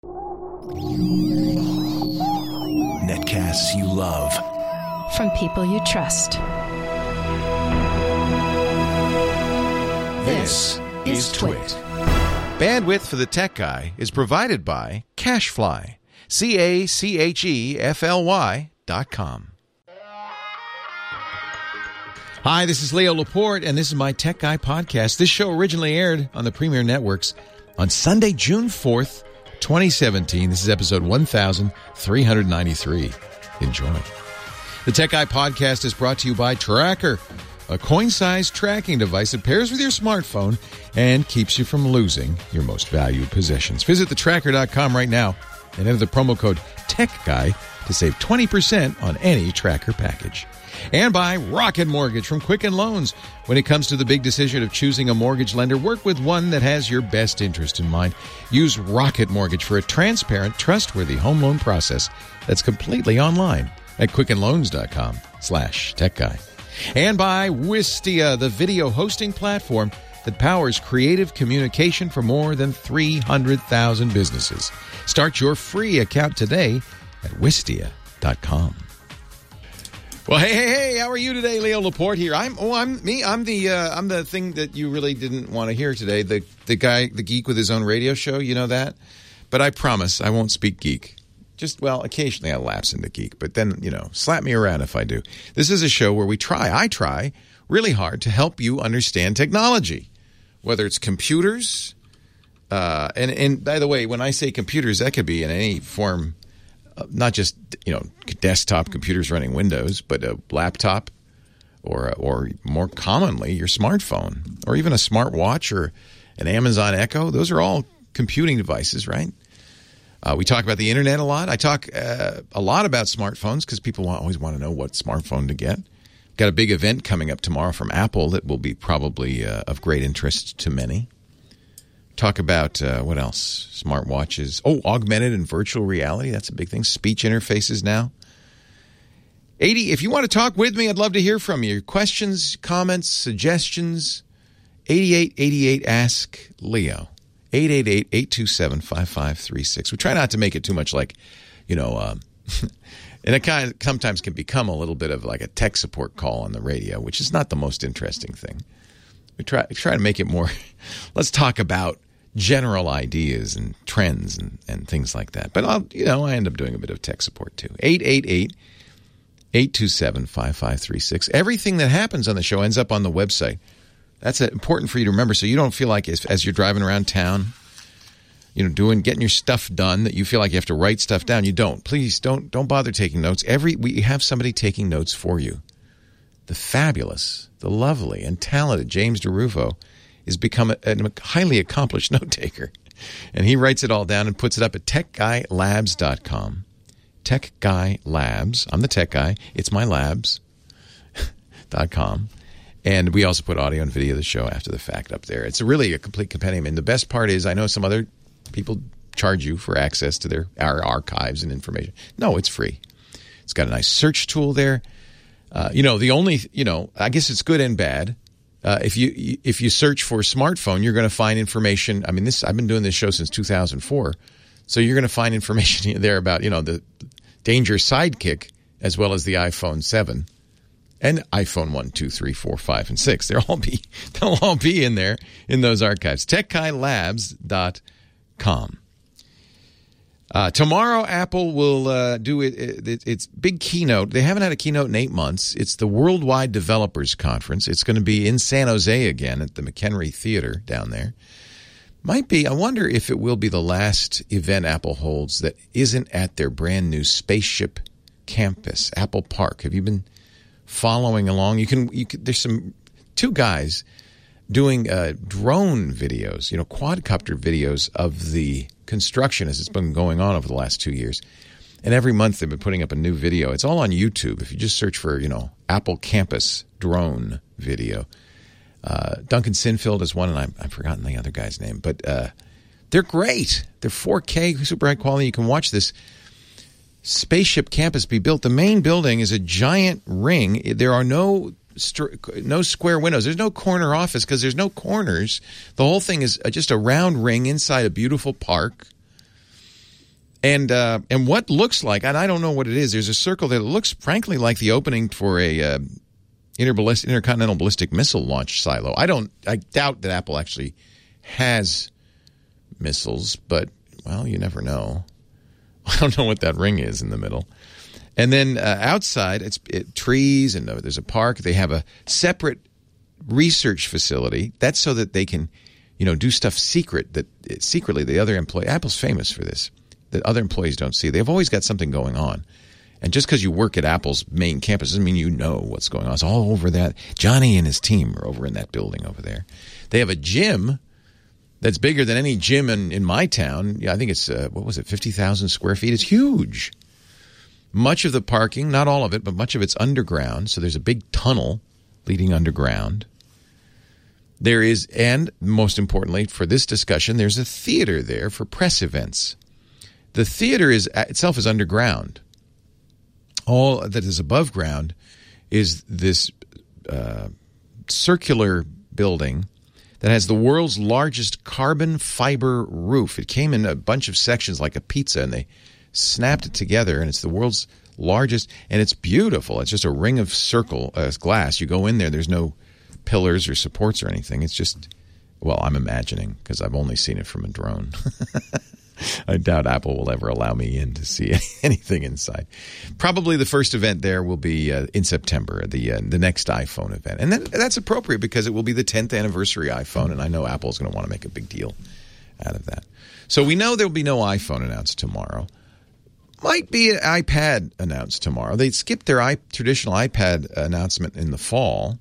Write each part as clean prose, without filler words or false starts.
Netcasts you love. From people you trust. This is Twit. Bandwidth for the Tech Guy is provided by CacheFly. CacheFly.com. Hi, this is Leo Laporte, and this is my Tech Guy podcast. This show originally aired on the Premier Networks on Sunday, June 4th, 2017. This is episode 1393. Enjoy. The Tech Guy podcast is brought to you by Tracker, a coin-sized tracking device that pairs with your smartphone and keeps you from losing your most valued possessions. Visit thetracker.com right now and enter the promo code TechGuy to save 20% on any Tracker package. And by Rocket Mortgage from Quicken Loans. When it comes to the big decision of choosing a mortgage lender, work with one that has your best interest in mind. Use Rocket Mortgage for a transparent, trustworthy home loan process that's completely online at quickenloans.com/techguy. And by Wistia, the video hosting platform that powers creative communication for more than 300,000 businesses. Start your free account today at wistia.com. Well, hey, how are you today? Leo Laporte here. I'm the thing that you really didn't want to hear today. The guy, the geek with his own radio show, you know that? But I promise I won't speak geek. Occasionally I'll lapse into geek, but then, slap me around if I do. This is a show where I try really hard to help you understand technology, whether it's computers, and by the way, when I say computers, that could be in any form, not just, desktop computers running Windows, but a laptop or more commonly your smartphone or even a smartwatch or an Amazon Echo. Those are all computing devices, right? We talk about the internet a lot. I talk a lot about smartphones because people always want to know what smartphone to get. Got a big event coming up tomorrow from Apple that will be probably of great interest to many. Talk about, what else? Smartwatches. Oh, augmented and virtual reality. That's a big thing. Speech interfaces now. 80, if you want to talk with me, I'd love to hear from you. Questions, comments, suggestions. 8888 Ask Leo. 888-827-5536. We try not to make it too much like, and it kind of sometimes can become a little bit of like a tech support call on the radio, which is not the most interesting thing. We try to make it more, let's talk about general ideas and trends and things like that. But I end up doing a bit of tech support too. 888-827-5536. Everything that happens on the show ends up on the website. That's important for you to remember, so you don't feel like as you're driving around town, getting your stuff done, that you feel like you have to write stuff down. You don't. Please don't bother taking notes. We have somebody taking notes for you. The fabulous, the lovely, and talented James DeRufo has become a highly accomplished note taker, and he writes it all down and puts it up at techguylabs.com. Tech Guy Labs. I'm the tech guy. It's my labs.com. And we also put audio and video of the show after the fact up there. It's really a complete compendium. And the best part is I know some other people charge you for access to our archives and information. No, it's free. It's got a nice search tool there. I guess it's good and bad. If you search for smartphone, you're going to find information. I mean, I've been doing this show since 2004. So you're going to find information there about, the Danger Sidekick as well as the iPhone 7. And iPhone 1, 2, 3, 4, 5, and 6. They'll all be in there in those archives. TechGuyLabs.com. Tomorrow, Apple will do its big keynote. They haven't had a keynote in 8 months. It's the Worldwide Developers Conference. It's going to be in San Jose again at the McHenry Theater down there. Might be. I wonder if it will be the last event Apple holds that isn't at their brand new spaceship campus, Apple Park. Have you been following along? There's two guys doing drone videos, quadcopter videos of the construction as it's been going on over the last 2 years. And every month they've been putting up a new video. It's all on YouTube. If you just search for, Apple Campus drone video. Duncan Sinfield is one, and I've forgotten the other guy's name. But they're great. They're 4K, super high quality. You can watch this spaceship campus be built. The main building is a giant ring. There are no square windows. There's no corner office because there's no corners. The whole thing is just a round ring inside a beautiful park. And what looks like, and I don't know what it is, there's a circle that looks, frankly, like the opening for a intercontinental ballistic missile launch silo. I doubt that Apple actually has missiles, but, well, you never know. I don't know what that ring is in the middle. And then outside, it's trees, and there's a park. They have a separate research facility. That's so that they can, do stuff secretly the other employee. Apple's famous for this, that other employees don't see. They've always got something going on. And just because you work at Apple's main campus doesn't mean you know what's going on. It's all over that. Johnny and his team are over in that building over there. They have a gym that's bigger than any gym in my town. Yeah, I think it's, 50,000 square feet? It's huge. Much of the parking, not all of it, but much of it's underground. So there's a big tunnel leading underground. There is, and most importantly for this discussion, there's a theater there for press events. The theater itself is underground. All that is above ground is this circular building that has the world's largest carbon fiber roof. It came in a bunch of sections like a pizza, and they snapped it together, and it's the world's largest, and it's beautiful. It's just a ring of glass. You go in there, there's no pillars or supports or anything. It's just, well, I'm imagining because I've only seen it from a drone. I doubt Apple will ever allow me in to see anything inside. Probably the first event there will be in September, the next iPhone event. And that's appropriate because it will be the 10th anniversary iPhone, and I know Apple's going to want to make a big deal out of that. So we know there will be no iPhone announced tomorrow. Might be an iPad announced tomorrow. They skipped their traditional iPad announcement in the fall.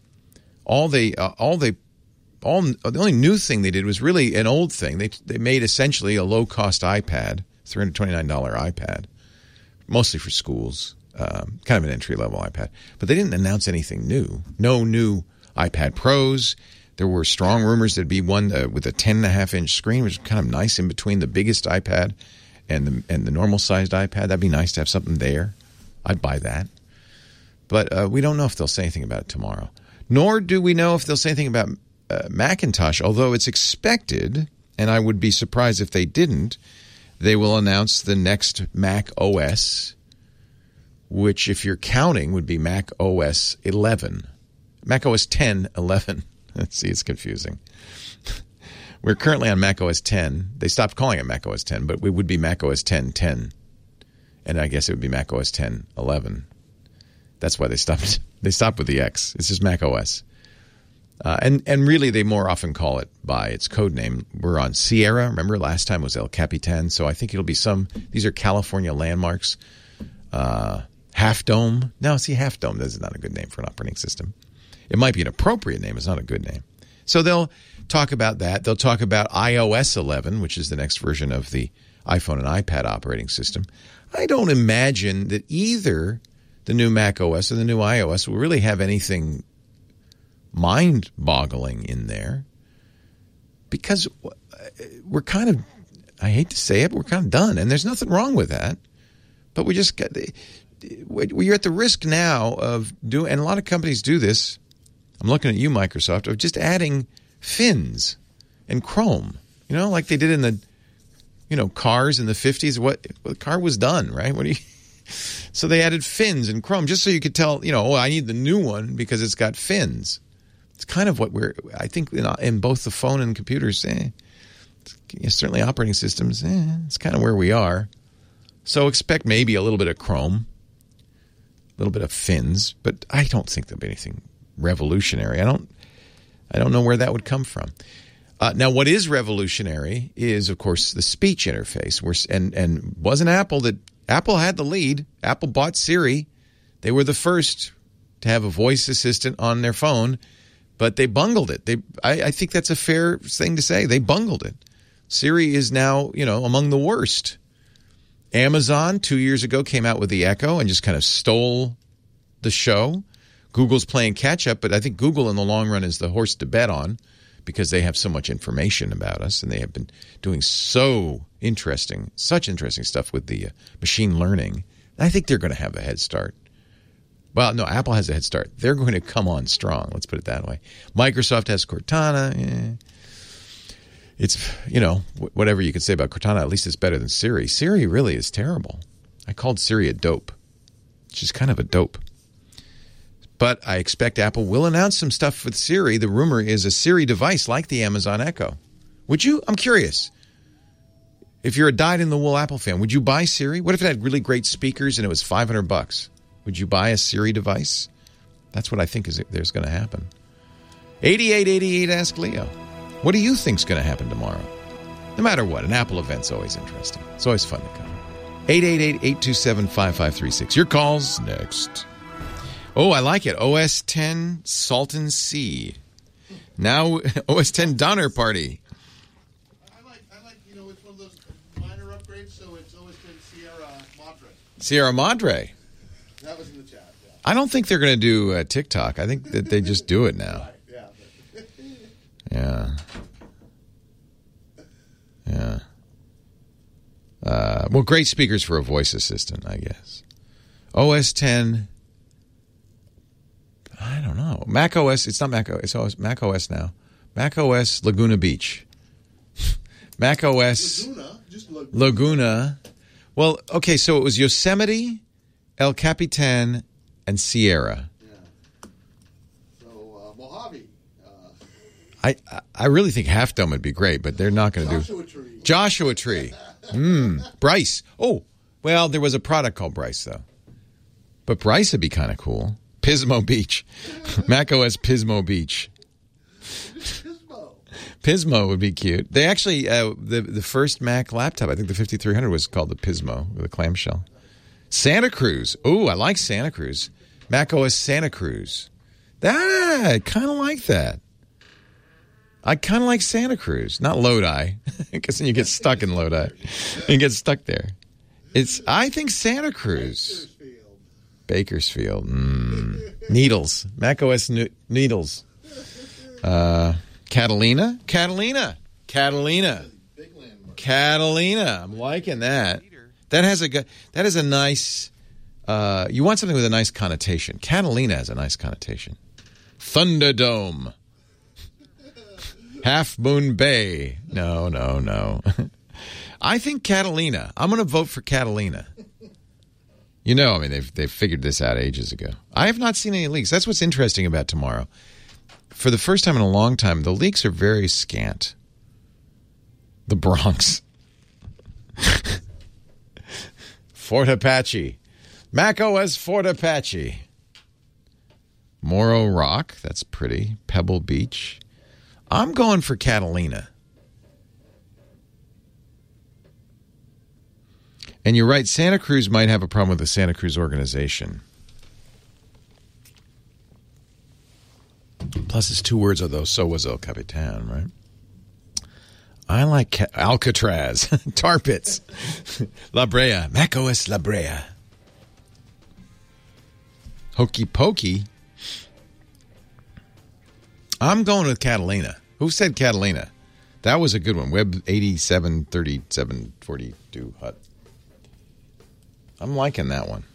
The only new thing they did was really an old thing. They made essentially a low-cost iPad, $329 iPad, mostly for schools, kind of an entry-level iPad. But they didn't announce anything new. No new iPad Pros. There were strong rumors there'd be one with a 10.5-inch screen, which is kind of nice in between the biggest iPad and the normal-sized iPad. That'd be nice to have something there. I'd buy that. But we don't know if they'll say anything about it tomorrow. Nor do we know if they'll say anything about Macintosh, although it's expected, and I would be surprised if they didn't, they will announce the next Mac OS, which, if you're counting, would be Mac OS 11. Mac OS 10, 11. See, it's confusing. We're currently on Mac OS 10. They stopped calling it Mac OS 10, but it would be Mac OS 10, 10. And I guess it would be Mac OS 10, 11. That's why they stopped. They stopped with the X. It's just Mac OS. And really, they more often call it by its code name. We're on Sierra. Remember, last time was El Capitan. So I think it'll be these are California landmarks. Half Dome. No, see, Half Dome, this is not a good name for an operating system. It might be an appropriate name. It's not a good name. So they'll talk about that. They'll talk about iOS 11, which is the next version of the iPhone and iPad operating system. I don't imagine that either the new Mac OS or the new iOS will really have anything mind-boggling in there, because we're kind of, I hate to say it, but we're kind of done, and there's nothing wrong with that. But we're at the risk now of doing, and a lot of companies do this. I'm looking at you, Microsoft, of just adding fins and Chrome. Like they did in the, cars in the 50s. The car was done, right? So they added fins and Chrome just so you could tell, I need the new one because it's got fins. It's kind of what I think in both the phone and computers, certainly operating systems, it's kind of where we are. So expect maybe a little bit of Chrome, a little bit of fins, but I don't think there'll be anything revolutionary. I don't know where that would come from. Now, what is revolutionary is, of course, the speech interface. And wasn't Apple that Apple had the lead. Apple bought Siri. They were the first to have a voice assistant on their phone. But they bungled it. I think that's a fair thing to say. They bungled it. Siri is now, among the worst. Amazon 2 years ago came out with the Echo and just kind of stole the show. Google's playing catch up, but I think Google in the long run is the horse to bet on because they have so much information about us, and they have been doing such interesting stuff with the machine learning. I think they're going to have a head start. Well, no, Apple has a head start. They're going to come on strong. Let's put it that way. Microsoft has Cortana. it's, whatever you can say about Cortana, at least it's better than Siri. Siri really is terrible. I called Siri a dope. She's kind of a dope. But I expect Apple will announce some stuff with Siri. The rumor is a Siri device like the Amazon Echo. Would you? I'm curious. If you're a dyed-in-the-wool Apple fan, would you buy Siri? What if it had really great speakers and it was $500? Would you buy a Siri device? That's what I think there's going to happen. 8888 Ask Leo. What do you think's going to happen tomorrow? No matter what, an Apple event's always interesting. It's always fun to come. 888-827-5536. Your calls next. Oh, I like it. OS 10 Salton Sea. Now OS 10 Donner Party. I like it's one of those minor upgrades, so it's OS 10 Sierra Madre. Sierra Madre. That was in the chat. Yeah. I don't think they're going to do TikTok. I think that they just do it now. Right, yeah. Yeah. Well, great speakers for a voice assistant, I guess. OS 10. I don't know. Mac OS. It's not Mac OS. It's Mac OS now. Mac OS Laguna Beach. Mac OS Laguna. Just Laguna. Well, okay. So it was Yosemite, El Capitan, and Sierra. Yeah. So Mojave. I really think Half Dome would be great, but they're not going to do Joshua Tree. Bryce. Oh, well, there was a product called Bryce though, but Bryce would be kind of cool. Pismo Beach. Mac OS Pismo Beach. Pismo would be cute. They actually, the first Mac laptop, I think the 5300 was called the Pismo with a clamshell. Santa Cruz. Oh, I like Santa Cruz. Mac OS Santa Cruz. I kind of like that. I kind of like Santa Cruz. Not Lodi, because then you get stuck in Lodi. You get stuck there. I think Santa Cruz. Bakersfield. Needles. Mac OS Needles. Catalina. I'm liking that. That is a nice. You want something with a nice connotation. Catalina has a nice connotation. Thunderdome. Half Moon Bay. No. I think Catalina. I'm going to vote for Catalina. They've figured this out ages ago. I have not seen any leaks. That's what's interesting about tomorrow. For the first time in a long time, the leaks are very scant. The Bronx. Fort Apache. Mac OS Fort Apache. Morro Rock. That's pretty. Pebble Beach. I'm going for Catalina. And you're right, Santa Cruz might have a problem with the Santa Cruz organization. Plus, it's two words, although so was El Capitan, right? I like Alcatraz, Tar Pits, La Brea, Mac OS La Brea. Hokey Pokey. I'm going with Catalina. Who said Catalina? That was a good one. Web 873742 Hut. I'm liking that one.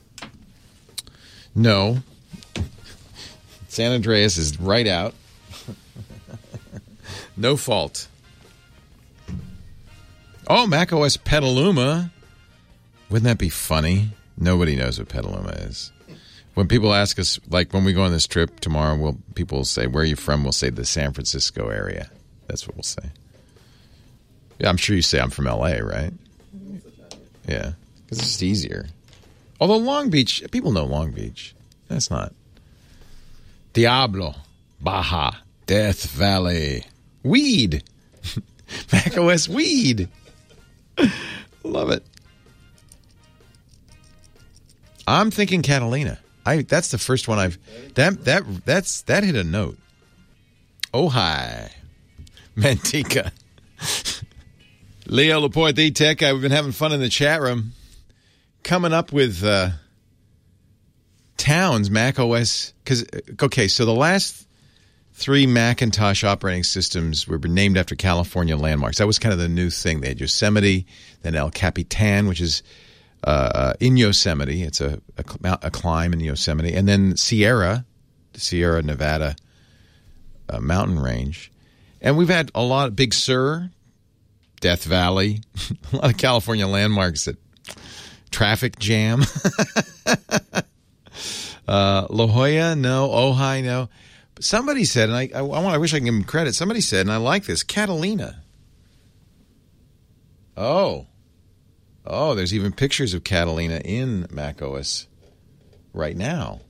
No. San Andreas is right out. No fault. Oh, macOS Petaluma. Wouldn't that be funny? Nobody knows what Petaluma is. When people ask us, like when we go on this trip tomorrow, people will say, where are you from? We'll say the San Francisco area. That's what we'll say. Yeah, I'm sure you say I'm from L.A., right? Yeah, because it's just easier. Although Long Beach, people know Long Beach. That's not. Diablo, Baja, Death Valley, Weed, macOS Weed. Love it. I'm thinking Catalina. That's the first one that hit a note. Oh hi, Manteca. Leo Laporte, the tech guy. We've been having fun in the chat room, coming up with towns Mac OS. So the last 3 Macintosh operating systems were named after California landmarks. That was kind of the new thing. They had Yosemite, then El Capitan, which is in Yosemite. It's a climb in Yosemite. And then Sierra, the Sierra Nevada mountain range. And we've had a lot of Big Sur, Death Valley, a lot of California landmarks that traffic jam. La Jolla, no. Ojai, no. But somebody said, and I wish I could give them credit. Somebody said, and I like this, Catalina. Oh, there's even pictures of Catalina in macOS right now.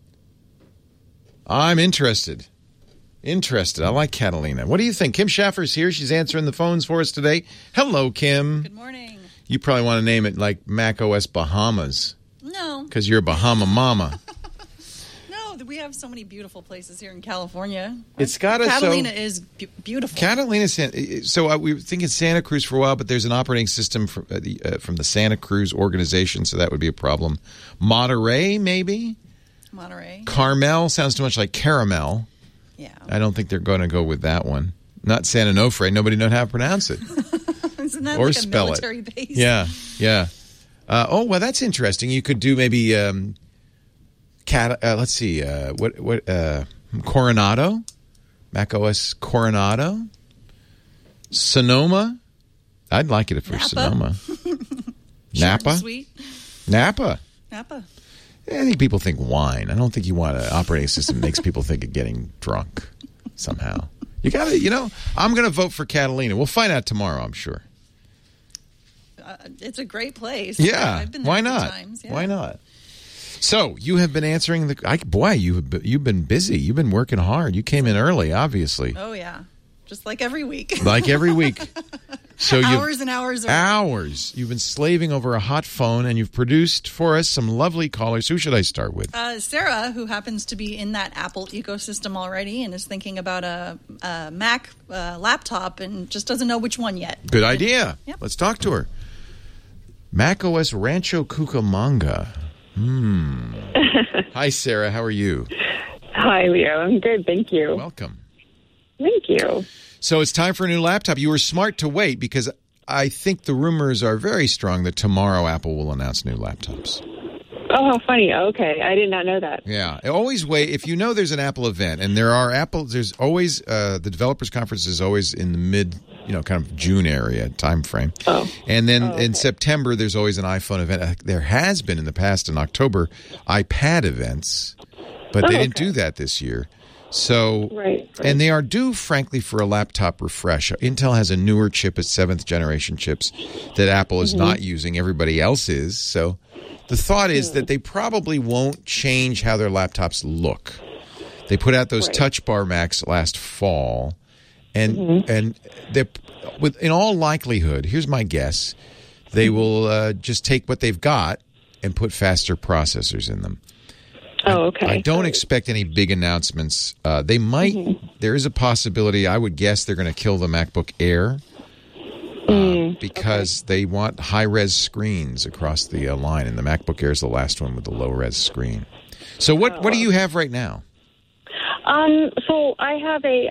I'm interested. I like Catalina. What do you think? Kim Schaffer's here. She's answering the phones for us today. Hello, Kim. Good morning. You probably want to name it like macOS Bahamas. No. Because you're a Bahama mama. No, we have so many beautiful places here in California. It's got to... Catalina is beautiful. Catalina, so we were thinking Santa Cruz for a while, but there's an operating system from the Santa Cruz organization, so that would be a problem. Monterey, maybe? Monterey. Carmel sounds too much like caramel. Yeah. I don't think they're going to go with that one. Not San Onofre. Nobody knows how to pronounce it. Isn't that or like spell a military base? Yeah. Oh, well, that's interesting. You could do maybe let's see, Coronado, macOS Coronado, Sonoma. I'd like it if it was Sonoma. Napa. Sweet. Napa. I think people think wine. I don't think you want an operating system that makes people think of getting drunk somehow. You got to, I'm going to vote for Catalina. We'll find out tomorrow, I'm sure. It's a great place. Yeah. I've been there Why a few not? times. Yeah. Why not? So you have been answering you've been busy. You've been working hard. You came in early, obviously. Oh, yeah. Just like every week. Like every week. So hours and hours. Hours. You've been slaving over a hot phone, and you've produced for us some lovely callers. Who should I start with? Sarah, who happens to be in that Apple ecosystem already and is thinking about a Mac laptop and just doesn't know which one yet. Good idea. Yep. Let's talk to her. macOS Rancho Cucamonga. Hi, Sarah. How are you? Hi, Leo. I'm good. Thank you. Welcome. Thank you. So it's time for a new laptop. You were smart to wait because I think the rumors are very strong that tomorrow Apple will announce new laptops. Oh, how funny. Okay. I did not know that. Yeah. Always wait. If you know there's an Apple event, and there's always, the developers conference is always in the mid, kind of June area time frame. Oh. And then in September, there's always an iPhone event. There has been in the past in October iPad events, but they didn't do that this year. So, right. And they are due, frankly, for a laptop refresh. Intel has a newer chip, it's 7th generation chips that Apple is not using. Everybody else is. So the thought is that they probably won't change how their laptops look. They put out those Touch Bar Macs last fall, and they're, in all likelihood, here's my guess, they will just take what they've got and put faster processors in them. Oh, okay. I don't expect any big announcements. They might. There is a possibility. I would guess they're going to kill the MacBook Air because they want high-res screens across the line, and the MacBook Air is the last one with the low-res screen. So what do you have right now? So I have a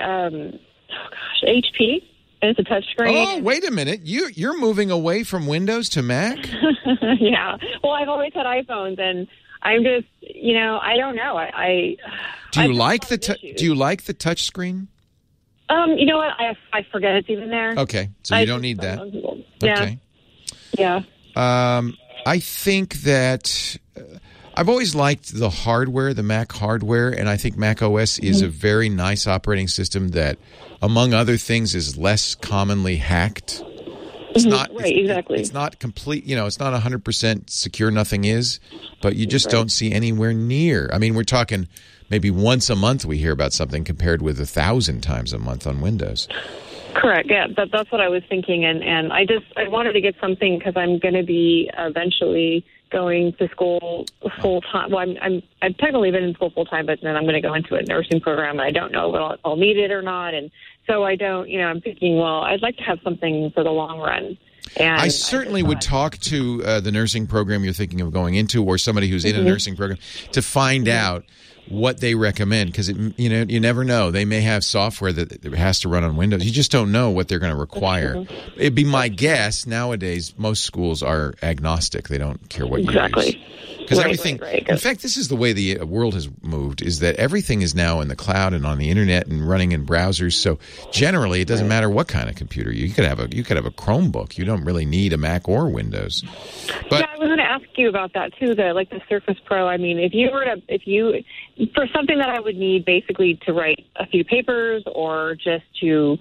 HP. It's a touchscreen. Oh, wait a minute. You're moving away from Windows to Mac? Yeah. Well, I've always had iPhones, and I'm just, I don't know. Do you like the touch screen? You know what? I forget it's even there. Okay, so you don't need that. Yeah. Okay. Yeah. I think that I've always liked the hardware, the Mac hardware, and I think Mac OS is a very nice operating system that, among other things, is less commonly hacked. It's not exactly. It's not complete. It's not 100% secure. Nothing is, but you just don't see anywhere near. I mean, we're talking maybe once a month we hear about something compared with 1,000 times a month on Windows. Correct. Yeah, that's what I was thinking, and I wanted to get something because I'm going to be eventually going to school full time. Well, I've technically been in school full time, but then I'm going to go into a nursing program, and I don't know if I'll need it or not, and so I don't. I'm thinking, well, I'd like to have something for the long run. And I certainly would talk to the nursing program you're thinking of going into, or somebody who's in a nursing program, to find out what they recommend, because you never know. They may have software that has to run on Windows. You just don't know what they're going to require. It'd be my guess nowadays most schools are agnostic. They don't care what you use. Because everything, in fact, this is the way the world has moved, is that everything is now in the cloud and on the internet and running in browsers. So generally, it doesn't matter what kind of computer you could have a Chromebook. You don't really need a Mac or Windows. But I was going to ask you about that too. The Surface Pro. I mean, for something that I would need basically to write a few papers or just to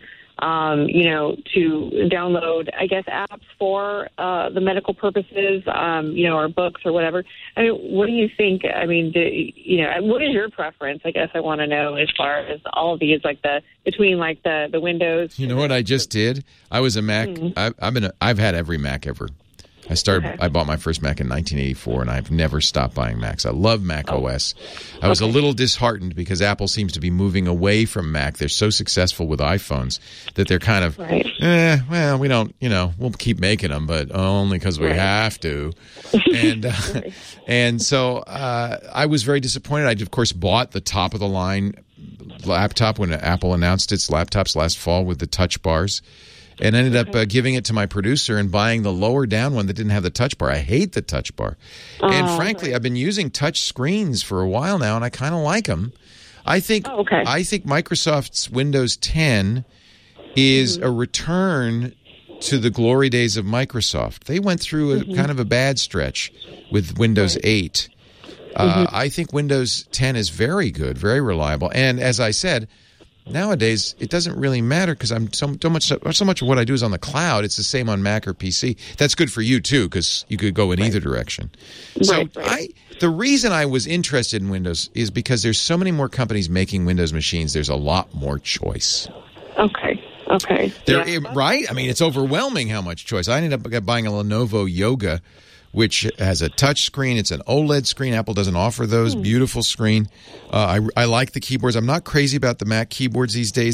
to download, I guess, apps for the medical purposes, or books or whatever. I mean, what do you think? I mean, what is your preference? I guess I want to know as far as all of these, between the Windows. You know what I just did? I was a Mac. I've had every Mac ever. I bought my first Mac in 1984, and I've never stopped buying Macs. I love Mac OS. I was a little disheartened because Apple seems to be moving away from Mac. They're so successful with iPhones that they're kind of, we don't, we'll keep making them, but only because we have to. And so I was very disappointed. I, of course, bought the top-of-the-line laptop when Apple announced its laptops last fall with the touch bars. And ended up giving it to my producer and buying the lower down one that didn't have the touch bar. I hate the touch bar. And frankly, I've been using touch screens for a while now, and I kind of like them. I think Microsoft's Windows 10 is a return to the glory days of Microsoft. They went through a kind of a bad stretch with Windows 8. I think Windows 10 is very good, very reliable. And as I said, nowadays, it doesn't really matter because so much of what I do is on the cloud. It's the same on Mac or PC. That's good for you, too, because you could go in either direction. So the reason I was interested in Windows is because there's so many more companies making Windows machines. There's a lot more choice. Okay. Right? I mean, it's overwhelming how much choice. I ended up buying a Lenovo Yoga, which has a touch screen. It's an OLED screen. Apple doesn't offer those. Beautiful screen. I like the keyboards. I'm not crazy about the Mac keyboards these days.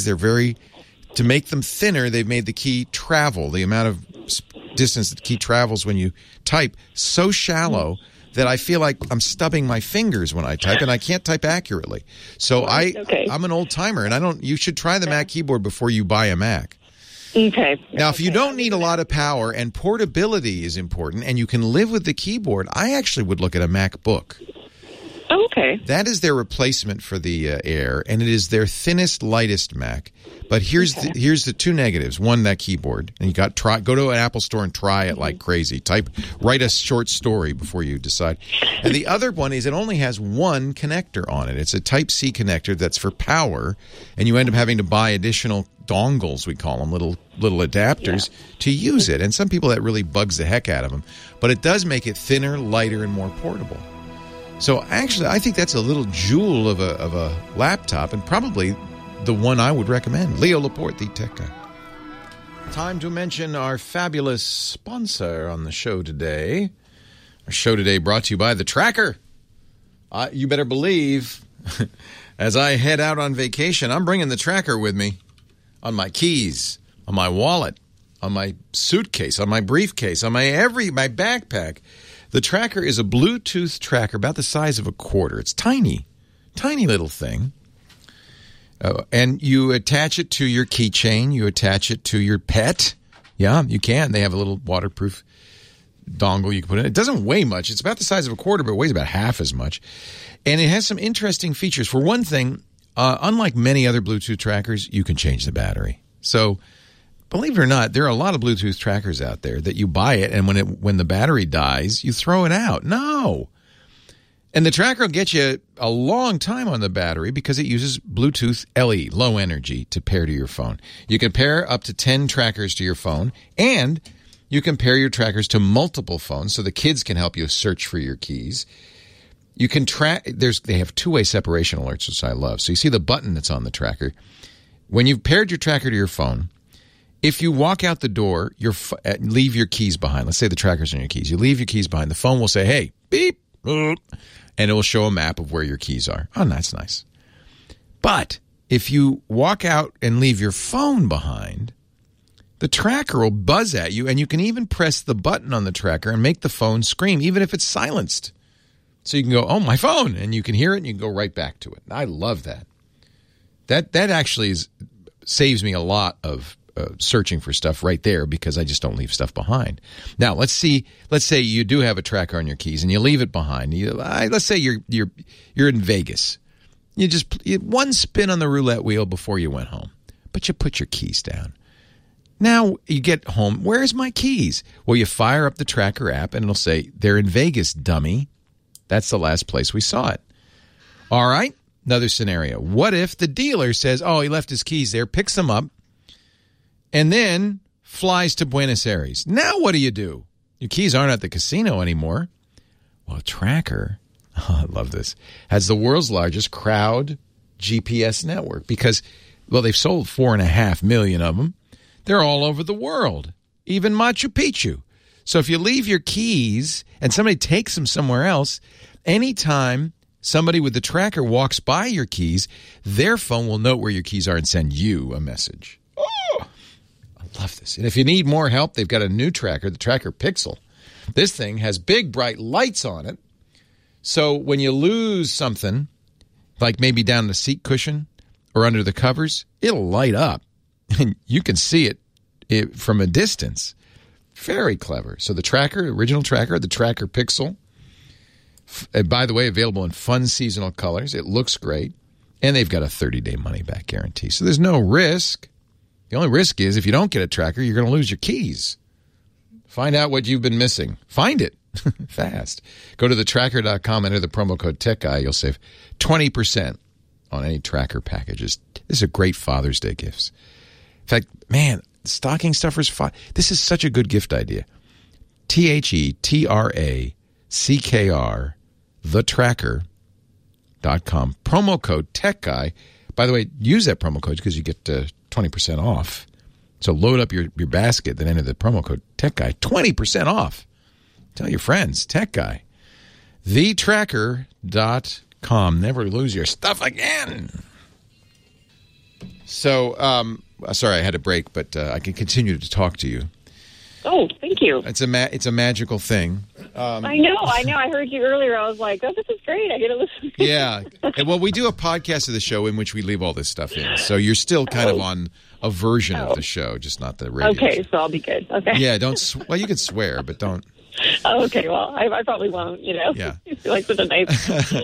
To make them thinner, they've made the key travel, the amount of distance the key travels when you type, so shallow that I feel like I'm stubbing my fingers when I type, and I can't type accurately. So I'm an old timer, and you should try the Mac keyboard before you buy a Mac. Okay. Now, if you don't need a lot of power and portability is important and you can live with the keyboard, I actually would look at a MacBook. Okay. That is their replacement for the Air, and it is their thinnest, lightest Mac. But here's the two negatives. One, that keyboard. And go to an Apple store and try it like crazy. Write a short story before you decide. And the other one is it only has one connector on it. It's a Type-C connector that's for power, and you end up having to buy additional dongles, we call them, little adapters, to use it. And some people, that really bugs the heck out of them. But it does make it thinner, lighter, and more portable. So actually, I think that's a little jewel of a laptop, and probably the one I would recommend. Leo Laporte, the tech guy. Time to mention our fabulous sponsor on the show today. Our show today brought to you by The Tracker. You better believe, as I head out on vacation, I'm bringing The Tracker with me on my keys, on my wallet, on my suitcase, on my briefcase, on my backpack. The Tracker is a Bluetooth tracker about the size of a quarter. It's tiny, tiny little thing. And you attach it to your keychain. You attach it to your pet. Yeah, you can. They have a little waterproof dongle you can put in. It doesn't weigh much. It's about the size of a quarter, but it weighs about half as much. And it has some interesting features. For one thing, unlike many other Bluetooth trackers, you can change the battery. So, believe it or not, there are a lot of Bluetooth trackers out there that you buy it, and when the battery dies, you throw it out. No. And the Tracker will get you a long time on the battery because it uses Bluetooth LE, low energy, to pair to your phone. You can pair up to 10 trackers to your phone, and you can pair your trackers to multiple phones so the kids can help you search for your keys. You can they have two-way separation alerts, which I love. So you see the button that's on the Tracker. When you've paired your Tracker to your phone, if you walk out the door, leave your keys behind. Let's say the Tracker's on your keys. You leave your keys behind. The phone will say, hey, beep, and it will show a map of where your keys are. Oh, that's nice. But if you walk out and leave your phone behind, the Tracker will buzz at you, and you can even press the button on the Tracker and make the phone scream, even if it's silenced. So you can go, oh, my phone, and you can hear it, and you can go right back to it. I love that. That actually saves me a lot of searching for stuff right there because I just don't leave stuff behind. Now, let's say you do have a tracker on your keys and you leave it behind. Let's say you're in Vegas. You one spin on the roulette wheel before you went home, but you put your keys down. Now you get home. Where's my keys? Well, you fire up the tracker app and it'll say, they're in Vegas, dummy. That's the last place we saw it. All right. Another scenario. What if the dealer says, oh, he left his keys there, picks them up, and then flies to Buenos Aires? Now what do? Your keys aren't at the casino anymore. Well, a tracker, I love this, has the world's largest crowd GPS network because, well, they've sold 4.5 million of them. They're all over the world, even Machu Picchu. So if you leave your keys and somebody takes them somewhere else, anytime somebody with the tracker walks by your keys, their phone will note where your keys are and send you a message. Oh, I love this. And if you need more help, they've got a new tracker, the Tracker Pixel. This thing has big, bright lights on it. So when you lose something, like maybe down the seat cushion or under the covers, it'll light up. And you can see it from a distance. Very clever. So the tracker, original tracker, the Tracker Pixel, by the way, available in fun seasonal colors. It looks great. And they've got a 30-day money-back guarantee. So there's no risk. The only risk is if you don't get a tracker, you're going to lose your keys. Find out what you've been missing. Find it fast. Go to thetracker.com, enter the promo code TechGuy. You'll save 20% on any tracker packages. This is a great Father's Day gift. In fact, man, stocking stuffers, this is such a good gift idea. TheTracker, thetracker.com. Promo code TechGuy. By the way, use that promo code because you get 20% off. So load up your basket, then enter the promo code TechGuy. 20% off. Tell your friends, TechGuy. Thetracker.com. Never lose your stuff again. So, sorry, I had a break, but I can continue to talk to you. Oh, thank you. It's a magical thing. I know. I heard you earlier. I was like, oh, this is great. I get to listen. Yeah. Well, we do a podcast of the show in which we leave all this stuff in. So you're still kind of on a version of the show, just not the radio Okay, show. so I'll be good. Okay. Yeah, well, you can swear, but don't. Oh, okay, well, I probably won't, Yeah. It's like such a nice...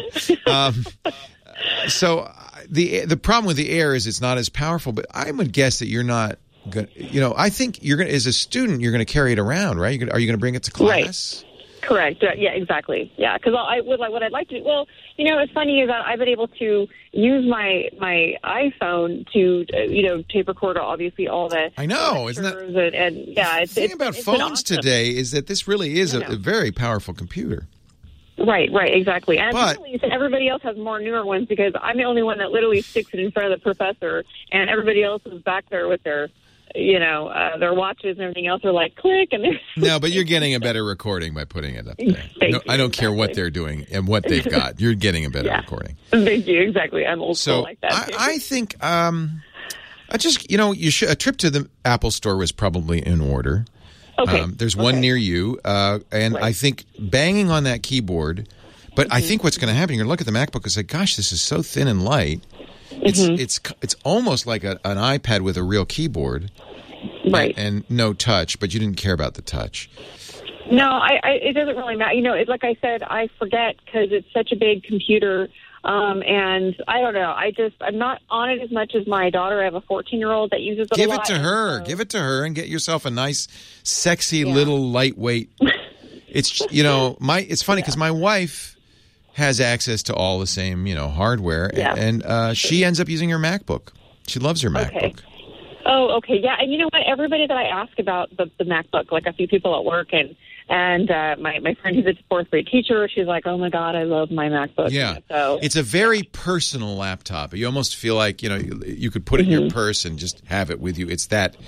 So the problem with the Air is it's not as powerful, but I would guess that you're not going to, I think you're going to, as a student, you're going to carry it around, right? Are you going to bring it to class? Right. Correct. Yeah, exactly. Yeah, because what I'd like to do, well, what's funny is that I've been able to use my iPhone to, tape record obviously all the. I know, isn't that? The thing about phones today is that this really is a very powerful computer. Right, exactly. And apparently everybody else has more newer ones because I'm the only one that literally sticks it in front of the professor, and everybody else is back there with their their watches and everything else are like click and no, but you're getting a better recording by putting it up there. I don't care what they're doing and what they've got. You're getting a better recording. Thank you. Exactly. I'm old school like that. I think I just a trip to the Apple Store was probably in order. Okay. There's one near you, and I think banging on that keyboard. But I think what's going to happen, you're going to look at the MacBook and say, "Gosh, this is so thin and light." It's almost like an iPad with a real keyboard, right? And no touch. But you didn't care about the touch. No, it doesn't really matter. It's like I said, I forget because it's such a big computer, and I don't know. I'm not on it as much as my daughter. I have a 14-year-old that uses it a lot. Give it to her, and get yourself a nice, sexy little lightweight. It's it's funny because my wife has access to all the same, hardware, and she ends up using her MacBook. She loves her MacBook. Oh, okay, yeah. And you know what? Everybody that I ask about the MacBook, like a few people at work, and my friend who's a fourth grade teacher, she's like, "Oh my God, I love my MacBook." Yeah, so it's a very personal laptop. You almost feel like you could put it in your purse and just have it with you. It's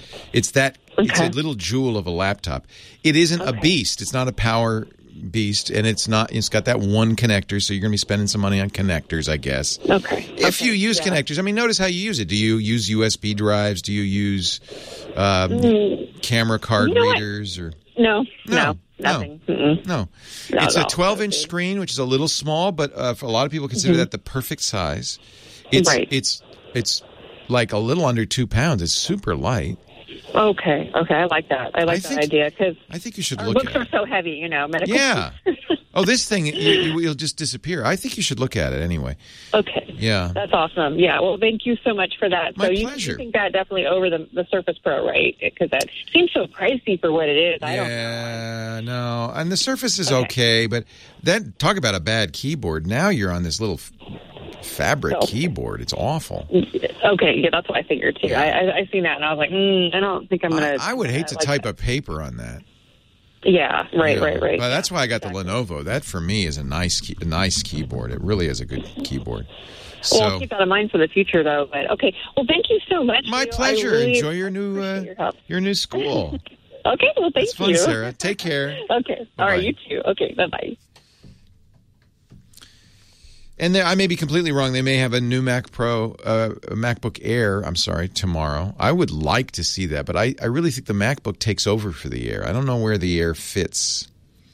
a little jewel of a laptop. It isn't a beast. It's not a power beast, and it's got that one connector, so you're going to be spending some money on connectors, I guess. Okay. If you use connectors, notice how you use it. Do you use USB drives? Do you use camera card readers? Or No, nothing. No. Not It's at a all. 12-inch screen, which is a little small, but for a lot of people consider that the perfect size. It's Right. it's like a little under 2 pounds. It's super light. Okay, I like that. I like that idea because I think you should our look books at are it. so heavy, you know. Medical. Yeah. Oh, this thing, you'll just disappear. I think you should look at it anyway. Okay. Yeah. That's awesome. Yeah. Well, thank you so much for that. My so pleasure. You think that definitely over the Surface Pro, right? Because that seems so pricey for what it is. I don't know. Yeah, no. And the Surface is okay, but then talk about a bad keyboard. Now you're on this little fabric keyboard. It's awful. Okay, yeah, that's what I figured too. Yeah. I seen that and I was like, I don't think I'm gonna. I would hate to like type that. a paper on that. Yeah, right. But that's why I got the Lenovo. That for me is a nice keyboard. It really is a good keyboard. So, Well, I'll keep that in mind for the future, though. But okay, well, thank you so much. my Leo. I pleasure. really Enjoy your new appreciate your help. school. Okay, well, thank It's fun, you. Sarah. Take care. Okay, all Bye-bye. right, you too. Okay, bye. And I may be completely wrong. They may have a new MacBook Air, tomorrow. I would like to see that, but I really think the MacBook takes over for the Air. I don't know where the Air fits.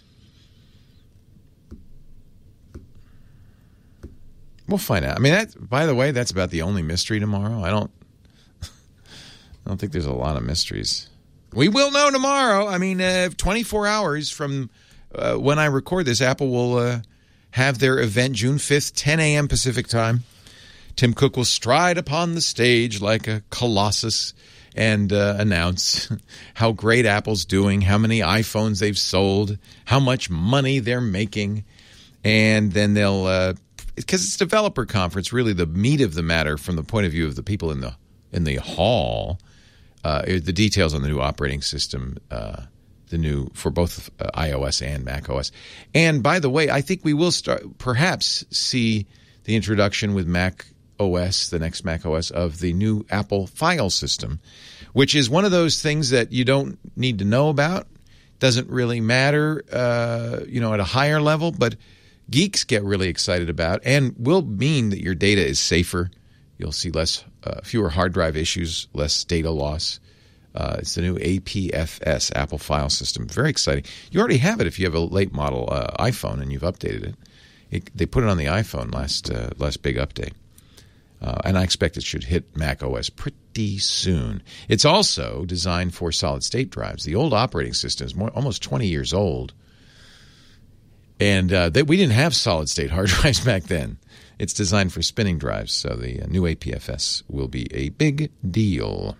We'll find out. I mean, by the way, that's about the only mystery tomorrow. I don't think there's a lot of mysteries. We will know tomorrow. I mean, 24 hours from when I record this, Apple will have their event June 5th, 10 a.m. Pacific time. Tim Cook will stride upon the stage like a colossus and announce how great Apple's doing, how many iPhones they've sold, how much money they're making. And then they'll, because it's a developer conference, really the meat of the matter from the point of view of the people in the hall, the details on the new operating system, the new for both iOS and macOS. And by the way, I think we will perhaps see the introduction with macOS, the next macOS, of the new Apple file system, which is one of those things that you don't need to know about. Doesn't really matter, at a higher level, but geeks get really excited about, and will mean that your data is safer. You'll see fewer hard drive issues, less data loss. It's the new APFS, Apple File System. Very exciting. You already have it if you have a late model iPhone and you've updated it. They put it on the iPhone last big update. And I expect it should hit Mac OS pretty soon. It's also designed for solid-state drives. The old operating system is almost 20 years old. And we didn't have solid-state hard drives back then. It's designed for spinning drives, so the new APFS will be a big deal.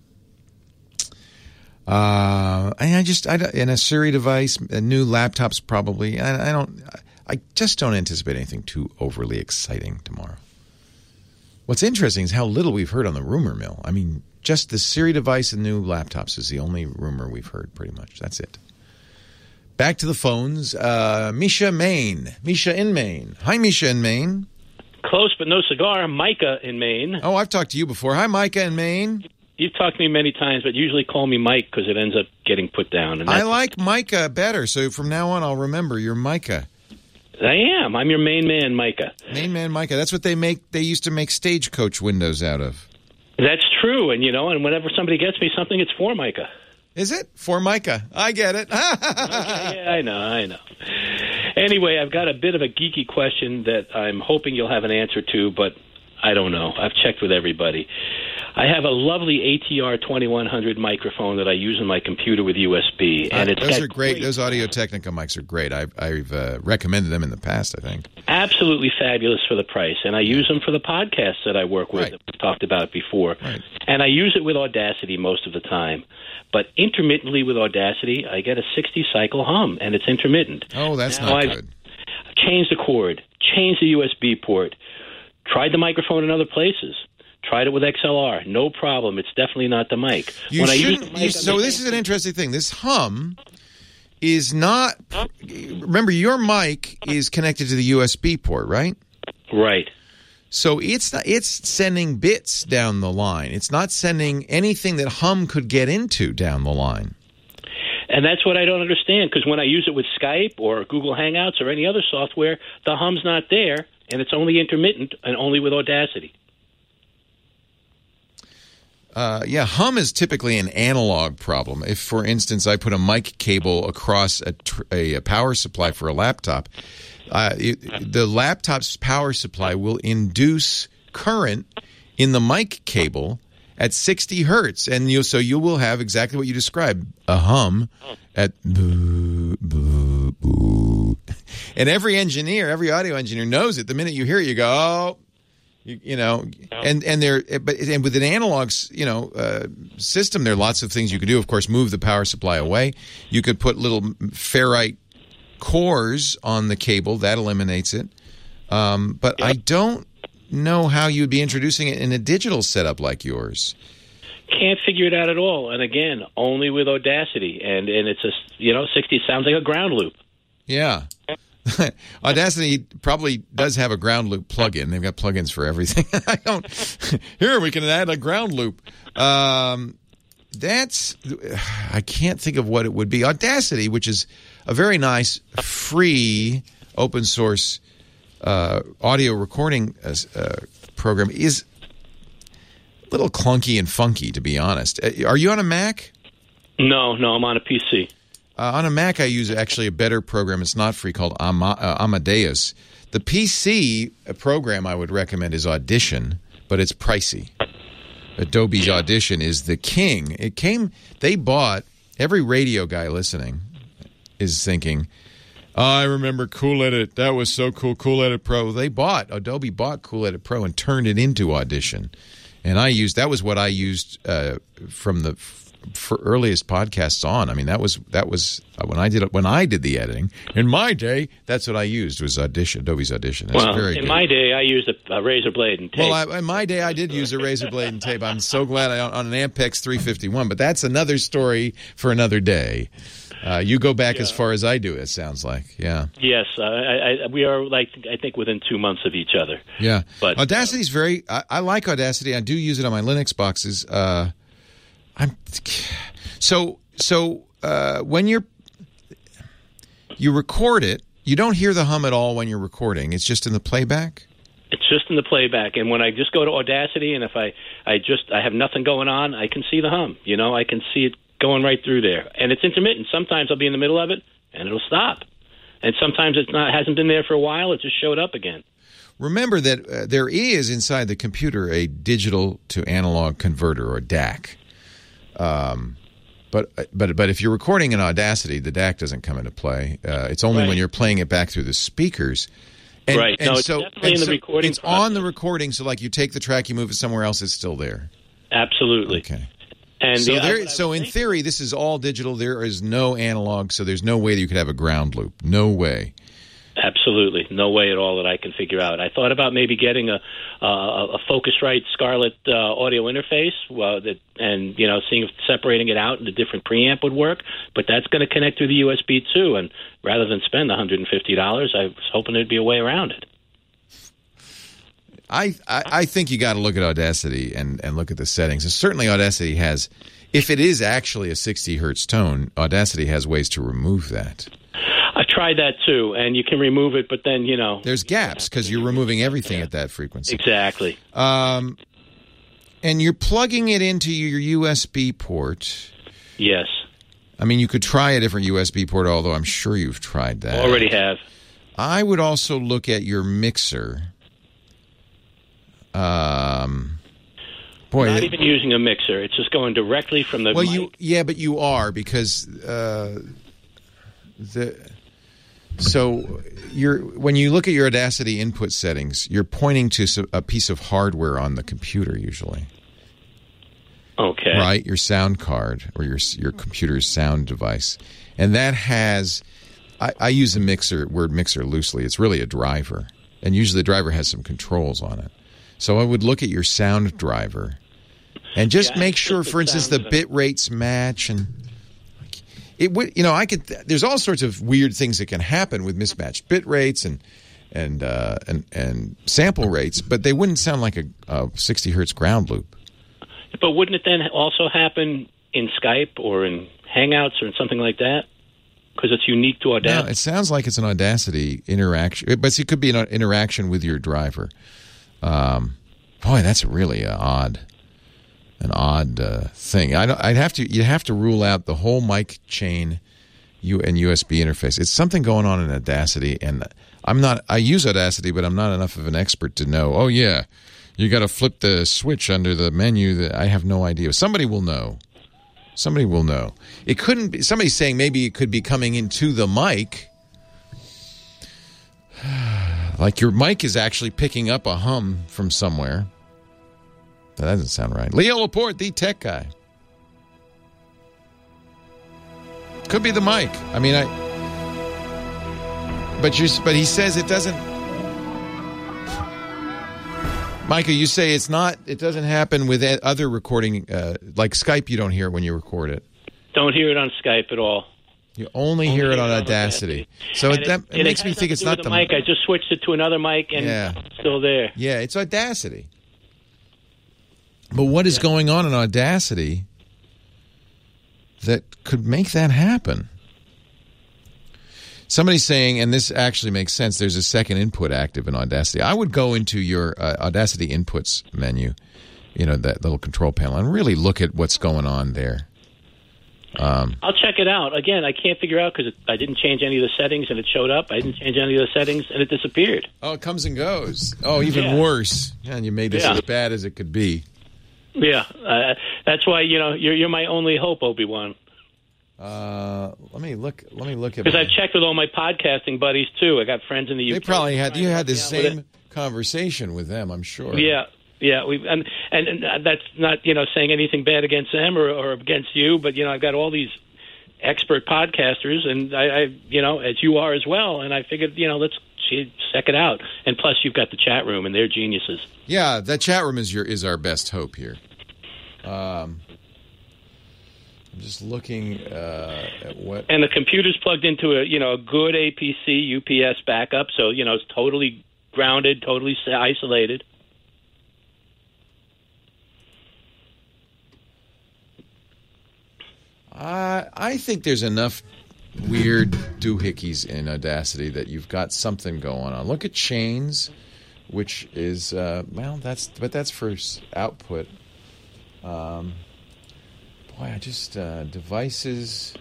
And a Siri device, new laptops probably. I just don't anticipate anything too overly exciting tomorrow. What's interesting is how little we've heard on the rumor mill. I mean, just the Siri device and new laptops is the only rumor we've heard, pretty much. That's it. Back to the phones. Misha in Maine. Hi, Misha in Maine. Close but no cigar. Micah in Maine. Oh, I've talked to you before. Hi, Micah in Maine. You've talked to me many times, but usually call me Mike because it ends up getting put down. And I like Micah better, so from now on I'll remember you're Micah. I am. I'm your main man, Micah. Main man Micah. That's what they make. They used to make Stagecoach windows out of. That's true, and and whenever somebody gets me something, it's for Micah. Is it? For Micah. I get it. Okay, yeah, I know. Anyway, I've got a bit of a geeky question that I'm hoping you'll have an answer to, but I don't know. I've checked with everybody. I have a lovely ATR 2100 microphone that I use in my computer with USB, and those are great. Those Audio-Technica mics are great. I've recommended them in the past, I think. Absolutely fabulous for the price, and I use them for the podcasts that I work with that we've talked about before. Right. And I use it with Audacity most of the time. But intermittently with Audacity, I get a 60-cycle hum, and it's intermittent. Oh, that's now, not I've good. Changed the cord, changed the USB port, tried the microphone in other places. Tried it with XLR. No problem. It's definitely not the mic. So this is an interesting thing. This hum is not... Remember, your mic is connected to the USB port, right? Right. So it's sending bits down the line. It's not sending anything that hum could get into down the line. And that's what I don't understand, because when I use it with Skype or Google Hangouts or any other software, the hum's not there, and it's only intermittent and only with Audacity. Yeah, hum is typically an analog problem. If, for instance, I put a mic cable across a power supply for a laptop, the laptop's power supply will induce current in the mic cable at 60 hertz, and you will have exactly what you described, a hum at boo, boo, boo. And every audio engineer knows it. The minute you hear it, you go, oh. And with an analog, system, there are lots of things you can do. Of course, move the power supply away. You could put little ferrite cores on the cable. That eliminates it. But I don't know how you'd be introducing it in a digital setup like yours. Can't figure it out at all. And again, only with Audacity. And it's 60 sounds like a ground loop. Yeah. Audacity probably does have a ground loop plugin. They've got plugins for everything. Here we can add a ground loop. I can't think of what it would be. Audacity, which is a very nice, free, open source audio recording program, is a little clunky and funky, to be honest. Are you on a Mac? No, I'm on a PC. On a Mac, I use actually a better program. It's not free, called Amadeus. The PC program I would recommend is Audition, but it's pricey. Adobe's Audition is the king. Every radio guy listening is thinking, I remember Cool Edit. That was so cool, Cool Edit Pro. Adobe bought Cool Edit Pro and turned it into Audition. And that was what I used from the earliest podcasts on. I mean, that was when I did the editing. In my day, that's what I used was Audition, Adobe's Audition. It's very good. My day, I used a razor blade and tape. Well, in my day, I did use a razor blade and tape. I'm so glad on an Ampex 351, but that's another story for another day. You go back as far as I do, it sounds like. Yeah. Yes. We are, I think, within 2 months of each other. Yeah. But Audacity's I like Audacity. I do use it on my Linux boxes. When you record it, you don't hear the hum at all when you're recording. It's just in the playback? It's just in the playback. And when I just go to Audacity and if I have nothing going on, I can see the hum. I can see it going right through there. And it's intermittent. Sometimes I'll be in the middle of it and it'll stop. And sometimes hasn't been there for a while. It just showed up again. Remember that there is inside the computer a digital to analog converter, or DAC. But if you're recording in Audacity, the DAC doesn't come into play. It's only when you're playing it back through the speakers. Right. No, it's definitely in the recording It's process. On the recording, so like you take the track, you move it somewhere else, it's still there. Absolutely. Okay. And so in theory, this is all digital. There is no analog, so there's no way that you could have a ground loop. No way. Absolutely. No way at all that I can figure out. I thought about maybe getting a Focusrite Scarlett audio interface and seeing if separating it out into different preamp would work, but that's going to connect through the USB too, and rather than spend $150, I was hoping there'd be a way around it. I think you got to look at Audacity and look at the settings. And certainly Audacity has, if it is actually a 60 hertz tone, Audacity has ways to remove that. I tried that too, and you can remove it, but then, there's gaps because you're removing everything at that frequency. Exactly. And you're plugging it into your USB port. Yes. I mean, you could try a different USB port, although I'm sure you've tried that. Already have. I would also look at your mixer. Not even using a mixer. It's just going directly from the mic. But you are, because when you look at your Audacity input settings, you're pointing to a piece of hardware on the computer usually. Okay. Right? Your sound card or your computer's sound device. And that has I use the word mixer loosely. It's really a driver. And usually the driver has some controls on it. So I would look at your sound driver and just make sure, for instance, the bit rates match, and it would. There's all sorts of weird things that can happen with mismatched bit rates and sample rates, but they wouldn't sound like a 60 hertz ground loop. But wouldn't it then also happen in Skype or in Hangouts or in something like that? Because it's unique to Audacity. No, it sounds like it's an Audacity interaction, but it could be an interaction with your driver. Boy, that's really odd. an odd thing. You'd have to rule out the whole mic chain and USB interface. It's something going on in Audacity, and I use Audacity, but I'm not enough of an expert to know. Oh yeah, you got to flip the switch under the menu. That I have no idea. Somebody will know. Somebody will know. It couldn't be. Somebody's saying maybe it could be coming into the mic. Like your mic is actually picking up a hum from somewhere. That doesn't sound right. Leo Laporte, the tech guy. Could be the mic. I mean, but he says it doesn't. Micah, you say it's not. It doesn't happen with other recording, like Skype. You don't hear it when you record it. Don't hear it on Skype at all. You only hear it on Audacity. So it makes me think it's not the mic. I just switched it to another mic, and it's still there. Yeah, it's Audacity. But what is going on in Audacity that could make that happen? Somebody's saying, and this actually makes sense, there's a second input active in Audacity. I would go into your Audacity inputs menu, that little control panel, and really look at what's going on there. I'll check it out. Again, I can't figure out because I didn't change any of the settings and it showed up. I didn't change any of the settings and it disappeared. Oh, it comes and goes. Oh, even worse. Yeah, and you made this as bad as it could be. Yeah, that's why you're my only hope, Obi-Wan. Let me look at because I've checked with all my podcasting buddies too. I got friends in the UK. They probably had the same conversation with them, I'm sure. Yeah. Yeah, and that's not saying anything bad against them or against you, but I've got all these expert podcasters, and I as you are as well, and I figured let's check it out. And plus, you've got the chat room, and they're geniuses. Yeah, that chat room is our best hope here. I'm just looking at what, and the computer's plugged into a good APC UPS backup, so it's totally grounded, totally isolated. I think there's enough weird doohickeys in Audacity that you've got something going on. Look at Chains, which is that's for output. Devices,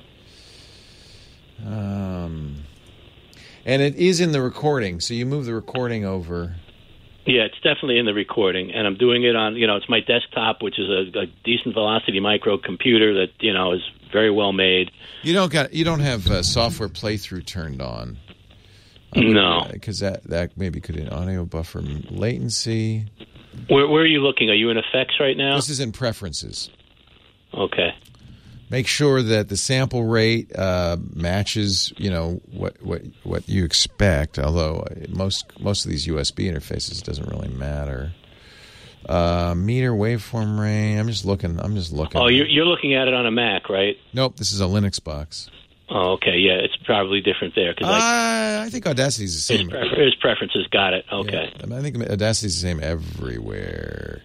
and it is in the recording. So you move the recording over. Yeah, it's definitely in the recording, and I'm doing it on, it's my desktop, which is a decent Velocity Micro computer that, is very well made. You don't have software playthrough turned on. No. Because that maybe could audio buffer latency. Where are you looking? Are you in effects right now? This is in preferences. Okay. Make sure that the sample rate matches, what you expect. Although most of these USB interfaces doesn't really matter. Meter waveform range. I'm just looking. Oh, you're looking at it on a Mac, right? Nope. This is a Linux box. Oh, okay. Yeah, it's probably different there. Cause I think Audacity's the same. His preferences. Got it. Okay. Yeah, I think Audacity's the same everywhere.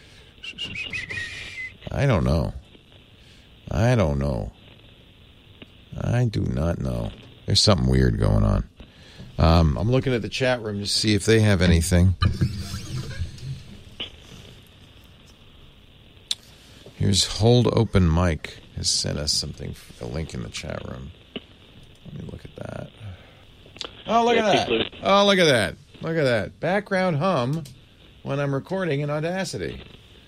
I don't know. I do not know. There's something weird going on. I'm looking at the chat room to see if they have anything. Here's Hold Open Mic has sent us something, a link in the chat room. Let me look at that. Oh, look at that. Oh, look at that. Look at that. Background hum when I'm recording in Audacity.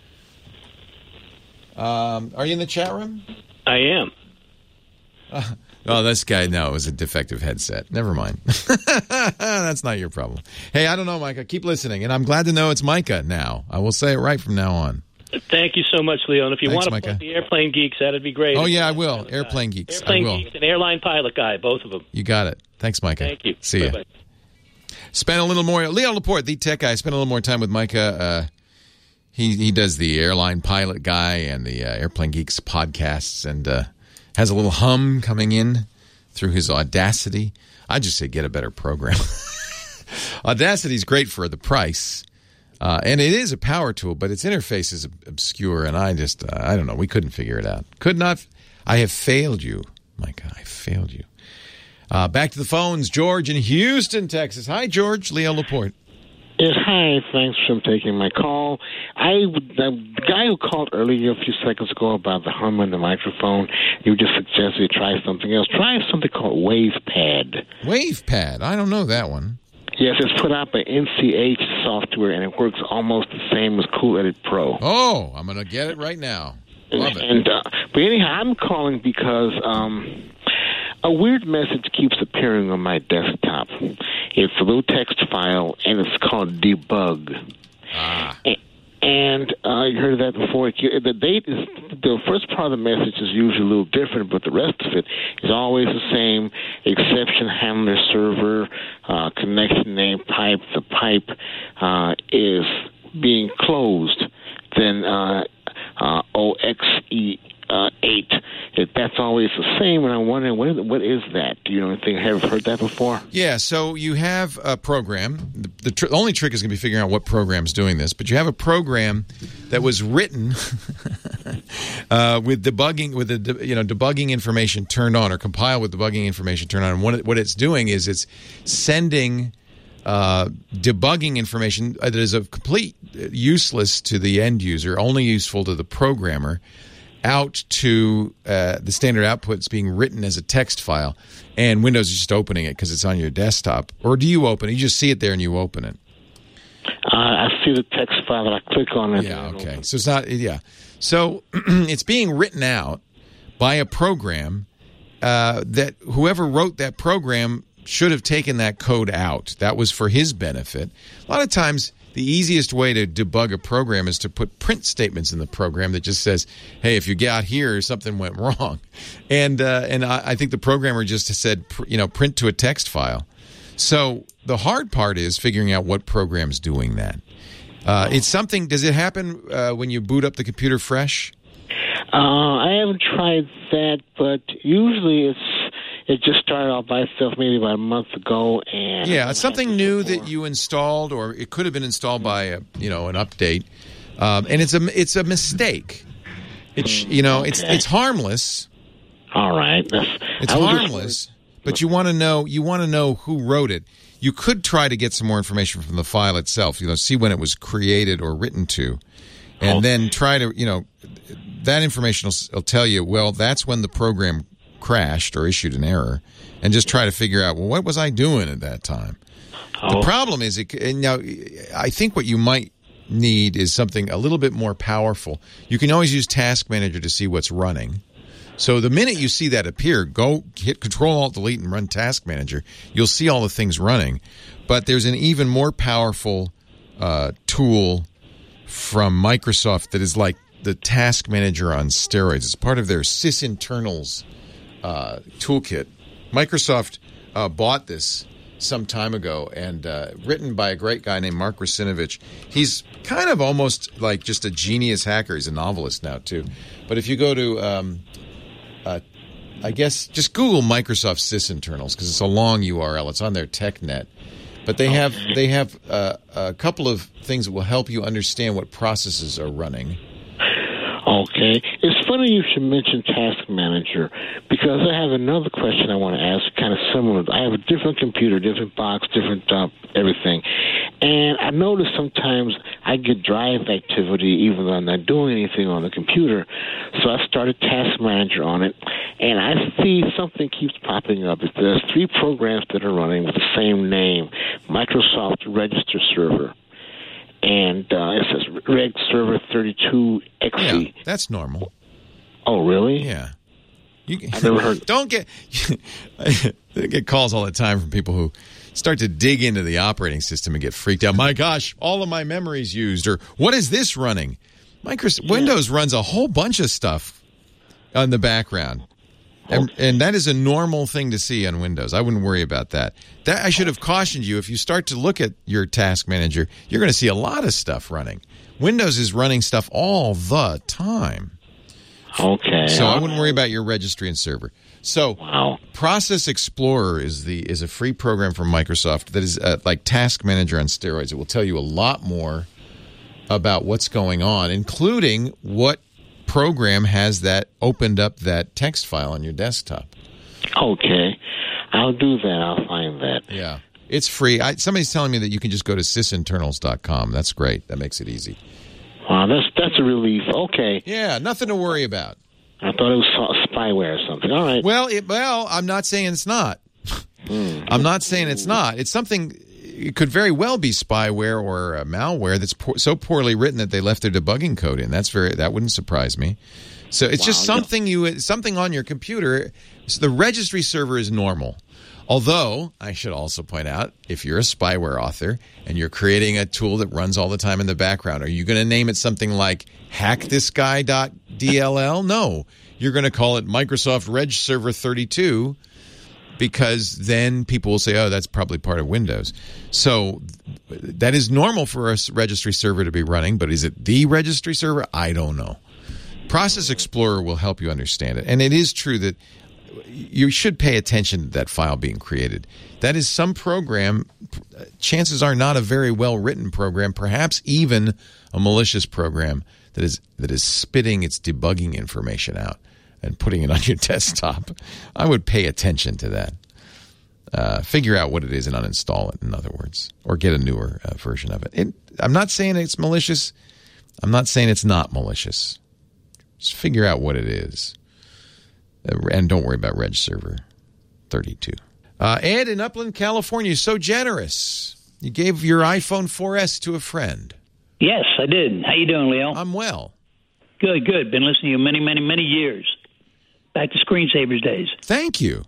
Are you in the chat room? I am. Oh, this guy, no, it was a defective headset. Never mind. That's not your problem. Hey, I don't know, Micah. Keep listening. And I'm glad to know it's Micah now. I will say it right from now on. Thank you so much, Leo. And if you want to plug the Airplane Geeks, that'd be great. Oh, yeah, I will. Airplane Geeks. Airplane Geeks and Airline Pilot Guy, both of them. You got it. Thanks, Micah. Thank you. See ya. Spent a little more, Leo Laporte, the tech guy, spent a little more time with Micah. He does the Airline Pilot Guy and the Airplane Geeks podcasts, and has a little hum coming in through his Audacity. I just say get a better program. Audacity's great for the price, and it is a power tool, but its interface is obscure, and I don't know. We couldn't figure it out. Could not. I have failed you, Micah. I failed you. Back to the phones. George in Houston, Texas. Hi, George. Leo Laporte. Yes, hi. Thanks for taking my call. The guy who called earlier a few seconds ago about the hum on the microphone, you just suggested you try something else. Try something called WavePad. WavePad? I don't know that one. Yes, it's put out by NCH Software, and it works almost the same as Cool Edit Pro. Oh, I'm going to get it right now. Love it. But anyhow, I'm calling because a weird message keeps appearing on my desktop. It's a little text file, and it's called debug. And you heard of that before. The date is the first part of the message is usually a little different, but the rest of it is always the same. Exception handler server, connection name pipe. The pipe is being closed. Then OXE8. That's always the same, and I'm wondering, what is that? Do you know anything? Have you heard that before? Yeah, so you have a program. The only trick is going to be figuring out what program's doing this, but you have a program that was written with debugging, with the debugging information turned on, or compiled with debugging information turned on. And what it's doing is it's sending debugging information that is of complete useless to the end user, only useful to the programmer, out to the standard output. It's being written as a text file, and Windows is just opening it because it's on your desktop. Or do you open it? You just see it there and you open it. I see the text file and I click on it. Yeah, okay. So it's not, So it's being written out by a program that whoever wrote that program should have taken that code out. That was for his benefit. A lot of times, the easiest way to debug a program is to put print statements in the program that just says, hey, if you got here, something went wrong. And I think the programmer just said, print to a text file. So the hard part is figuring out what program's doing that. It's something, does it happen when you boot up the computer fresh? I haven't tried that, but usually it just started off by itself maybe about a month ago. And yeah, it's something new that you installed, or it could have been installed by an update, and it's a mistake. It's harmless. All right, it's harmless, but you want to know who wrote it. You could try to get some more information from the file itself. See when it was created or written to, and then try to that information will tell you. Well, that's when the program crashed or issued an error, and just try to figure out, well, what was I doing at that time? The problem is, I think what you might need is something a little bit more powerful. You can always use Task Manager to see what's running. So the minute you see that appear, go hit Control-Alt-Delete and run Task Manager. You'll see all the things running. But there's an even more powerful tool from Microsoft that is like the Task Manager on steroids. It's part of their sysinternals toolkit. Microsoft bought this some time ago, and written by a great guy named Mark Russinovich. He's kind of almost like just a genius hacker. He's a novelist now too. But if you go to I guess just Google Microsoft sysinternals, because it's a long URL. It's on their TechNet. But they have a couple of things that will help you understand what processes are running. Okay. It's funny you should mention Task Manager, because I have another question I want to ask, kind of similar. I have a different computer, different box, different everything. And I notice sometimes I get drive activity even though I'm not doing anything on the computer. So I started Task Manager on it, and I see something keeps popping up. There's 3 programs that are running with the same name, Microsoft Register Server. And it says Reg Server 32XE. Yeah, that's normal. Oh, really? Yeah. I've never heard. I get calls all the time from people who start to dig into the operating system and get freaked out. My gosh, all of my memory's used. Or what is this running? Windows runs a whole bunch of stuff on the background. And that is a normal thing to see on Windows. I wouldn't worry about that. I should have cautioned you. If you start to look at your Task Manager, you're going to see a lot of stuff running. Windows is running stuff all the time. Okay. So I wouldn't worry about your registry and server. So Process Explorer is a free program from Microsoft that is like Task Manager on steroids. It will tell you a lot more about what's going on, including what program has that opened up that text file on your desktop. Okay. I'll do that. I'll find that. Yeah. It's free. Somebody's telling me that you can just go to sysinternals.com. That's great. That makes it easy. Wow, that's a relief. Okay. Yeah, nothing to worry about. I thought it was spyware or something. All right. Well, I'm not saying it's not. I'm not saying it's not. It's something. It could very well be spyware or malware that's so poorly written that they left their debugging code in. That wouldn't surprise me. So it's just something on your computer. So the registry server is normal. Although, I should also point out, if you're a spyware author and you're creating a tool that runs all the time in the background, are you going to name it something like hackthisguy.dll? No. You're going to call it Microsoft Reg Server 32 because then people will say, oh, that's probably part of Windows. So that is normal for a registry server to be running, but is it the registry server? I don't know. Process Explorer will help you understand it. And it is true that you should pay attention to that file being created. That is some program, chances are not a very well-written program, perhaps even a malicious program that is spitting its debugging information out and putting it on your desktop. I would pay attention to that. Figure out what it is and uninstall it, in other words, or get a newer version of it. I'm not saying it's malicious. I'm not saying it's not malicious. Just figure out what it is. And don't worry about Reg Server 32. Ed in Upland, California, so generous. You gave your iPhone 4S to a friend. Yes, I did. How you doing, Leo? I'm well. Good. Been listening to you many, many, many years. Back to Screensavers days. Thank you.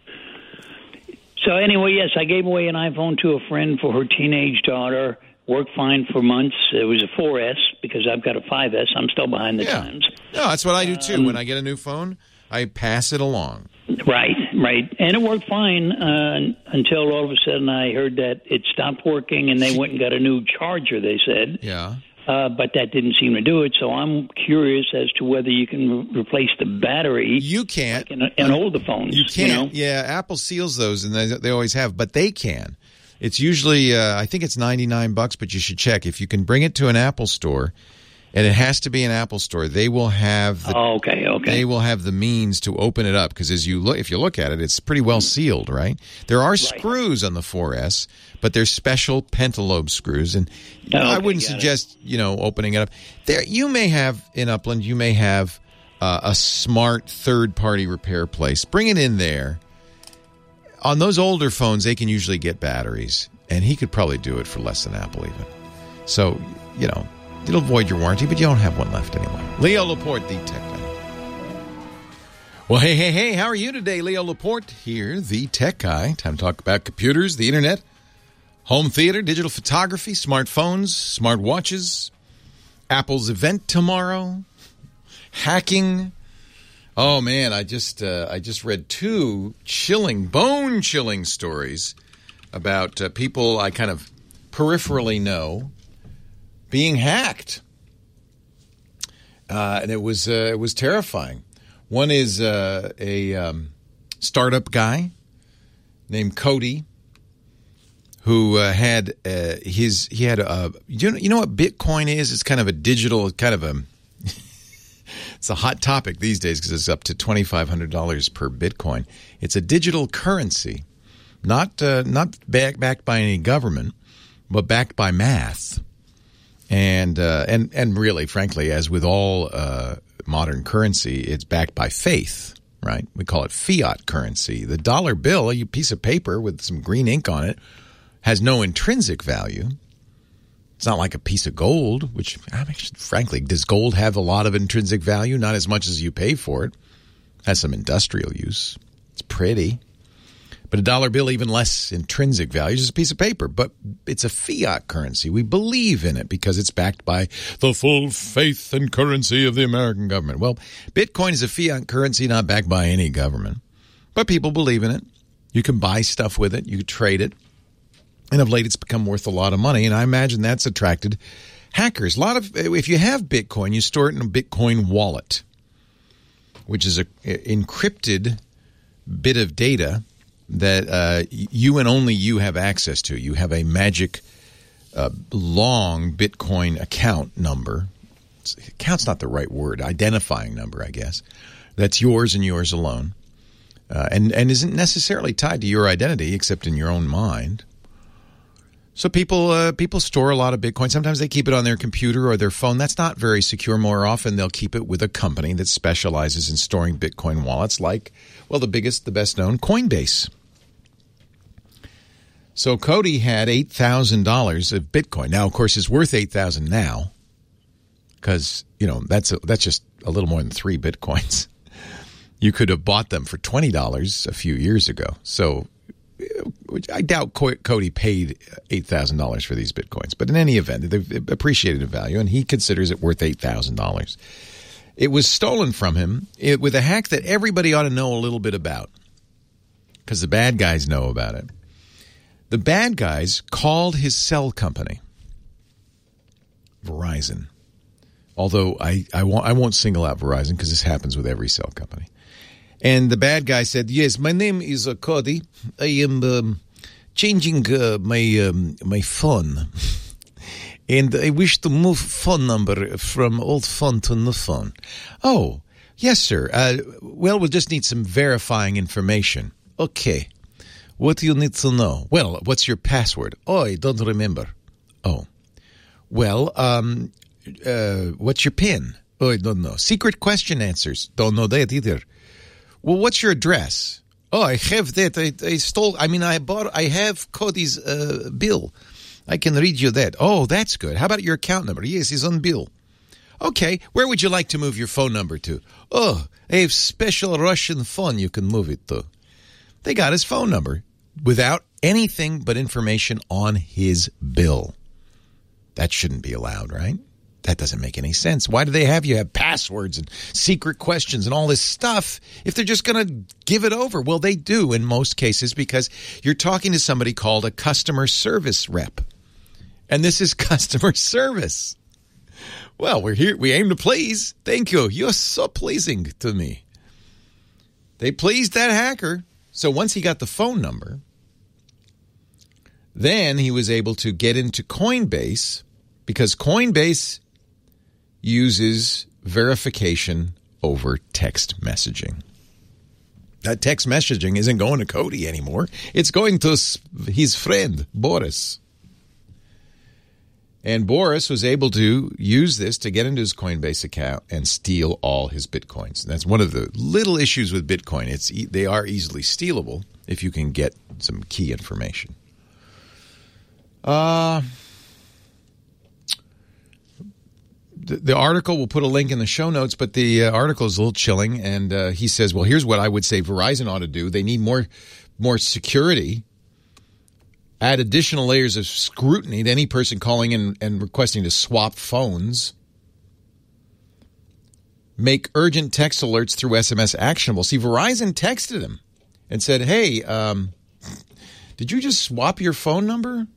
So anyway, yes, I gave away an iPhone to a friend for her teenage daughter. Worked fine for months. It was a 4S because I've got a 5S. I'm still behind the times. No, that's what I do too. When I get a new phone, I pass it along. Right. And it worked fine until all of a sudden I heard that it stopped working and they went and got a new charger, they said. Yeah. But that didn't seem to do it, so I'm curious as to whether you can replace the battery. You can't. Like in older phones. You can't. You know? Yeah, Apple seals those, and they always have, but they can. It's usually, I think it's $99, but you should check. If you can bring it to an Apple store, and it has to be an Apple store, they will have They will have the means to open it up because if you look at it, it's pretty well sealed, right? There are screws on the 4S, but they're special pentalobe screws, and I wouldn't suggest opening it up. There, you may have in Upland, a smart third-party repair place. Bring it in there. On those older phones, they can usually get batteries, and he could probably do it for less than Apple even. So, it'll void your warranty, but you don't have one left anyway. Leo Laporte, the Tech Guy. Well, hey, how are you today? Leo Laporte here, the Tech Guy. Time to talk about computers, the internet, home theater, digital photography, smartphones, smartwatches, Apple's event tomorrow, hacking. Oh, man, I just read two bone-chilling stories about people I kind of peripherally know being hacked. And it was terrifying. One is a startup guy named Cody who had you know what Bitcoin is? It's kind of a digital it's a hot topic these days because it's up to $2,500 per Bitcoin. It's a digital currency, not backed by any government, but backed by math. And really, frankly, as with all modern currency, it's backed by faith, right? We call it fiat currency. The dollar bill, a piece of paper with some green ink on it, has no intrinsic value. It's not like a piece of gold, which, frankly, does gold have a lot of intrinsic value? Not as much as you pay for it. It has some industrial use. It's pretty. But a dollar bill, even less intrinsic value, is just a piece of paper. But it's a fiat currency. We believe in it because it's backed by the full faith and currency of the American government. Well, Bitcoin is a fiat currency not backed by any government. But people believe in it. You can buy stuff with it. You can trade it. And of late, it's become worth a lot of money. And I imagine that's attracted hackers. If you have Bitcoin, you store it in a Bitcoin wallet, which is an encrypted bit of data that you and only you have access to. You have a magic long Bitcoin account number. Account's not the right word. Identifying number, I guess. That's yours and yours alone. And isn't necessarily tied to your identity except in your own mind. So people store a lot of Bitcoin. Sometimes they keep it on their computer or their phone. That's not very secure. More often, they'll keep it with a company that specializes in storing Bitcoin wallets like, well, the best known, Coinbase. So Cody had $8,000 of Bitcoin. Now, of course, it's worth $8,000 now because, that's just a little more than 3 Bitcoins. You could have bought them for $20 a few years ago. So I doubt Cody paid $8,000 for these Bitcoins. But in any event, they've appreciated in value, and he considers it worth $8,000. It was stolen from him with a hack that everybody ought to know a little bit about because the bad guys know about it. The bad guys called his cell company, Verizon. Although I won't single out Verizon because this happens with every cell company. And the bad guy said, "Yes, my name is Cody. I am changing my phone, and I wish to move phone number from old phone to new phone." "Oh, yes, sir. Well, we'll just need some verifying information." "Okay. What do you need to know?" "Well, what's your password?" "Oh, I don't remember." "Oh. Well, what's your PIN?" "Oh, I don't know." "Secret question answers." "Don't know that either." "Well, what's your address?" "Oh, I have that. I have Cody's bill. I can read you that." "Oh, that's good. How about your account number?" "Yes, it's on bill." "Okay, where would you like to move your phone number to?" "Oh, I have special Russian phone you can move it to." They got his phone number without anything but information on his bill. That shouldn't be allowed, right? That doesn't make any sense. Why do they have you have passwords and secret questions and all this stuff if they're just going to give it over? Well, they do in most cases because you're talking to somebody called a customer service rep. And this is customer service. Well, we're here. We aim to please. Thank you. You're so pleasing to me. They pleased that hacker. So once he got the phone number, then he was able to get into Coinbase because Coinbase uses verification over text messaging. That text messaging isn't going to Cody anymore. It's going to his friend, Boris. And Boris was able to use this to get into his Coinbase account and steal all his Bitcoins. And that's one of the little issues with Bitcoin. They are easily stealable if you can get some key information. The article, we'll put a link in the show notes, but the article is a little chilling. And he says, well, here's what I would say Verizon ought to do. They need more security. Add additional layers of scrutiny to any person calling in and requesting to swap phones. Make urgent text alerts through SMS actionable. See, Verizon texted him and said, hey, did you just swap your phone number?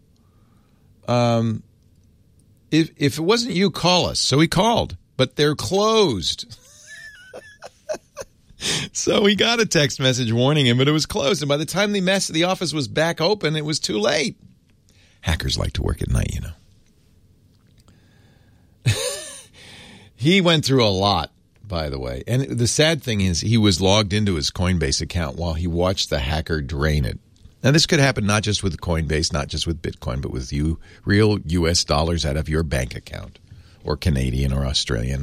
If it wasn't you, call us. So he called, but they're closed. So he got a text message warning him, but it was closed. And by the time the office was back open, it was too late. Hackers like to work at night, you know. He went through a lot, by the way. And the sad thing is he was logged into his Coinbase account while he watched the hacker drain it. Now, this could happen not just with Coinbase, not just with Bitcoin, but with real U.S. dollars out of your bank account, or Canadian or Australian.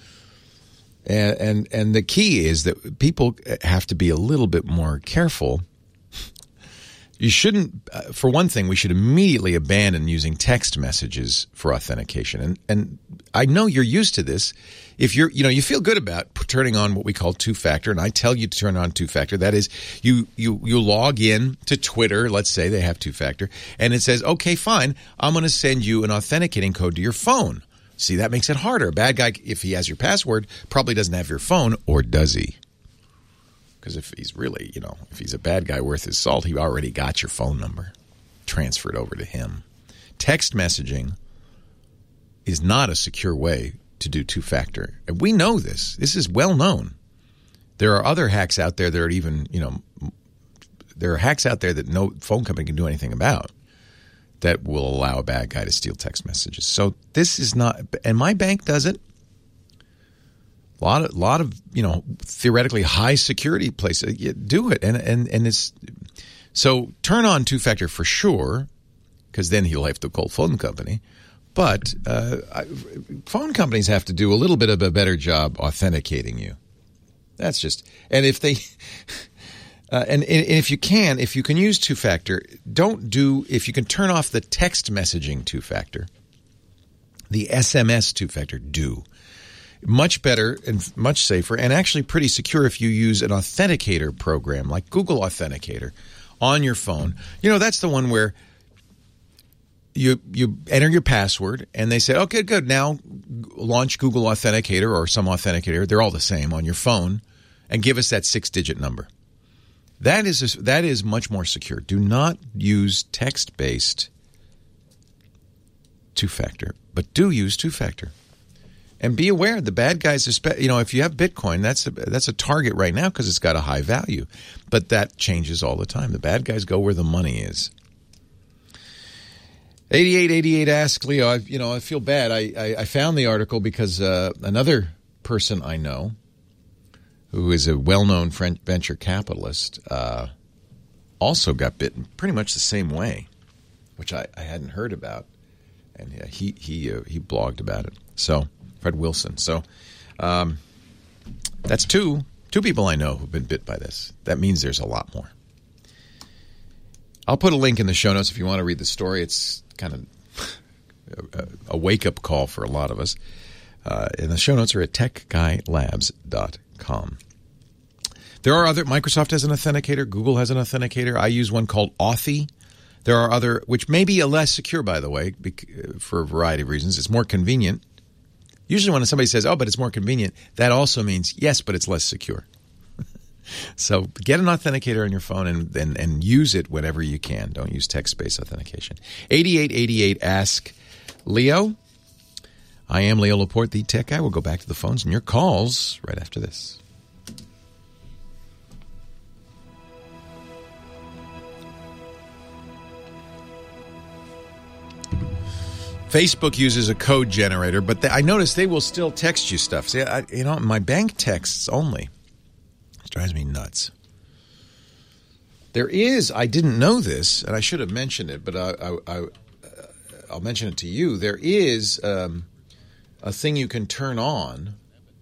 And the key is that people have to be a little bit more careful. You shouldn't, for one thing, we should immediately abandon using text messages for authentication. And I know you're used to this. If you feel good about turning on what we call two-factor, and I tell you to turn on two-factor. That is, you log in to Twitter. Let's say they have two-factor, and it says, okay, fine, I'm going to send you an authenticating code to your phone. See, that makes it harder. A bad guy, if he has your password, probably doesn't have your phone, or does he? Because if he's really, if he's a bad guy worth his salt, he already got your phone number transferred over to him. Text messaging is not a secure way to do two-factor. And we know this. This is well known. There are other hacks out there that are even, there are hacks out there that no phone company can do anything about that will allow a bad guy to steal text messages. So this is not, and my bank does it. A lot of theoretically high security places do it, and it's so turn on two-factor for sure. because then he'll have to call phone company. But phone companies have to do a little bit of a better job authenticating you. That's just, and if they, and if you can use two-factor, if you can turn off the text messaging two-factor, the SMS two-factor, do. Much better and much safer and actually pretty secure if you use an authenticator program like Google Authenticator on your phone. You know, that's the one where you enter your password and they say, okay, good, now launch Google Authenticator or some authenticator. They're all the same on your phone and give us that 6-digit number. That is much more secure. Do not use text-based two-factor, but do use two-factor. And be aware, the bad guys, if you have Bitcoin, that's a target right now because it's got a high value. But that changes all the time. The bad guys go where the money is. 8888 Ask Leo. I feel bad. I found the article because another person I know, who is a well-known French venture capitalist, also got bitten pretty much the same way, which I hadn't heard about, and he blogged about it. So. Fred Wilson. So that's two people I know who've been bit by this. That means there's a lot more. I'll put a link in the show notes if you want to read the story. It's kind of a wake-up call for a lot of us. And the show notes are at techguylabs.com. There are other, Microsoft has an authenticator, Google has an authenticator. I use one called Authy. There are other, which may be less secure, by the way, for a variety of reasons. It's more convenient. Usually when somebody says, oh, but it's more convenient, that also means, yes, but it's less secure. So get an authenticator on your phone and use it whenever you can. Don't use text-based authentication. 8888 Ask Leo. I am Leo Laporte, the tech guy. We'll go back to the phones and your calls right after this. Facebook uses a code generator, but I noticed they will still text you stuff. See, my bank texts only. It drives me nuts. There is, I didn't know this, and I should have mentioned it, but I'll mention it to you. There is a thing you can turn on.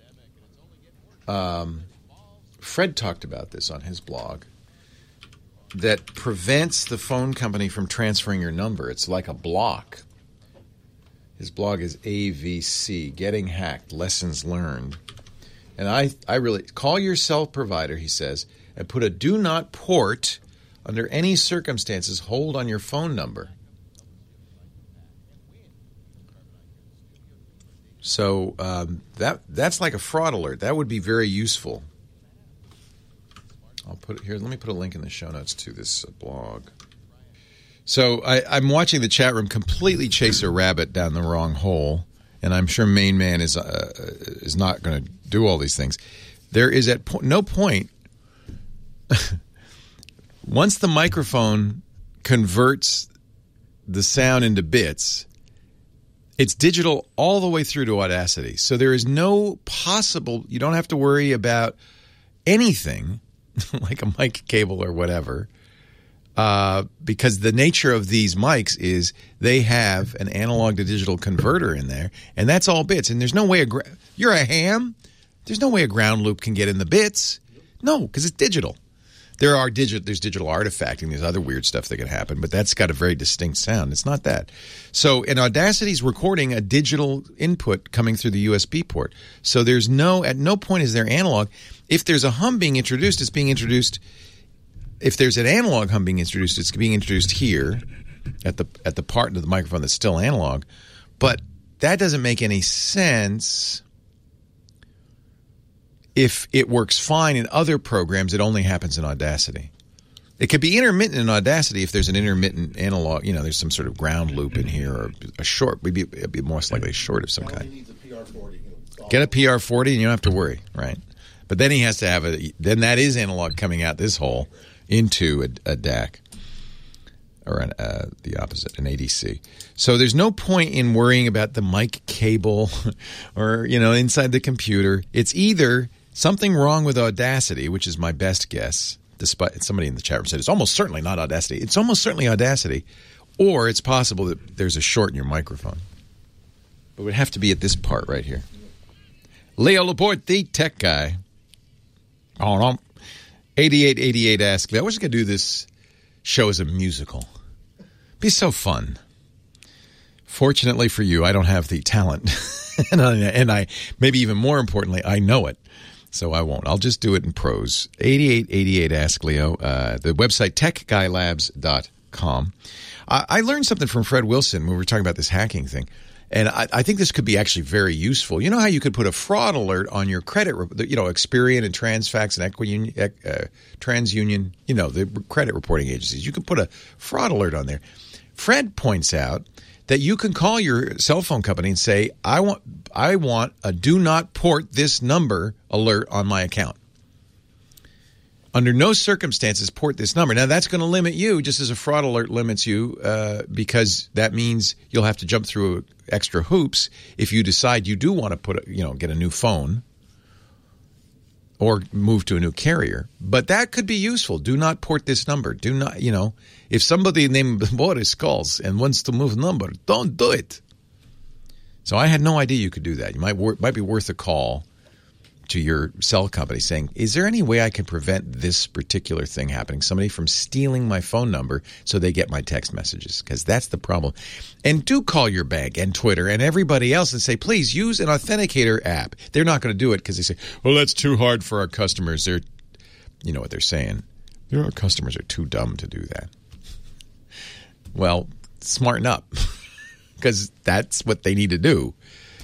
Fred talked about this on his blog, that prevents the phone company from transferring your number. It's like a block. His blog is AVC, Getting Hacked, Lessons Learned. And I really, call your cell provider, he says, and put a do not port under any circumstances hold on your phone number. So that's like a fraud alert. That would be very useful. I'll put it here. Let me put a link in the show notes to this blog. So I'm watching the chat room completely chase a rabbit down the wrong hole, and I'm sure Main Man is not going to do all these things. There is at no point, once the microphone converts the sound into bits, it's digital all the way through to Audacity. So there is no possible, you don't have to worry about anything like a mic cable or whatever. Because the nature of these mics is they have an analog to digital converter in there, and that's all bits. And there's no way you're a ham. There's no way a ground loop can get in the bits. No, because it's digital. There's digital artifacting. There's other weird stuff that can happen, but that's got a very distinct sound. It's not that. So, and Audacity's recording a digital input coming through the USB port. So at no point is there analog. If there's a hum being introduced, it's being introduced. If there's an analog hum being introduced, it's being introduced here at the part of the microphone that's still analog. But that doesn't make any sense. If it works fine in other programs, it only happens in Audacity. It could be intermittent in Audacity if there's an intermittent analog, there's some sort of ground loop in here, or a short, maybe it'd be most likely a short of some kind. Get a PR40 and you don't have to worry, right? But then he has to have then that is analog coming out this hole into a DAC, or the opposite, an ADC. So there's no point in worrying about the mic cable or, inside the computer. It's either something wrong with Audacity, which is my best guess, despite somebody in the chat room said it's almost certainly not Audacity. It's almost certainly Audacity, Or it's possible that there's a short in your microphone. But it would have to be at this part right here. Leo Laporte, the tech guy. 8888 Ask Leo. I wish I could do this show as a musical. It'd be so fun. Fortunately for you, I don't have the talent. and I, maybe even more importantly, I know it. So I won't. I'll just do it in prose. 8888 Ask Leo. The website, techguylabs.com. I learned something from Fred Wilson when we were talking about this hacking thing. And I think this could be actually very useful. You know how you could put a fraud alert on your credit, Experian and Transfax and TransUnion, the credit reporting agencies. You can put a fraud alert on there. Fred points out that you can call your cell phone company and say, I want a do not port this number alert on my account. Under no circumstances port this number. Now, that's going to limit you, just as a fraud alert limits you, because that means you'll have to jump through extra hoops if you decide you do want to get a new phone or move to a new carrier. But that could be useful. Do not port this number. Do not, if somebody named Boris calls and wants to move number, don't do it. So I had no idea you could do that. You might be worth a call to your cell company saying, is there any way I can prevent this particular thing happening? Somebody from stealing my phone number so they get my text messages, because that's the problem. And do call your bank and Twitter and everybody else and say, please use an authenticator app. They're not going to do it because they say, well, that's too hard for our customers. You know what they're saying. Our customers are too dumb to do that. Well, smarten up because that's what they need to do.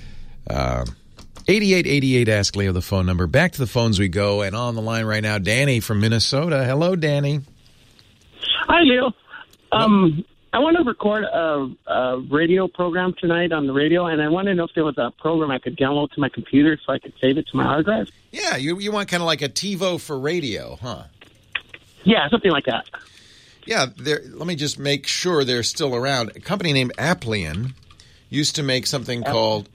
8888 Ask Leo, the phone number. Back to the phones we go, and on the line right now, Danny from Minnesota. Hello, Danny. Hi, Leo. I want to record a radio program tonight on the radio, and I want to know if there was a program I could download to my computer so I could save it to my hard drive. Yeah, you want kind of like a TiVo for radio, huh? Yeah, something like that. Yeah, let me just make sure they're still around. A company named Applian used to make something called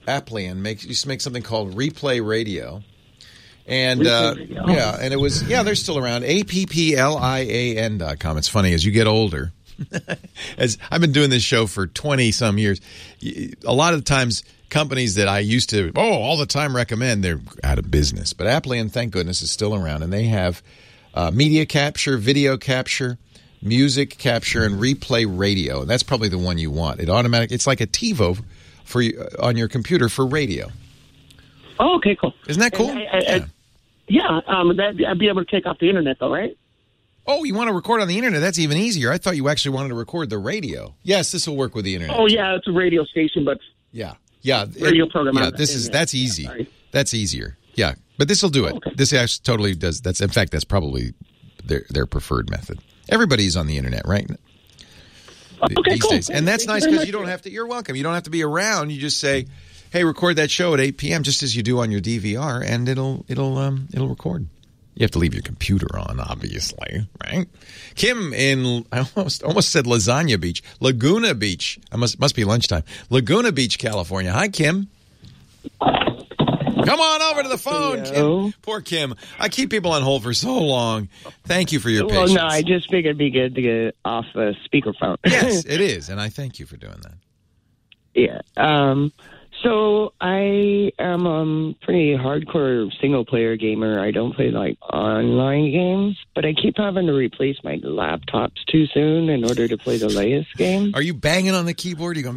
Replay Radio. And and it was they're still around. APPLIAN.com. It's funny, as you get older, as I've been doing this show for 20 some years, a lot of times companies that I used to all the time recommend, they're out of business. But Applian, thank goodness, is still around, and they have media capture, video capture, music capture, and replay radio. And that's probably the one you want. It's like a TiVo for on your computer for radio. Oh, okay, cool. Isn't that cool? I'd be able to take off the internet, though, right? Oh, you want to record on the internet? That's even easier. I thought you actually wanted to record the radio. Yes, this will work with the internet. Oh, yeah, it's a radio station, but radio program. Yeah, that's easy. Sorry. That's easier. Yeah, but this will do it. Okay. This actually totally does. That's probably their preferred method. Everybody's on the internet, right? Okay, these days. And that's nice because you don't have to. You're welcome. You don't have to be around. You just say, "Hey, record that show at 8 p.m." just as you do on your DVR, and it'll record. You have to leave your computer on, obviously, right? Kim I almost said Lasagna Beach, Laguna Beach. I must be lunchtime. Laguna Beach, California. Hi, Kim. Come on over to the phone, Kim. Poor Kim. I keep people on hold for so long. Thank you for your patience. Well, no, I just figured it'd be good to get off the speakerphone. Yes, it is, and I thank you for doing that. Yeah. So I am a pretty hardcore single-player gamer. I don't play, online games, but I keep having to replace my laptops too soon in order to play the latest game. Are you banging on the keyboard? You go,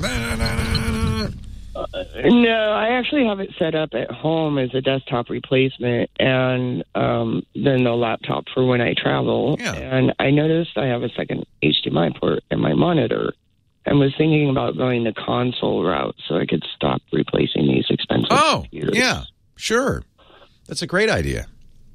No, I actually have it set up at home as a desktop replacement and then the laptop for when I travel. Yeah. And I noticed I have a second HDMI port in my monitor and was thinking about going the console route so I could stop replacing these expensive computers. Yeah, sure. That's a great idea.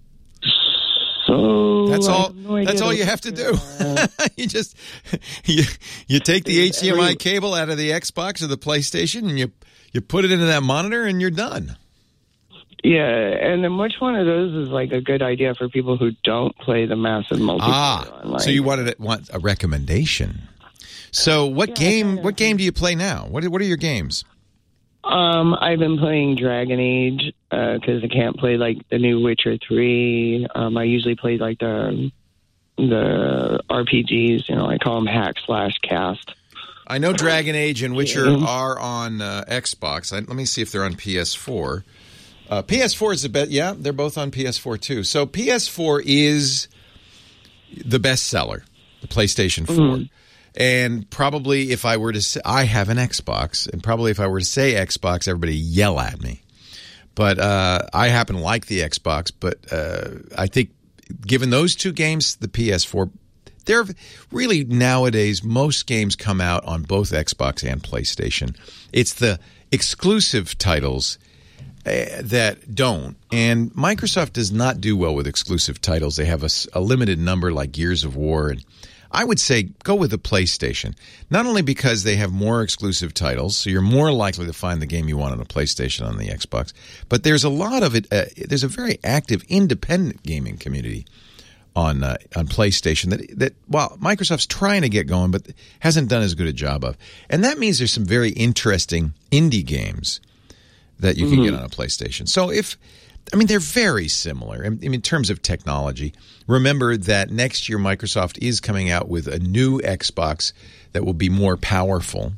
So that's all you have to do. You just you take the HDMI cable out of the Xbox or the PlayStation and you put it into that monitor and you're done. Yeah, and then which one of those is a good idea for people who don't play the massive multiplayer online? So you want a recommendation. So what game do you play now? What are your games? I've been playing Dragon Age because I can't play the new Witcher 3. I usually play the RPGs. I call them hack/cast. I know Dragon Age and Witcher are on Xbox. Let me see if they're on PS4. PS4 is the best. Yeah, they're both on PS4 too. So PS4 is the best seller, the PlayStation 4. And probably if I were to say, I have an Xbox, and probably if I were to say Xbox, everybody yell at me. But I happen to like the Xbox, but I think given those two games, the PS4, they're really nowadays, most games come out on both Xbox and PlayStation. It's the exclusive titles that don't. And Microsoft does not do well with exclusive titles. They have a limited number like Gears of War. And I would say go with the PlayStation, not only because they have more exclusive titles, so you're more likely to find the game you want on a PlayStation on the Xbox, but there's a lot of it. There's a very active independent gaming community on PlayStation that well, Microsoft's trying to get going, but hasn't done as good a job of. And that means there's some very interesting indie games that you can get on a PlayStation. So they're very similar in terms of technology. Remember that next year Microsoft is coming out with a new Xbox that will be more powerful.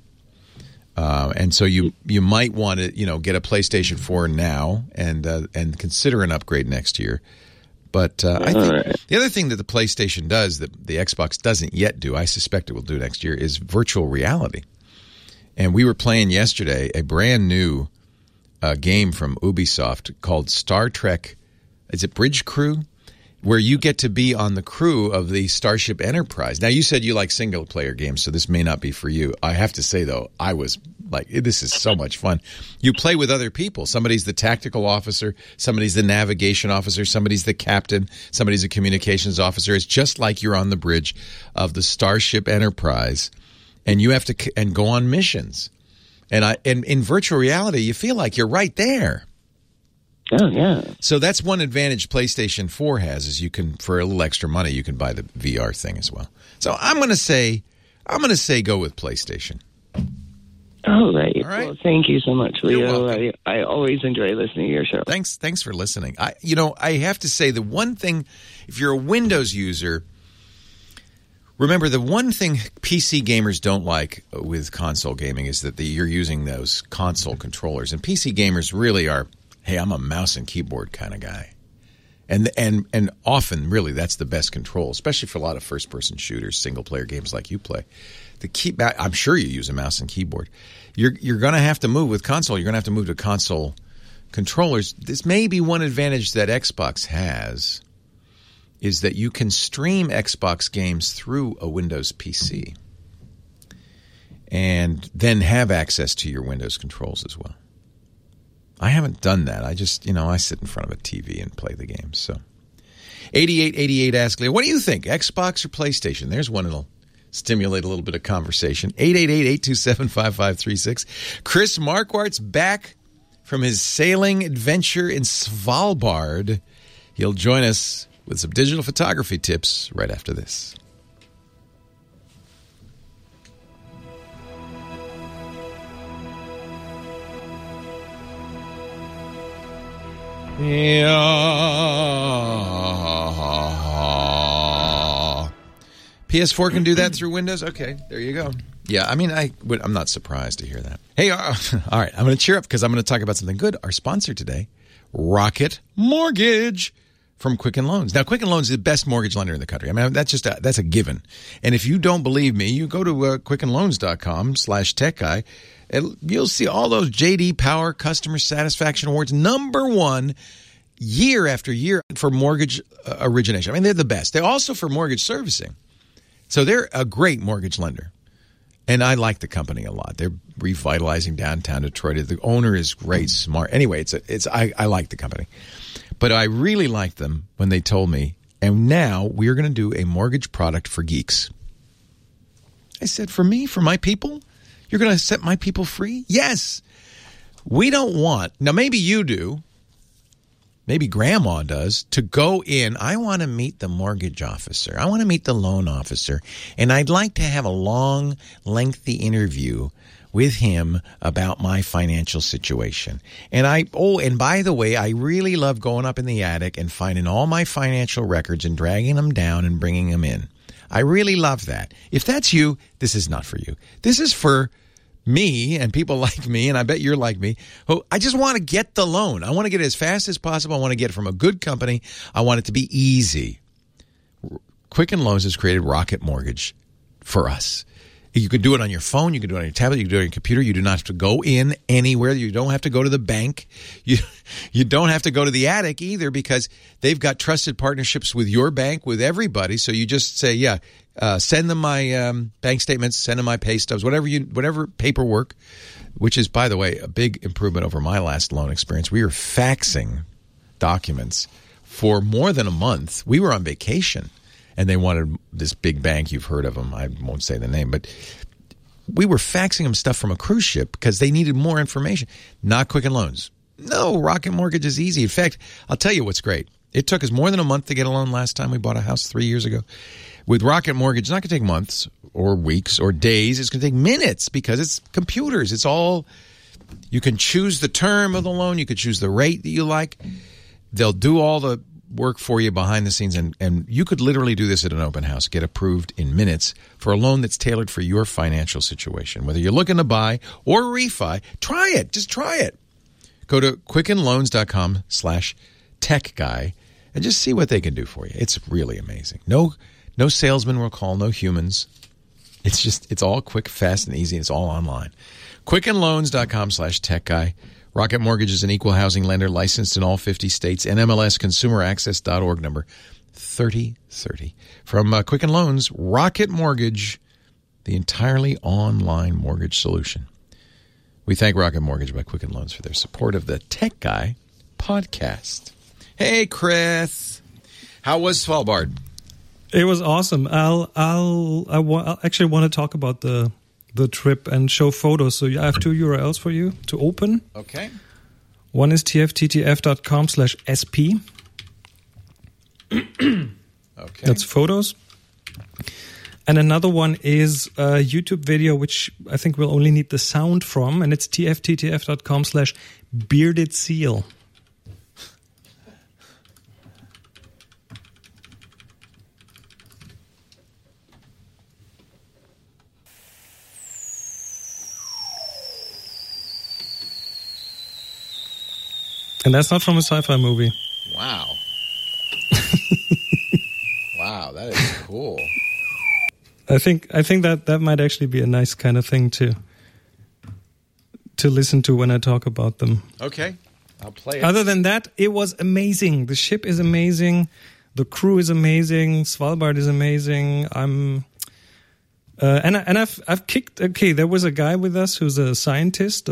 And so you might want to get a PlayStation 4 now and consider an upgrade next year. But I think the other thing that the PlayStation does that the Xbox doesn't yet do, I suspect it will do next year, is virtual reality. And we were playing yesterday a brand new game from Ubisoft called Star Trek. Is it Bridge Crew? Where you get to be on the crew of the Starship Enterprise. Now, you said you like single-player games, so this may not be for you. I have to say, though, I was like, this is so much fun. You play with other people. Somebody's the tactical officer. Somebody's the navigation officer. Somebody's the captain. Somebody's a communications officer. It's just like you're on the bridge of the Starship Enterprise, and you have to go on missions. And in virtual reality, you feel like you're right there. Oh, yeah. So that's one advantage PlayStation 4 has is you can, for a little extra money, you can buy the VR thing as well. So I'm going to say go with PlayStation. All right. All right. Well, thank you so much, Leo. You're welcome. I always enjoy listening to your show. Thanks for listening. I have to say the one thing, if you're a Windows user, remember the one thing PC gamers don't like with console gaming is that you're using those console controllers. And PC gamers really are, hey, I'm a mouse and keyboard kind of guy. And often, really, that's the best control, especially for a lot of first-person shooters, single-player games like you play. I'm sure you use a mouse and keyboard. You're going to have to move with console. You're going to have to move to console controllers. This may be one advantage that Xbox has, is that you can stream Xbox games through a Windows PC and then have access to your Windows controls as well. I haven't done that. I just, I sit in front of a TV and play the games. So 8888 ask Leo, what do you think, Xbox or PlayStation? There's one that'll stimulate a little bit of conversation. 888-827-5536. Chris Marquardt's back from his sailing adventure in Svalbard. He'll join us with some digital photography tips right after this. PS4 can do that through Windows? Okay, there you go. Yeah, I'm not surprised to hear that. Hey, all right, I'm going to cheer up because I'm going to talk about something good. Our sponsor today, Rocket Mortgage from Quicken Loans. Now, Quicken Loans is the best mortgage lender in the country. That's a given. And if you don't believe me, you go to quickenloans.com/techguy. And you'll see all those J.D. Power Customer Satisfaction Awards, #1 year after year for mortgage origination. They're the best. They're also for mortgage servicing. So they're a great mortgage lender. And I like the company a lot. They're revitalizing downtown Detroit. The owner is great, smart. Anyway, I like the company. But I really liked them when they told me, and now we're going to do a mortgage product for geeks. I said, for me, for my people? You're going to set my people free? Yes. We don't want, now maybe you do, maybe grandma does, to go in, I want to meet the mortgage officer. I want to meet the loan officer. And I'd like to have a long, lengthy interview with him about my financial situation. And by the way, I really love going up in the attic and finding all my financial records and dragging them down and bringing them in. I really love that. If that's you, this is not for you. This is for me and people like me, and I bet you're like me, who I just want to get the loan. I want to get it as fast as possible. I want to get it from a good company. I want it to be easy. Quicken Loans has created Rocket Mortgage for us. You can do it on your phone. You can do it on your tablet. You can do it on your computer. You do not have to go in anywhere. You don't have to go to the bank. You don't have to go to the attic either, because they've got trusted partnerships with your bank, with everybody. So you just say, send them my bank statements, send them my pay stubs, whatever paperwork, which is, by the way, a big improvement over my last loan experience. We were faxing documents for more than a month. We were on vacation. And they wanted this big bank. You've heard of them. I won't say the name. But we were faxing them stuff from a cruise ship because they needed more information. Not Quicken Loans. No, Rocket Mortgage is easy. In fact, I'll tell you what's great. It took us more than a month to get a loan last time we bought a house 3 years ago. With Rocket Mortgage, it's not going to take months or weeks or days. It's going to take minutes because it's computers. It's all – you can choose the term of the loan. You can choose the rate that you like. They'll do all the – work for you behind the scenes, and you could literally do this at an open house, get approved in minutes for a loan that's tailored for your financial situation. Whether you're looking to buy or refi, try it. Just try it. Go to quickenloans.com/techguy and just see what they can do for you. It's really amazing. No salesman will call, no humans. It's all quick, fast, and easy. It's all online. quickenloans.com/techguy. Rocket Mortgage is an equal housing lender licensed in all 50 states. NMLSconsumeraccess.org, number 3030. From Quicken Loans, Rocket Mortgage, the entirely online mortgage solution. We thank Rocket Mortgage by Quicken Loans for their support of the Tech Guy podcast. Hey, Chris. How was Svalbard? It was awesome. I actually want to talk about the trip and show photos. So I have two URLs for you to open. Okay. One is tfttf.com/sp. Okay. That's photos. And another one is a YouTube video, which I think we'll only need the sound from, and it's tfttf.com/beardedseal. And that's not from a sci-fi movie. Wow. Wow, that is cool. I think that might actually be a nice kind of thing to listen to when I talk about them. Okay, I'll play it. Other than that, it was amazing. The ship is amazing. The crew is amazing. Svalbard is amazing. I've kicked. Okay, there was a guy with us who's a scientist.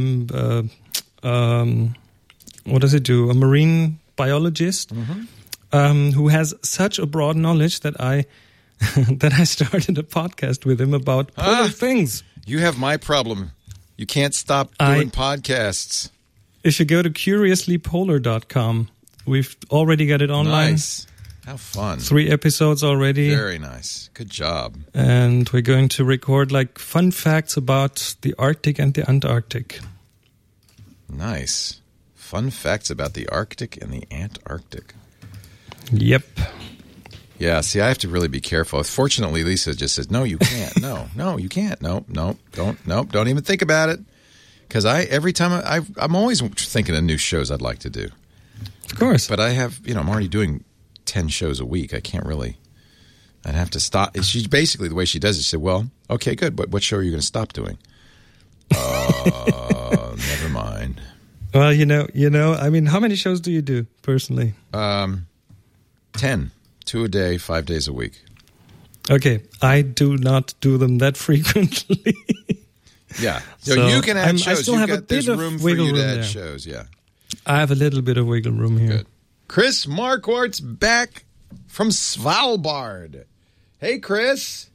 What does he do? A marine biologist, who has such a broad knowledge that I started a podcast with him about polar things. You have my problem. You can't stop doing podcasts. If you go to curiouslypolar.com, we've already got it online. Nice. How fun. 3 episodes already. Very nice. Good job. And we're going to record fun facts about the Arctic and the Antarctic. Nice. Fun facts about the Arctic and the Antarctic. Yep. Yeah, see, I have to really be careful. Fortunately, Lisa just says, no, you can't. No, you can't. No, don't even think about it. Because every time I'm always thinking of new shows I'd like to do. Of course. But I have, I'm already doing 10 shows a week. I can't really, I'd have to stop. She basically, the way she does it, she said, well, okay, good, but what show are you going to stop doing? Never mind. Well, I mean, how many shows do you do personally? 10. 2 a day, 5 days a week. Okay. I do not do them that frequently. Yeah. So you can add shows. I still have a bit of room for wiggle you to room add there. shows, yeah. I have a little bit of wiggle room here. Good. Chris Marquardt's back from Svalbard. Hey, Chris.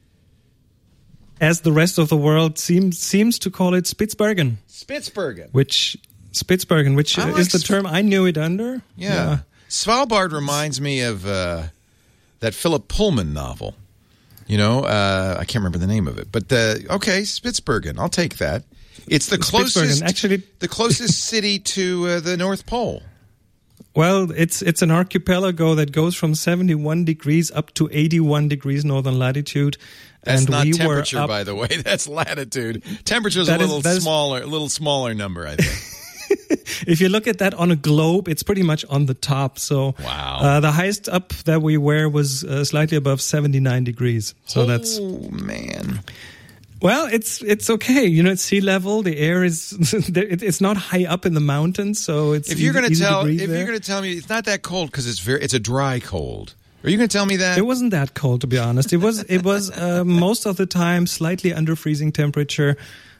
As the rest of the world seems to call it Spitsbergen. Spitsbergen. Which is the term I knew it under. Yeah. Svalbard reminds me of that Philip Pullman novel. I can't remember the name of it. But, Spitsbergen. I'll take that. It's the closest city to the North Pole. Well, it's an archipelago that goes from 71 degrees up to 81 degrees northern latitude. That's and not we temperature, were up, by the way. That's latitude. Temperature's a little smaller number, I think. If you look at that on a globe, it's pretty much on the top. So wow. The highest up that we were was slightly above 79 degrees. So that's man. Well, it's okay. You know, it's sea level. The air is it's not high up in the mountains, so it's if you're going to tell me it's not that cold because it's a dry cold. Are you going to tell me that? It wasn't that cold, to be honest. It was most of the time slightly under freezing temperature.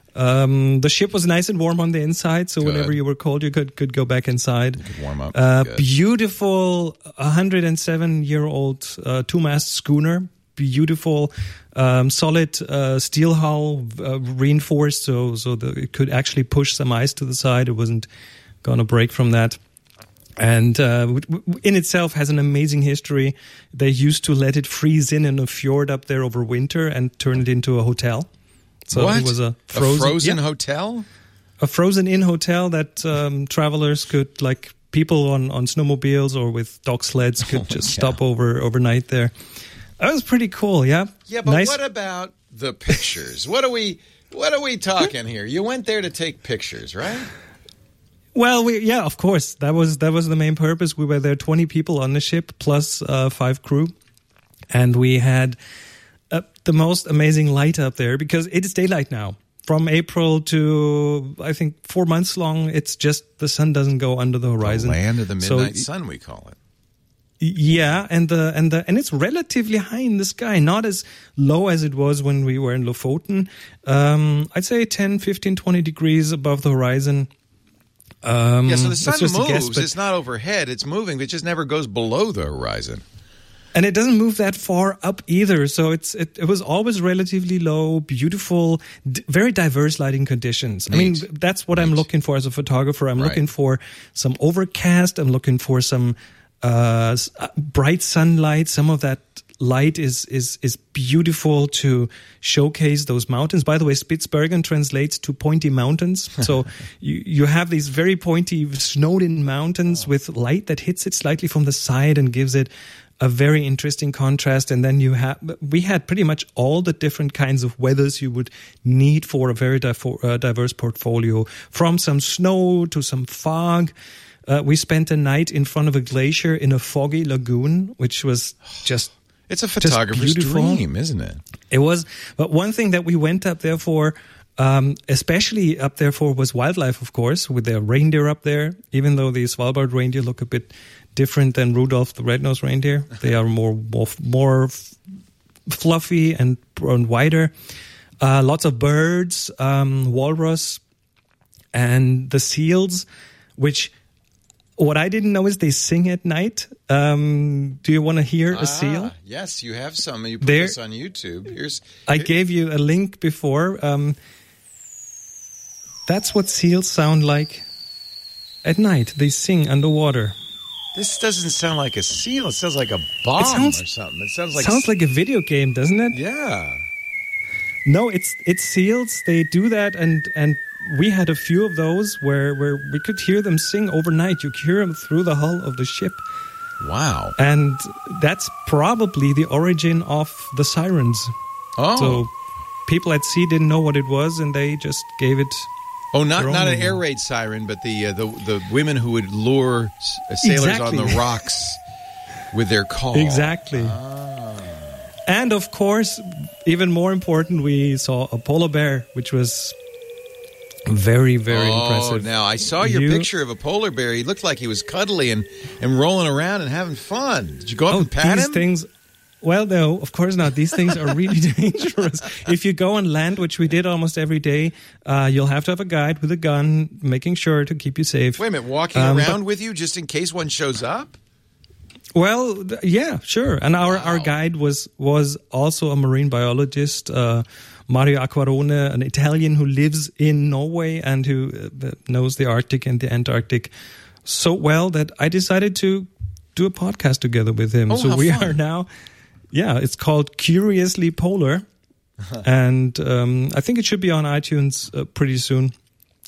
The ship was nice and warm on the inside, so whenever you were cold, you could go back inside. You could warm up. Beautiful 107-year-old 2-mast schooner. Beautiful, solid steel hull, reinforced, so that it could actually push some ice to the side. It wasn't going to break from that. And in itself has an amazing history. They used to let it freeze in a fjord up there over winter and turn it into a hotel. So what? It was a frozen hotel? A frozen-in hotel that travelers could, like people on snowmobiles or with dog sleds, could just stop overnight there. That was pretty cool, yeah. Yeah, but what about the pictures? What are we talking here? You went there to take pictures, right? Well, of course. That was the main purpose. We were there 20 people on the ship plus 5 crew, and we had the most amazing light up there because it is daylight now. From April to I think 4 months long, it's just the sun doesn't go under the horizon. The land of the midnight sun, we call it. Yeah, and it's relatively high in the sky, not as low as it was when we were in Lofoten. I'd say 10, 15, 20 degrees above the horizon. So the sun moves. Guess, it's not overhead. It's moving. It just never goes below the horizon. And it doesn't move that far up either. So it was always relatively low, beautiful, very diverse lighting conditions. Neat. I mean, that's what I'm looking for as a photographer. I'm looking for some overcast. I'm looking for some bright sunlight. Some of that light is beautiful to showcase those mountains. By the way, Spitsbergen translates to pointy mountains. So you have these very pointy snowed-in mountains with light that hits it slightly from the side and gives it a very interesting contrast. And then we had pretty much all the different kinds of weathers you would need for a very diverse portfolio, from some snow to some fog. We spent a night in front of a glacier in a foggy lagoon, which was just it's a photographer's dream, isn't it? It was. But one thing that we went up there for, especially up there for, was wildlife, of course, with their reindeer up there. Even though the Svalbard reindeer look a bit different than Rudolph the red-nosed reindeer, they are more fluffy and wider. Lots of birds, walrus, and the seals, which. What I didn't know is they sing at night. Do you want to hear a seal? Yes, you have some. You put this on YouTube. I gave you a link before. That's what seals sound like at night. They sing underwater. This doesn't sound like a seal. It sounds like a bomb or something. It sounds like a video game, doesn't it? Yeah. No, it's seals. They do that, and we had a few of those where we could hear them sing overnight. You could hear them through the hull of the ship. Wow. And that's probably the origin of the sirens. Oh. So people at sea didn't know what it was, and they just gave it... Oh, not an air raid siren, but the women who would lure sailors on the rocks with their call. Exactly. And, of course, even more important, we saw a polar bear, which was... very, very impressive. Oh, now, I saw your picture of a polar bear. He looked like he was cuddly and rolling around and having fun. Did you go up and pat him? Well, no, of course not. These things are really dangerous. If you go on land, which we did almost every day, you'll have to have a guide with a gun, making sure to keep you safe. Wait a minute, walking around with you just in case one shows up? Well, yeah, sure. And our guide was also a marine biologist, Mario Acquarone, an Italian who lives in Norway and who knows the Arctic and the Antarctic so well that I decided to do a podcast together with him. Oh, so we are now, it's called Curiously Polar. And I think it should be on iTunes pretty soon.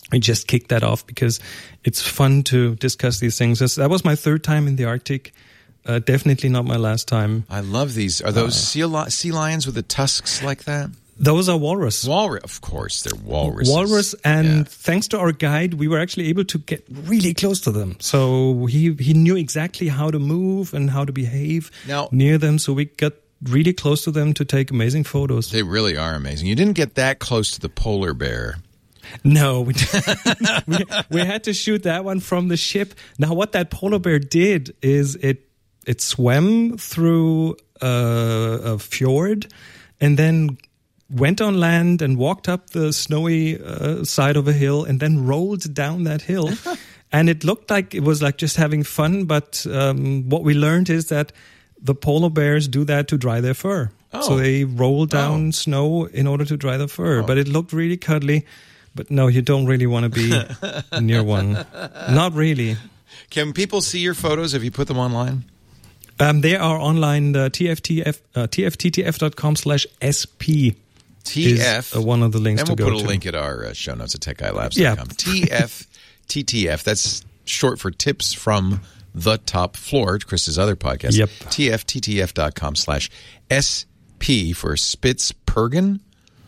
we just kicked that off because it's fun to discuss these things. That was my third time in the Arctic. Definitely not my last time. I love these. Are those sea lions with the tusks like that? Those are walrus. Of course, they're walruses. Walrus, and thanks to our guide, we were actually able to get really close to them. So he knew exactly how to move and how to behave near them. So we got really close to them to take amazing photos. They really are amazing. You didn't get that close to the polar bear. No, we had to shoot that one from the ship. Now, what that polar bear did is it swam through a fjord and then went on land and walked up the snowy side of a hill and then rolled down that hill. And it looked like it was like just having fun. But what we learned is that the polar bears do that to dry their fur. Oh. So they roll down snow in order to dry their fur. But it looked really cuddly. But no, you don't really want to be near one. Not really. Can people see your photos if you put them online? They are online, tfttf.com/sp. TF. Is one of the links to go to. And we'll put a link at our show notes at techguylabs.com. TFTTF, that's short for Tips from the Top Floor, Chris's other podcast. Yep. TFTTF.com/SP for Spitsbergen.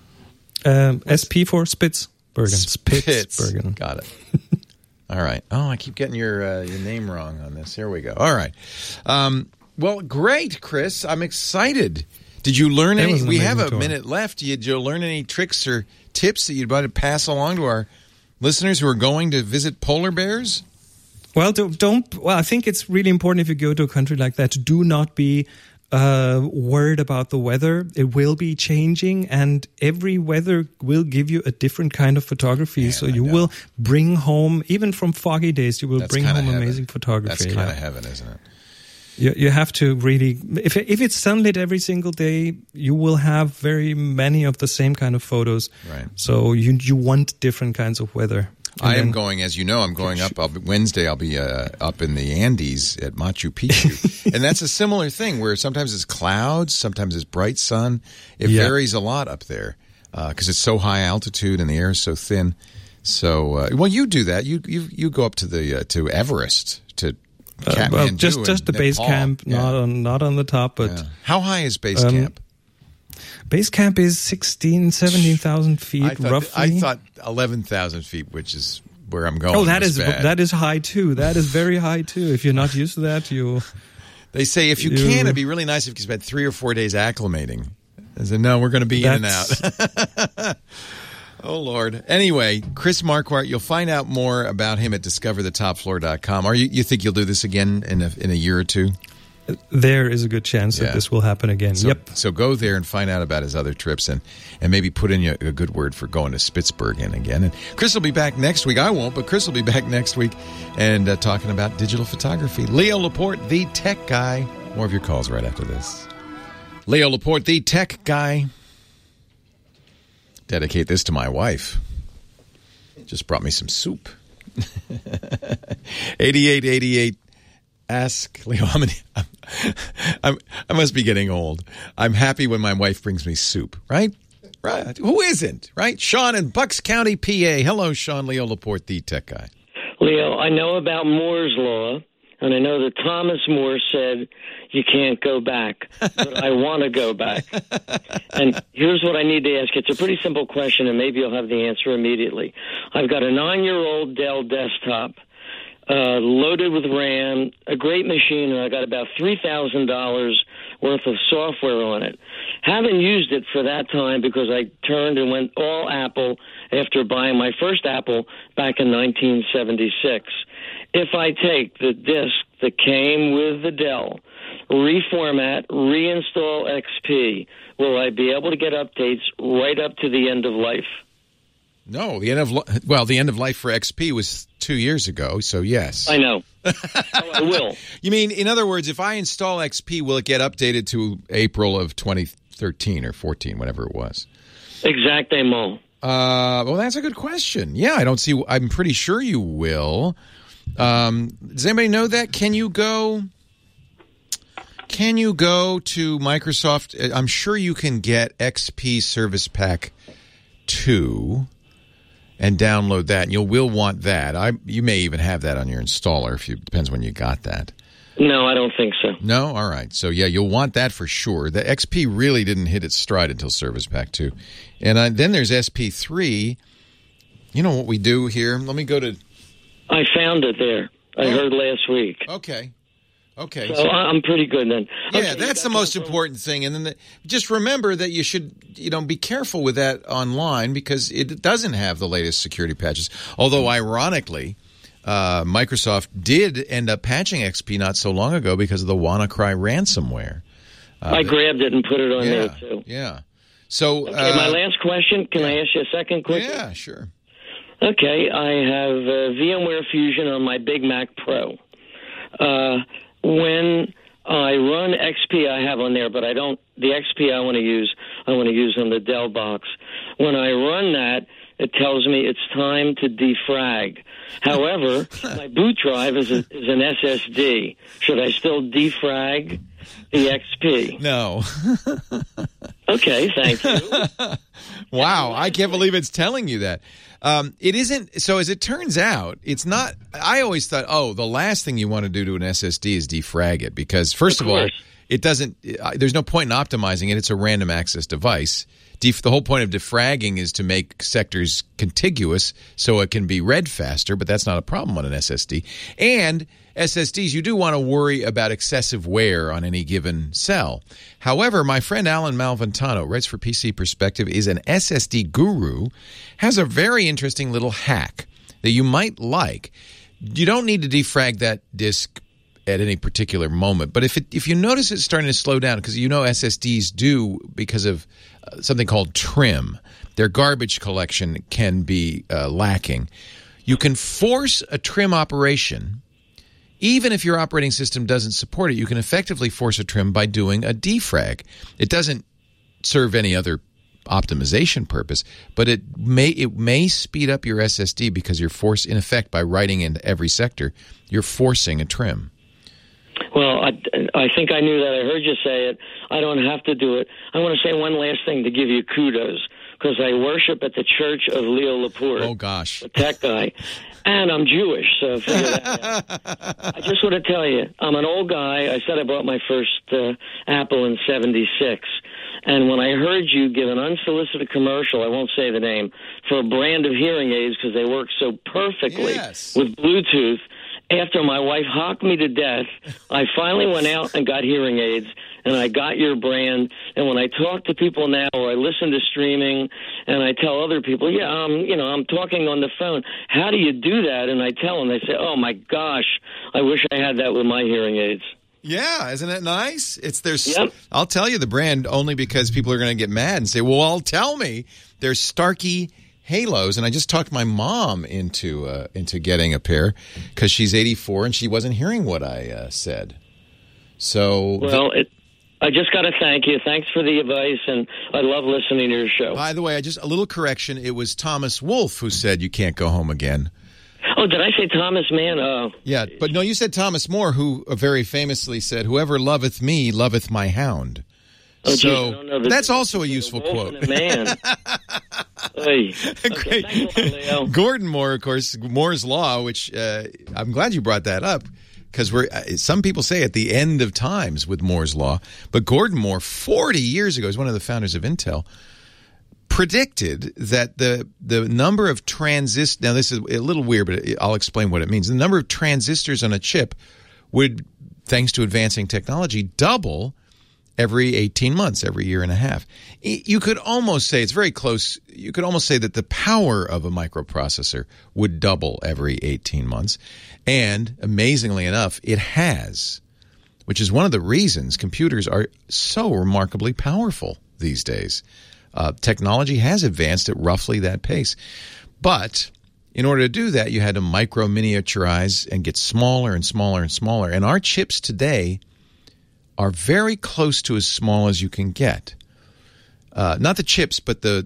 SP for Spitsbergen. Spitsbergen. Got it. All right. Oh, I keep getting your name wrong on this. Here we go. All right. Well, great, Chris. I'm excited. Did you learn any? We have a minute left. Did you learn any tricks or tips that you'd want to pass along to our listeners who are going to visit polar bears? Well, I think it's really important if you go to a country like that, do not be worried about the weather. It will be changing, and every weather will give you a different kind of photography. Man, so you will bring home, even from foggy days, you will bring home amazing photography. That's kind of heaven, isn't it? You have to really, if it's sunlit every single day, you will have very many of the same kind of photos. Right. So you want different kinds of weather. I am going, as you know, I'm going up. Wednesday, I'll be up in the Andes at Machu Picchu. And that's a similar thing where sometimes it's clouds, sometimes it's bright sun. It varies a lot up there because it's so high altitude and the air is so thin. So, well, you do that. You go up to Everest, to Kathmandu, well, just the base camp, not on the top. But how high is base camp? Base camp is 17,000 feet, roughly. I thought 11,000 feet, which is where I'm going. Oh, that is high too. That is very high too. If you're not used to that, They say if you can, it'd be really nice if you spent 3 or 4 days acclimating. I said, no, we're going to be in and out. Oh, Lord. Anyway, Chris Marquardt, you'll find out more about him at discoverthetopfloor.com. Or you think you'll do this again in a year or two? There is a good chance that this will happen again. So go there and find out about his other trips and maybe put in a good word for going to Spitsbergen again. And Chris will be back next week. I won't, but Chris will be back next week and talking about digital photography. Leo Laporte, the tech guy. More of your calls right after this. Leo Laporte, the tech guy. Dedicate this to my wife. Just brought me some soup. 8888. Ask Leo. I must be getting old. I'm happy when my wife brings me soup, right? Right. Who isn't, right? Sean in Bucks County, PA. Hello, Sean. Leo Laporte, the tech guy. Leo, I know about Moore's Law, and I know that Thomas More said you can't go back, but I want to go back. And here's what I need to ask. It's a pretty simple question, and maybe you'll have the answer immediately. I've got a 9-year-old Dell desktop. Loaded with RAM, a great machine, and I got about $3,000 worth of software on it. Haven't used it for that time because I turned and went all Apple after buying my first Apple back in 1976. If I take the disk that came with the Dell, reformat, reinstall XP, will I be able to get updates right up to the end of life? No, the end of life for XP was 2 years ago, so yes. I know. I will. You mean, in other words, if I install XP, will it get updated to April of 2013 or 14, whatever it was? Exactement. Well, that's a good question. Yeah, I'm pretty sure you will. Does anybody know that? Can you go to Microsoft? I'm sure you can get XP Service Pack 2. and download that. And you will want that. You may even have that on your installer. Depends when you got that. No, I don't think so. No? All right. So, yeah, you'll want that for sure. The XP really didn't hit its stride until Service Pack 2. And then there's SP3. You know what we do here? Let me go to... I found it there. I heard last week. Okay. So I'm pretty good then. Yeah, Okay, that's the most important thing. And then just remember that you should, be careful with that online because it doesn't have the latest security patches. Although, ironically, Microsoft did end up patching XP not so long ago because of the WannaCry ransomware. I grabbed it and put it on there, too. Yeah. So, okay, my last question. Can I ask you a second quickly? Yeah, sure. Okay, I have VMware Fusion on my Big Mac Pro. When I run XP, I have on there, but I don't. The XP I want to use on the Dell box. When I run that, it tells me it's time to defrag. However, my boot drive is an SSD. Should I still defrag the XP? No. Okay, thank you. Wow, I can't believe it's telling you that. It isn't. So as it turns out, it's not. I always thought, the last thing you want to do to an SSD is defrag it because, first of all, it doesn't. There's no point in optimizing it. It's a random access device. The whole point of defragging is to make sectors contiguous so it can be read faster, but that's not a problem on an SSD. And SSDs, you do want to worry about excessive wear on any given cell. However, my friend Alan Malventano, writes for PC Perspective, is an SSD guru, has a very interesting little hack that you might like. You don't need to defrag that disk at any particular moment, but if you notice it's starting to slow down, because SSDs do because of something called trim, their garbage collection can be lacking. You can force a trim operation. Even if your operating system doesn't support it, you can effectively force a trim by doing a defrag. It doesn't serve any other optimization purpose, but it may speed up your SSD because you're in effect, by writing into every sector, you're forcing a trim. Well, I think I knew that. I heard you say it. I don't have to do it. I want to say one last thing to give you kudos, because I worship at the Church of Leo Laporte. Oh, gosh. The tech guy. And I'm Jewish, so figure that out. I just want to tell you, I'm an old guy. I said I bought my first Apple in 76. And when I heard you give an unsolicited commercial, I won't say the name, for a brand of hearing aids because they work so perfectly with Bluetooth, after my wife hocked me to death, I finally went out and got hearing aids, and I got your brand. And when I talk to people now, or I listen to streaming, and I tell other people, I'm talking on the phone. How do you do that? And I tell them, they say, oh, my gosh, I wish I had that with my hearing aids. Yeah, isn't it nice? Yep. I'll tell you the brand only because people are going to get mad and say, well, tell me. They're Starkey Halos, and I just talked my mom into getting a pair because she's 84 and she wasn't hearing what I said. So, I just got to thank you. Thanks for the advice, and I love listening to your show. By the way, just a little correction. It was Thomas Wolfe who said you can't go home again. Oh, did I say Thomas Mann? Yeah, but no, you said Thomas More, who very famously said, "Whoever loveth me, loveth my hound." Oh, so that's also a useful quote. Man. Okay, Great. Gordon Moore, of course, Moore's Law, which I'm glad you brought that up, because some people say at the end of times with Moore's Law, but Gordon Moore, 40 years ago, is one of the founders of Intel, predicted that the number of transistors, now this is a little weird, but I'll explain what it means. The number of transistors on a chip would, thanks to advancing technology, double every 18 months, every year and a half. You could almost say, it's very close, you could almost say that the power of a microprocessor would double every 18 months. And amazingly enough, it has, which is one of the reasons computers are so remarkably powerful these days. Technology has advanced at roughly that pace. But in order to do that, you had to micro-miniaturize and get smaller and smaller and smaller. And our chips today are very close to as small as you can get. Not the chips, but the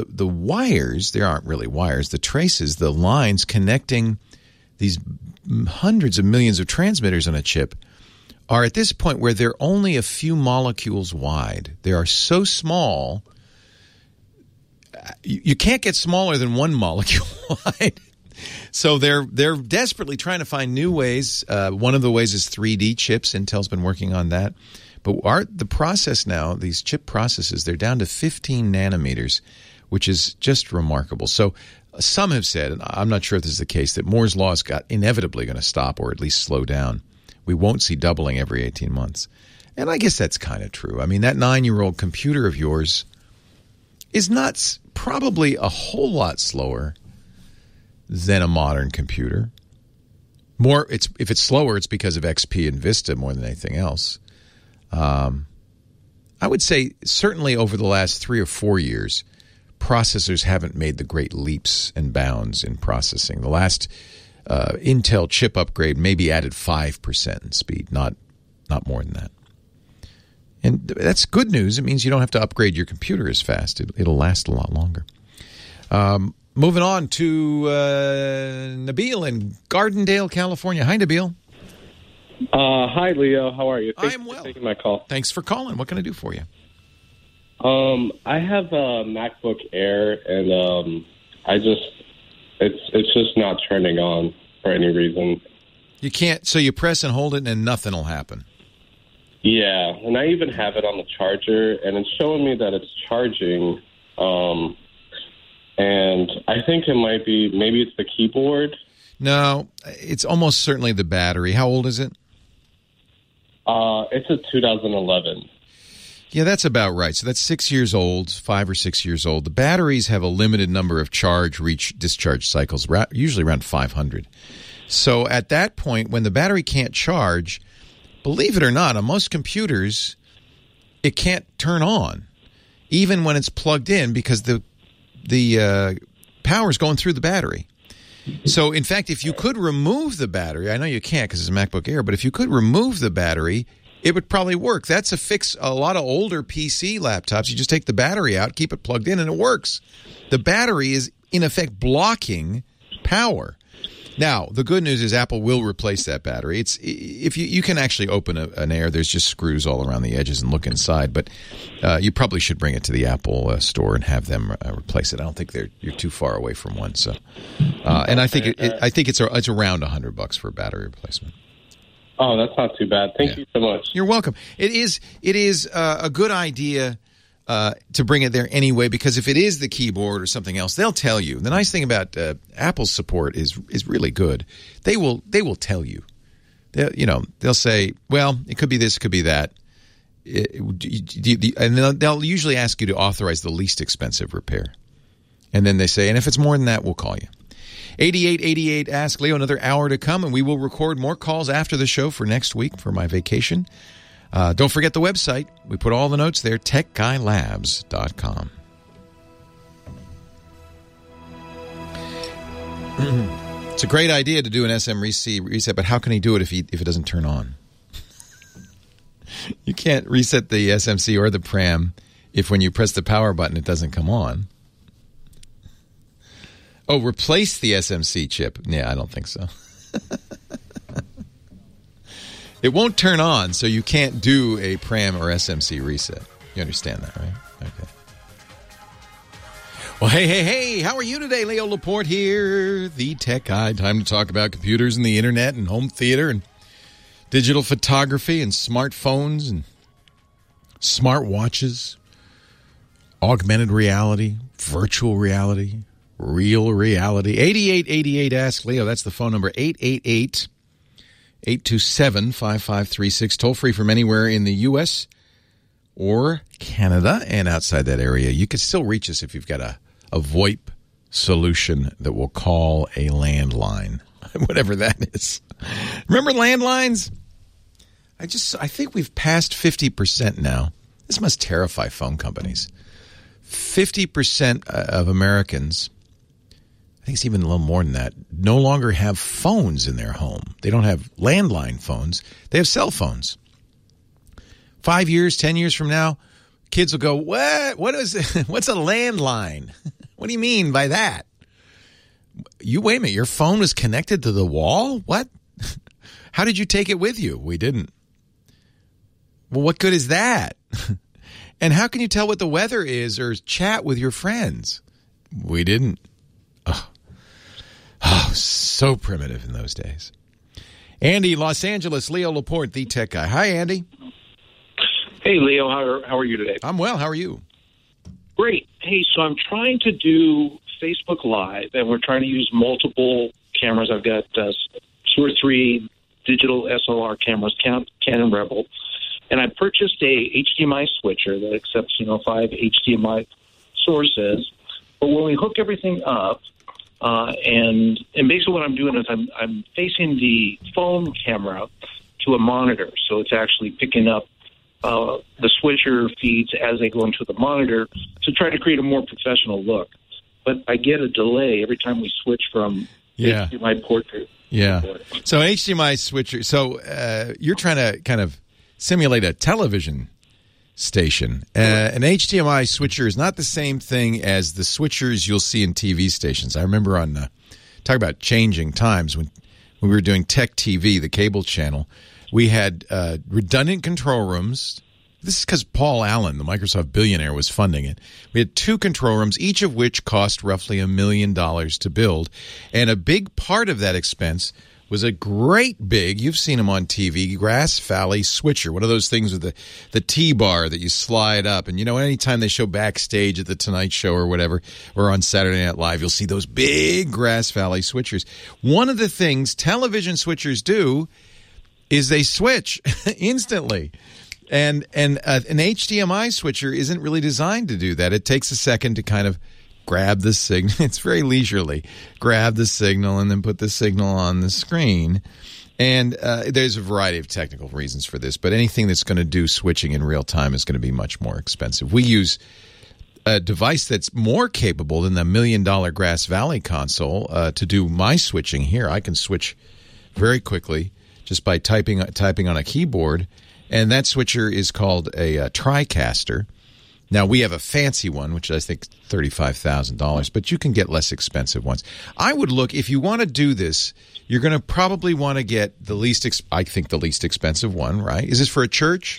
wires. There aren't really wires. The traces, the lines connecting these hundreds of millions of transmitters on a chip are at this point where they're only a few molecules wide. They are so small. you can't get smaller than one molecule wide. So they're desperately trying to find new ways. One of the ways is 3D chips. Intel's been working on that. But the process now, these chip processes, they're down to 15 nanometers, which is just remarkable. So some have said, and I'm not sure if this is the case, that Moore's Law is inevitably going to stop or at least slow down. We won't see doubling every 18 months. And I guess that's kind of true. I mean, that 9-year-old computer of yours is not probably a whole lot slower than a modern computer. If it's slower, it's because of XP and Vista more than anything else. I would say certainly over the last 3 or 4 years, processors haven't made the great leaps and bounds in processing. The last Intel chip upgrade maybe added 5% in speed, not more than that. And that's good news. It means you don't have to upgrade your computer as fast. It'll last a lot longer. Moving on to Nabil in Gardendale, California. Hi, Nabil. Hi, Leo. How are you? I'm well. For taking my call. Thanks for calling. What can I do for you? I have a MacBook Air, and it's just not turning on for any reason. You can't. So you press and hold it, and nothing will happen. Yeah, and I even have it on the charger, and it's showing me that it's charging. And I think it might be, maybe it's the keyboard. No, it's almost certainly the battery. How old is it? It's a 2011. Yeah, that's about right. So that's 6 years old, 5 or 6 years old. The batteries have a limited number of discharge cycles, usually around 500. So at that point, when the battery can't charge, believe it or not, on most computers, it can't turn on, even when it's plugged in, because the power is going through the battery. So, in fact, if you could remove the battery, I know you can't because it's a MacBook Air, but if you could remove the battery, it would probably work. That's a fix. A lot of older PC laptops, you just take the battery out, keep it plugged in, and it works. The battery is, in effect, blocking power. Now, the good news is Apple will replace that battery. It's if you can actually open an Air, there's just screws all around the edges and look inside. But you probably should bring it to the Apple store and have them replace it. I don't think you're too far away from one. So, and I think it's around $100 for a battery replacement. Oh, that's not too bad. Thank you so much. You're welcome. It is a good idea to bring it there anyway, because if it is the keyboard or something else, they'll tell you. The nice thing about Apple's support is really good. They will tell you. They'll say, well, it could be this, it could be that, and they'll usually ask you to authorize the least expensive repair, and then they say, and if it's more than that, we'll call you. 8888 Ask Leo. Another hour to come, and we will record more calls after the show for next week for my vacation. Don't forget the website. We put all the notes there, techguylabs.com. It's a great idea to do an SMC reset, but how can he do it if it doesn't turn on? You can't reset the SMC or the PRAM if when you press the power button it doesn't come on. Oh, replace the SMC chip. Yeah, I don't think so. It won't turn on, so you can't do a PRAM or SMC reset. You understand that, right? Okay. Well, hey, how are you today? Leo Laporte here, the Tech Guy. Time to talk about computers and the internet and home theater and digital photography and smartphones and smart watches, augmented reality, virtual reality, real reality. 8888 Ask Leo. That's the phone number, 888-827-5536. Toll free from anywhere in the U.S. or Canada and outside that area. You can still reach us if you've got a VoIP solution that will call a landline, whatever that is. Remember landlines? I think we've passed 50% now. This must terrify phone companies. 50% of Americans, I think it's even a little more than that, no longer have phones in their home. They don't have landline phones. They have cell phones. 5 years, 10 years from now, kids will go, what is it? What's a landline? What do you mean by that? Wait a minute, your phone was connected to the wall? What? How did you take it with you? We didn't. Well, what good is that? And how can you tell what the weather is or chat with your friends? We didn't. Oh, so primitive in those days. Andy, Los Angeles, Leo Laporte, the tech guy. Hi, Andy. Hey, Leo. How are you today? I'm well. How are you? Great. Hey, so I'm trying to do Facebook Live, and we're trying to use multiple cameras. I've got 2 or 3 digital SLR cameras, Canon Rebel, and I purchased a HDMI switcher that accepts, 5 HDMI sources. But when we hook everything up, and basically what I'm doing is I'm facing the phone camera to a monitor, so it's actually picking up the switcher feeds as they go into the monitor to try to create a more professional look. But I get a delay every time we switch from HDMI port to port. So HDMI switcher. So you're trying to kind of simulate a television station. An HDMI switcher is not the same thing as the switchers you'll see in TV stations. I remember on talk about changing times when we were doing Tech TV, the cable channel. We had redundant control rooms. This is because Paul Allen, the Microsoft billionaire, was funding it. We had 2 control rooms, each of which cost roughly $1 million to build. And a big part of that expense was a great big, you've seen them on TV, Grass Valley switcher, one of those things with the T-bar that you slide up. And, anytime they show Backstage at The Tonight Show or whatever, or on Saturday Night Live, you'll see those big Grass Valley switchers. One of the things television switchers do is they switch instantly. And an HDMI switcher isn't really designed to do that. It takes a second to kind of grab the signal. It's very leisurely. Grab the signal and then put the signal on the screen. And there's a variety of technical reasons for this, but anything that's going to do switching in real time is going to be much more expensive. We use a device that's more capable than the $1 million Grass Valley console to do my switching here. I can switch very quickly just by typing on a keyboard, and that switcher is called a TriCaster. Now, we have a fancy one, which I think $35,000, but you can get less expensive ones. I would look, if you want to do this, you're going to probably want to get the least expensive one, right? Is this for a church?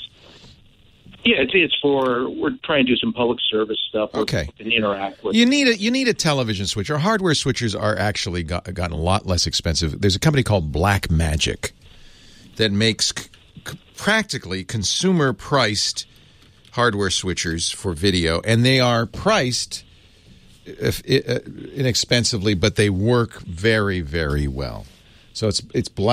Yeah, it's for, we're trying to do some public service stuff. Okay. And interact with. You need a television switcher. Hardware switchers are actually gotten a lot less expensive. There's a company called Blackmagic that makes practically consumer-priced hardware switchers for video, and they are priced inexpensively, but they work very, very well. So it's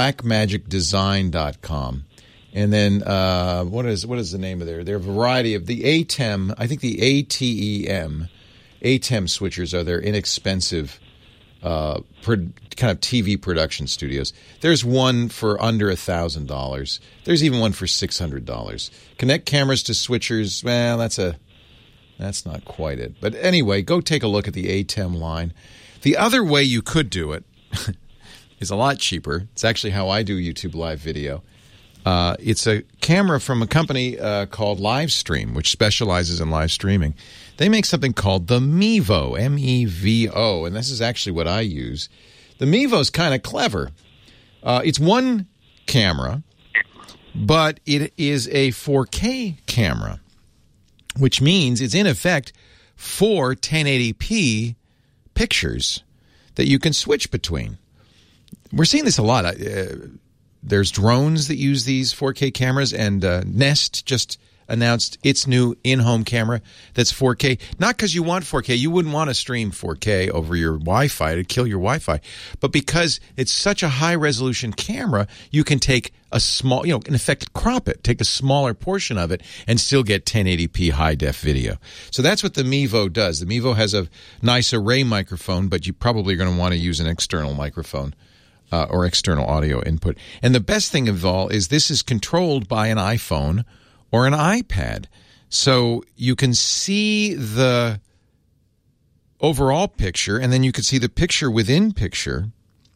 blackmagicdesign.com. And then what is the name of there are a variety of the ATEM, I think the ATEM switchers are their inexpensive kind of TV production studios. There's one for under $1,000. There's even one for $600. Connect cameras to switchers. Well, that's not quite it. But anyway, go take a look at the ATEM line. The other way you could do it is a lot cheaper. It's actually how I do YouTube live video. It's a camera from a company called Livestream, which specializes in live streaming. They make something called the Mevo, M-E-V-O, and this is actually what I use. The Mevo is kind of clever. It's one camera, but it is a 4K camera, which means it's in effect 4 1080p pictures that you can switch between. We're seeing this a lot. There's drones that use these 4K cameras, and Nest just announced its new in-home camera that's 4K. Not because you want 4K. You wouldn't want to stream 4K over your Wi-Fi. It'd kill your Wi-Fi. But because it's such a high-resolution camera, you can take a small, in effect, crop it, take a smaller portion of it, and still get 1080p high-def video. So that's what the Mevo does. The Mevo has a nice array microphone, but you probably are going to want to use an external microphone. Or external audio input. And the best thing of all is this is controlled by an iPhone or an iPad. So you can see the overall picture, and then you can see the picture within picture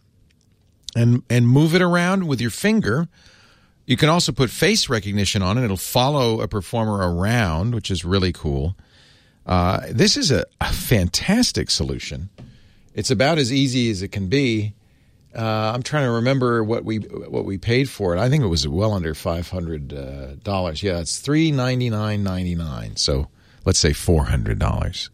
and move it around with your finger. You can also put face recognition on it. It'll follow a performer around, which is really cool. This is a fantastic solution. It's about as easy as it can be. I'm trying to remember what we paid for it. I think it was well under $500. Yeah, it's $399.99. So let's say $400.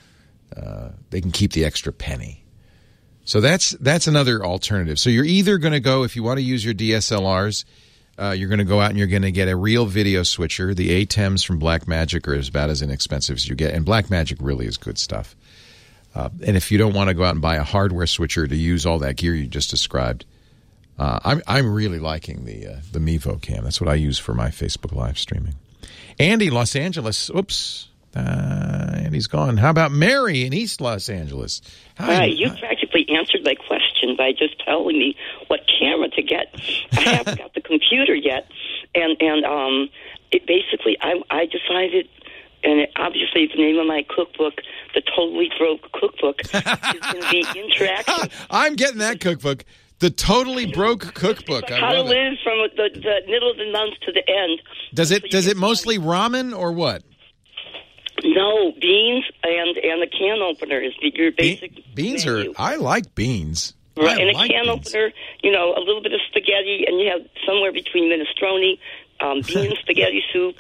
They can keep the extra penny. So that's another alternative. So you're either going to go, if you want to use your DSLRs, you're going to go out and you're going to get a real video switcher. The ATEMs from Blackmagic are about as inexpensive as you get, and Blackmagic really is good stuff. And if you don't want to go out and buy a hardware switcher to use all that gear you just described, I'm really liking the Mevo cam. That's what I use for my Facebook live streaming. Andy, Los Angeles. Oops. Andy's gone. How about Mary in East Los Angeles? You practically answered my question by just telling me what camera to get. I haven't got the computer yet, and it basically I decided, and obviously the name of my cookbook, The Totally Broke Cookbook, is going to be interactive. I'm getting that cookbook. The Totally Broke Cookbook. How to live from the middle of the month to the end. Does it mostly ramen or what? No, beans and a can opener is your basic beans menu. I like beans. Right, and a can opener, a little bit of spaghetti, and you have somewhere between minestrone, bean spaghetti soup.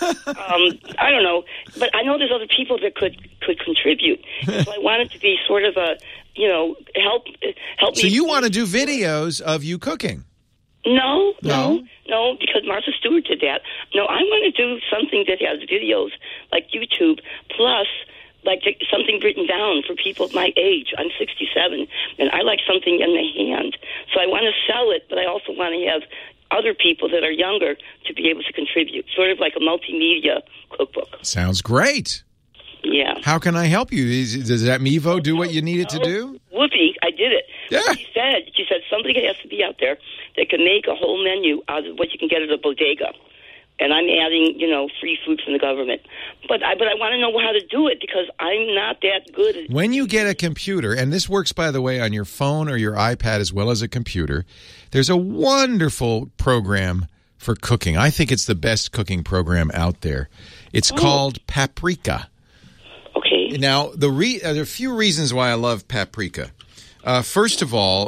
I don't know, but I know there's other people that could contribute. So I want it to be sort of a, help me. So you want to do videos of you cooking? No, because Martha Stewart did that. No, I want to do something that has videos like YouTube, plus like something written down for people of my age. I'm 67, and I like something in the hand. So I want to sell it, but I also want to have other people that are younger to be able to contribute, sort of like a multimedia cookbook. Sounds great. Yeah. How can I help you? Does that Mevo do what you need it to do? Whoopi, I did it. Yeah. She said somebody has to be out there that can make a whole menu out of what you can get at a bodega. And I'm adding, free food from the government. But I want to know how to do it because I'm not that good at. When you get a computer, and this works, by the way, on your phone or your iPad as well as a computer, there's a wonderful program for cooking. I think it's the best cooking program out there. It's called Paprika. Okay. Now, there are a few reasons why I love Paprika. First of all,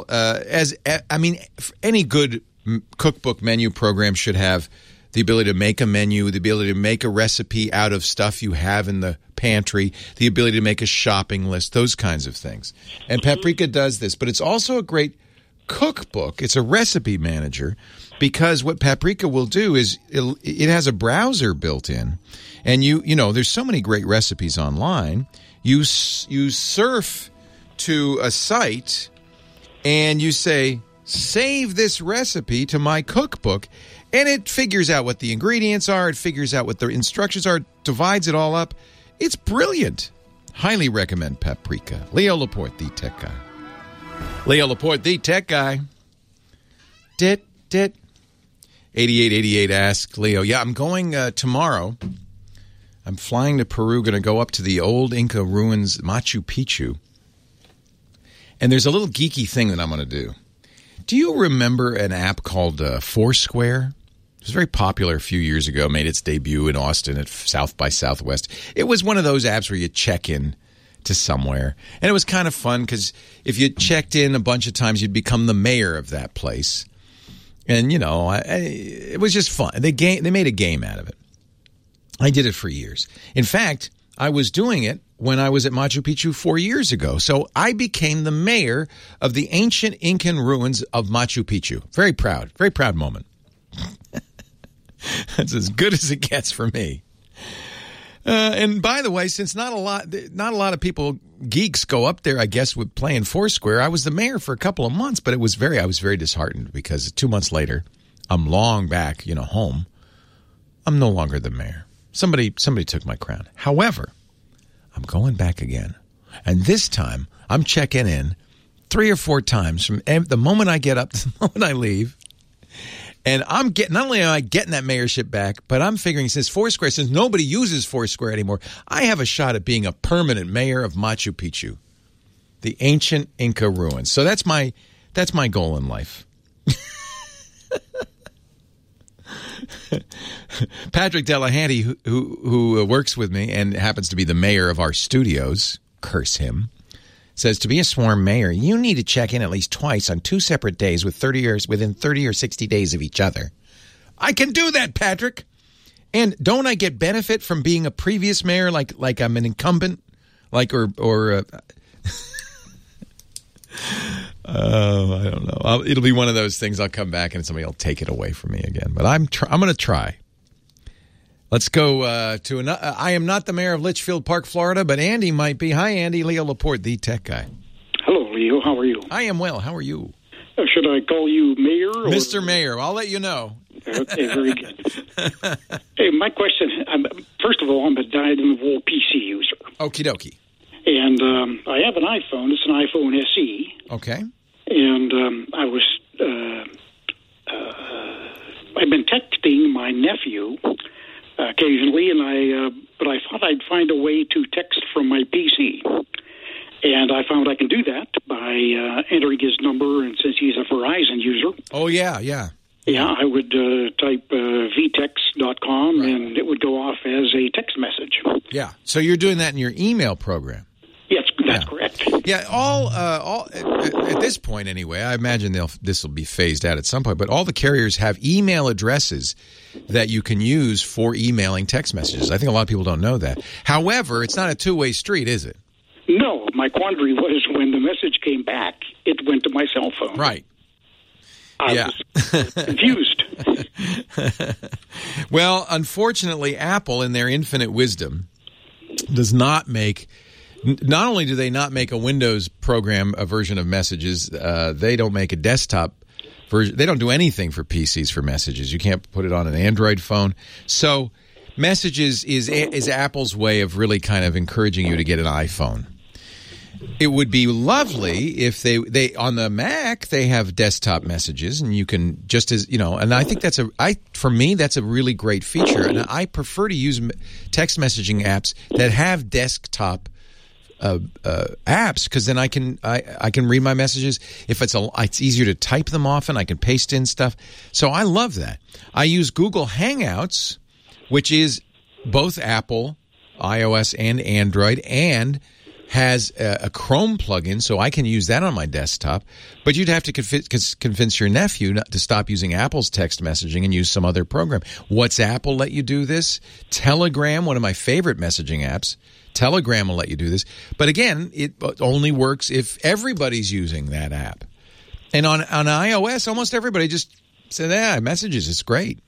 any good cookbook menu program should have the ability to make a menu, the ability to make a recipe out of stuff you have in the pantry, the ability to make a shopping list, those kinds of things. And Paprika does this, but it's also a great cookbook. It's a recipe manager because what Paprika will do is it has a browser built in, and there's so many great recipes online. You surf to a site and you say, save this recipe to my cookbook, and it figures out what the ingredients are, it figures out what the instructions are, divides it all up. It's brilliant. Highly recommend Paprika. Leo Laporte, the tech guy. Leo Laporte, the tech guy. 8888 ask Leo. Yeah, I'm going tomorrow. I'm flying to Peru, going to go up to the old Inca ruins, Machu Picchu. And there's a little geeky thing that I'm going to do. Do you remember an app called Foursquare? It was very popular a few years ago, made its debut in Austin at South by Southwest. It was one of those apps where you check in to somewhere. And it was kind of fun because if you checked in a bunch of times, you'd become the mayor of that place. And, it was just fun. They made a game out of it. I did it for years. In fact, I was doing it when I was at Machu Picchu 4 years ago. So I became the mayor of the ancient Incan ruins of Machu Picchu. Very proud moment. That's as good as it gets for me. And by the way, since not a lot of people, geeks, go up there, I guess, with playing Foursquare, I was the mayor for a couple of months, but I was very disheartened because 2 months later, I'm long back, home. I'm no longer the mayor. Somebody took my crown. However, I'm going back again. And this time, I'm checking in 3 or 4 times from the moment I get up to the moment I leave. And not only am I getting that mayorship back, but I'm figuring since nobody uses Foursquare anymore, I have a shot at being a permanent mayor of Machu Picchu, the ancient Inca ruins. So that's my goal in life. Patrick Delahanty, who works with me and happens to be the mayor of our studios, curse him, says, to be a swarm mayor, you need to check in at least twice on 2 separate days within 30 or 60 days of each other. I can do that, Patrick. And don't I get benefit from being a previous mayor, like I'm an incumbent, I don't know. It'll be one of those things. I'll come back and somebody will take it away from me again. But I'm going to try. Let's go to another. I am not the mayor of Litchfield Park, Florida, but Andy might be. Hi, Andy. Leo Laporte, the tech guy. Hello, Leo. How are you? I am well. How are you? Should I call you Mayor? Or... Mr. Mayor. I'll let you know. Okay, very good. Hey, my question, first of all, I'm a dyed-in-the-wool PC user. Okie dokie. And I have an iPhone. It's an iPhone SE. Okay. And I've been texting my nephew occasionally, but I thought I'd find a way to text from my PC. And I found I can do that by entering his number, and since he's a Verizon user. Oh, yeah, yeah. Yeah, I would type vtext.com, right, and it would go off as a text message. Yeah, so you're doing that in your email program. Yes, that's correct. Yeah, all at this point anyway, I imagine this will be phased out at some point, but all the carriers have email addresses that you can use for emailing text messages. I think a lot of people don't know that. However, it's not a two-way street, is it? No, my quandary was when the message came back, it went to my cell phone. Right. I was confused. Well, unfortunately, Apple, in their infinite wisdom, does not make... Not only do they not make a Windows program, a version of messages, they don't make a desktop version. They don't do anything for PCs for messages. You can't put it on an Android phone. So Messages is Apple's way of really kind of encouraging you to get an iPhone. It would be lovely if they on the Mac they have desktop messages, and you can just as you know. And I think for me that's a really great feature. And I prefer to use text messaging apps that have desktop apps, because then I can read my messages. If it's easier to type them often, I can paste in stuff. So I love that. I use Google Hangouts, which is both Apple, iOS, and Android, and has a Chrome plugin, so I can use that on my desktop. But you'd have to convince your nephew not to stop using Apple's text messaging and use some other program. WhatsApp will let you do this. Telegram, one of my favorite messaging apps, Telegram will let you do this. But again, it only works if everybody's using that app. And on iOS, almost everybody just said, messages, it's great.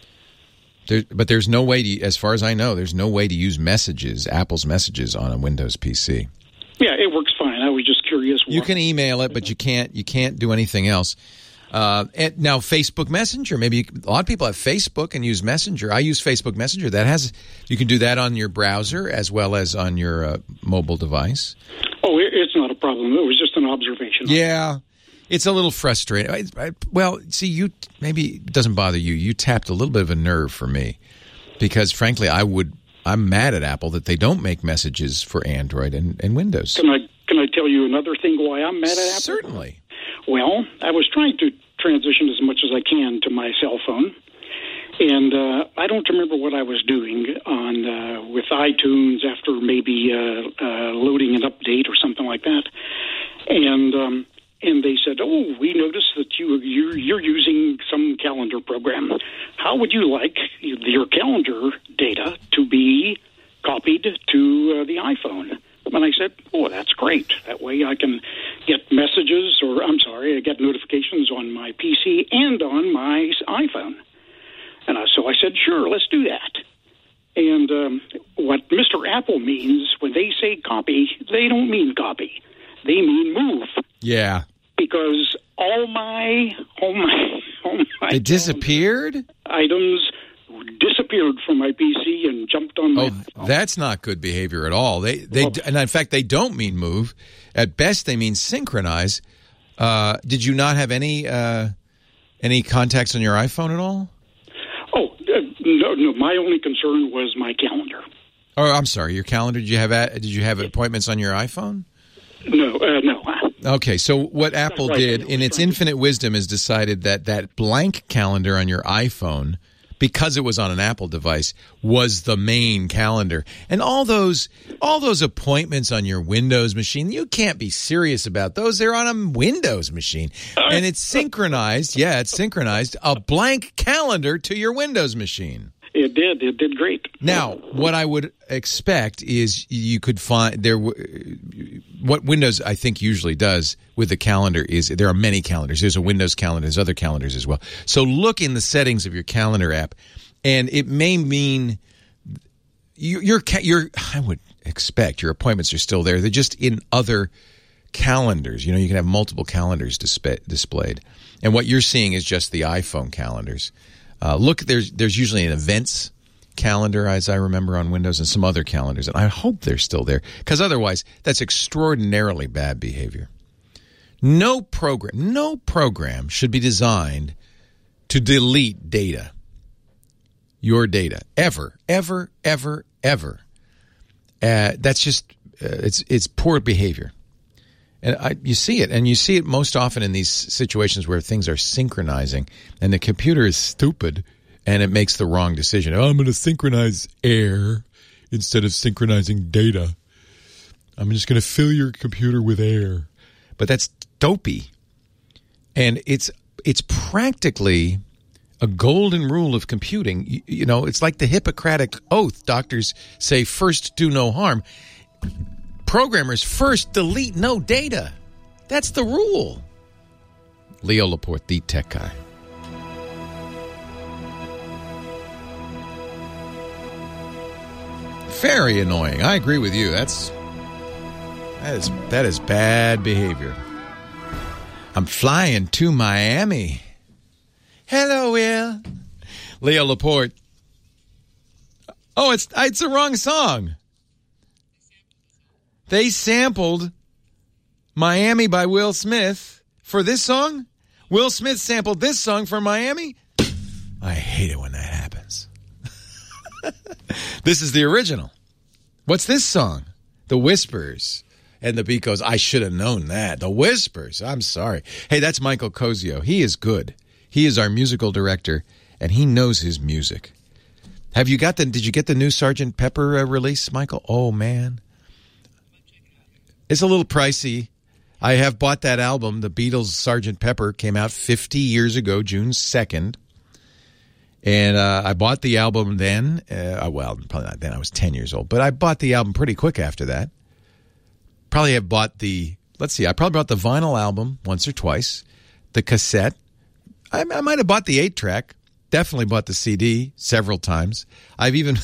But there's no way to, as far as I know, there's no way to use messages, Apple's messages, on a Windows PC. Yeah, it works fine. I was just curious. You can email it, but you can't do anything else. And now Facebook Messenger, maybe a lot of people have Facebook and use Messenger. I use Facebook Messenger. You can do that on your browser as well as on your mobile device. Oh, it's not a problem. It was just an observation. Yeah. It's a little frustrating. Well, see, maybe it doesn't bother you. You tapped a little bit of a nerve for me, because frankly, I'm mad at Apple that they don't make messages for Android and Windows. Can I tell you another thing why I'm mad at Apple? Certainly. Well, I was trying to transition as much as I can to my cell phone, and I don't remember what I was doing with iTunes after maybe loading an update or something like that, and they said, "Oh, we noticed that you're using some calendar program. How would you like your calendar data to be copied to the iPhone?" And I said, "Oh, that's great. That way I can get messages, I get notifications on my PC and on my iPhone." And so I said, "Sure, let's do that." And what Mr. Apple means when they say copy, they don't mean copy. They mean move. Yeah. Because all my it disappeared? Items disappeared from my PC and jumped on my iPhone. That's not good behavior at all. And in fact, they don't mean move. At best, they mean synchronize. Did you not have any contacts on your iPhone at all? Oh, no. My only concern was my calendar. Oh, I'm sorry. Your calendar. Did you have appointments on your iPhone? No. Okay, so what Apple did, in its infinite wisdom, is decided that blank calendar on your iPhone because it was on an Apple device, was the main calendar. And all those appointments on your Windows machine, you can't be serious about those. They're on a Windows machine. And it's synchronized. Yeah, it's synchronized. A blank calendar to your Windows machine. It did. It did great. Now, what I would expect is you could find what Windows, I think, usually does with the calendar is there are many calendars. There's a Windows calendar. There's other calendars as well. So look in the settings of your calendar app, and it may mean I would expect your appointments are still there. They're just in other calendars. You can have multiple calendars displayed. And what you're seeing is just the iPhone calendars. Look, there's usually an events calendar, as I remember, on Windows, and some other calendars, and I hope they're still there, because otherwise that's extraordinarily bad behavior. No program should be designed to delete data, your data, ever. That's just it's poor behavior. And you see it most often in these situations where things are synchronizing and the computer is stupid and it makes the wrong decision. Oh, I'm going to synchronize air instead of synchronizing data. I'm just going to fill your computer with air. But that's dopey. And it's practically a golden rule of computing. It's like the Hippocratic Oath. Doctors say, first do no harm. Programmers first delete no data. That's the rule. Leo Laporte, the tech guy. Very annoying. I agree with you. That is bad behavior. I'm flying to Miami. Hello, Will. Leo Laporte. Oh, it's the wrong song. They sampled Miami by Will Smith for this song? Will Smith sampled this song for Miami? I hate it when that happens. This is the original. What's this song? The Whispers. And the beat goes, I should have known that. The Whispers. I'm sorry. Hey, that's Michael Cozio. He is good. He is our musical director, and he knows his music. Did you get the new Sgt. Pepper release, Michael? Oh, man. It's a little pricey. I have bought that album. The Beatles' Sgt. Pepper came out 50 years ago, June 2nd. And I bought the album then. Well, probably not then. I was 10 years old. But I bought the album pretty quick after that. I probably bought the vinyl album once or twice. The cassette. I might have bought the 8-track. Definitely bought the CD several times. I've given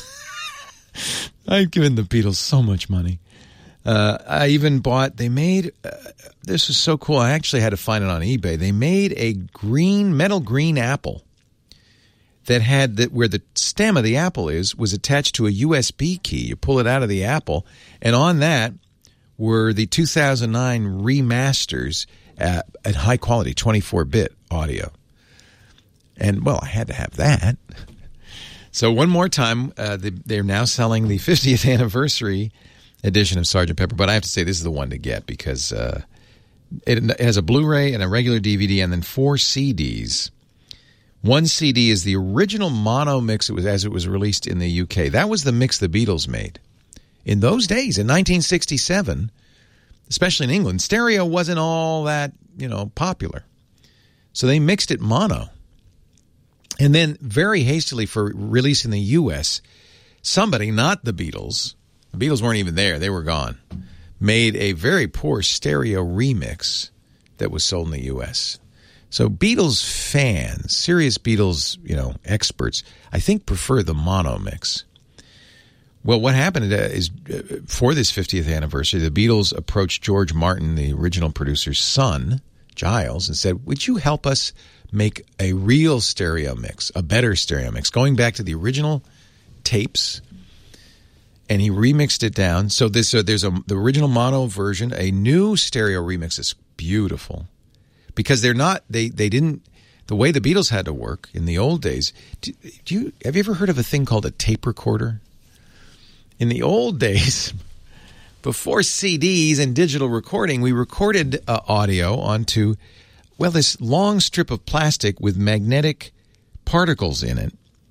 the Beatles so much money. I even bought, this was so cool, I actually had to find it on eBay. They made a metal green apple that had, where the stem of the apple was attached to a USB key. You pull it out of the apple, and on that were the 2009 remasters at high quality, 24-bit audio. And, well, I had to have that. So one more time, they're now selling the 50th anniversary edition of Sgt. Pepper, but I have to say this is the one to get because it has a Blu-ray and a regular DVD and then 4 CDs. One CD is the original mono mix as it was released in the UK. That was the mix the Beatles made. In those days, in 1967, especially in England, stereo wasn't all that, popular. So they mixed it mono. And then very hastily for release in the U.S., somebody, not the Beatles weren't even there, they were gone, made a very poor stereo remix that was sold in the U.S. So Beatles fans, serious Beatles, experts, I think prefer the mono mix. Well, what happened is for this 50th anniversary, the Beatles approached George Martin, the original producer's son, Giles, and said, would you help us make a real stereo mix, a better stereo mix, going back to the original tapes? And he remixed it down. So there's the original mono version, a new stereo remix is beautiful. Because they didn't, the way the Beatles had to work in the old days, have you ever heard of a thing called a tape recorder? In the old days, before CDs and digital recording, we recorded audio onto, this long strip of plastic with magnetic particles in it.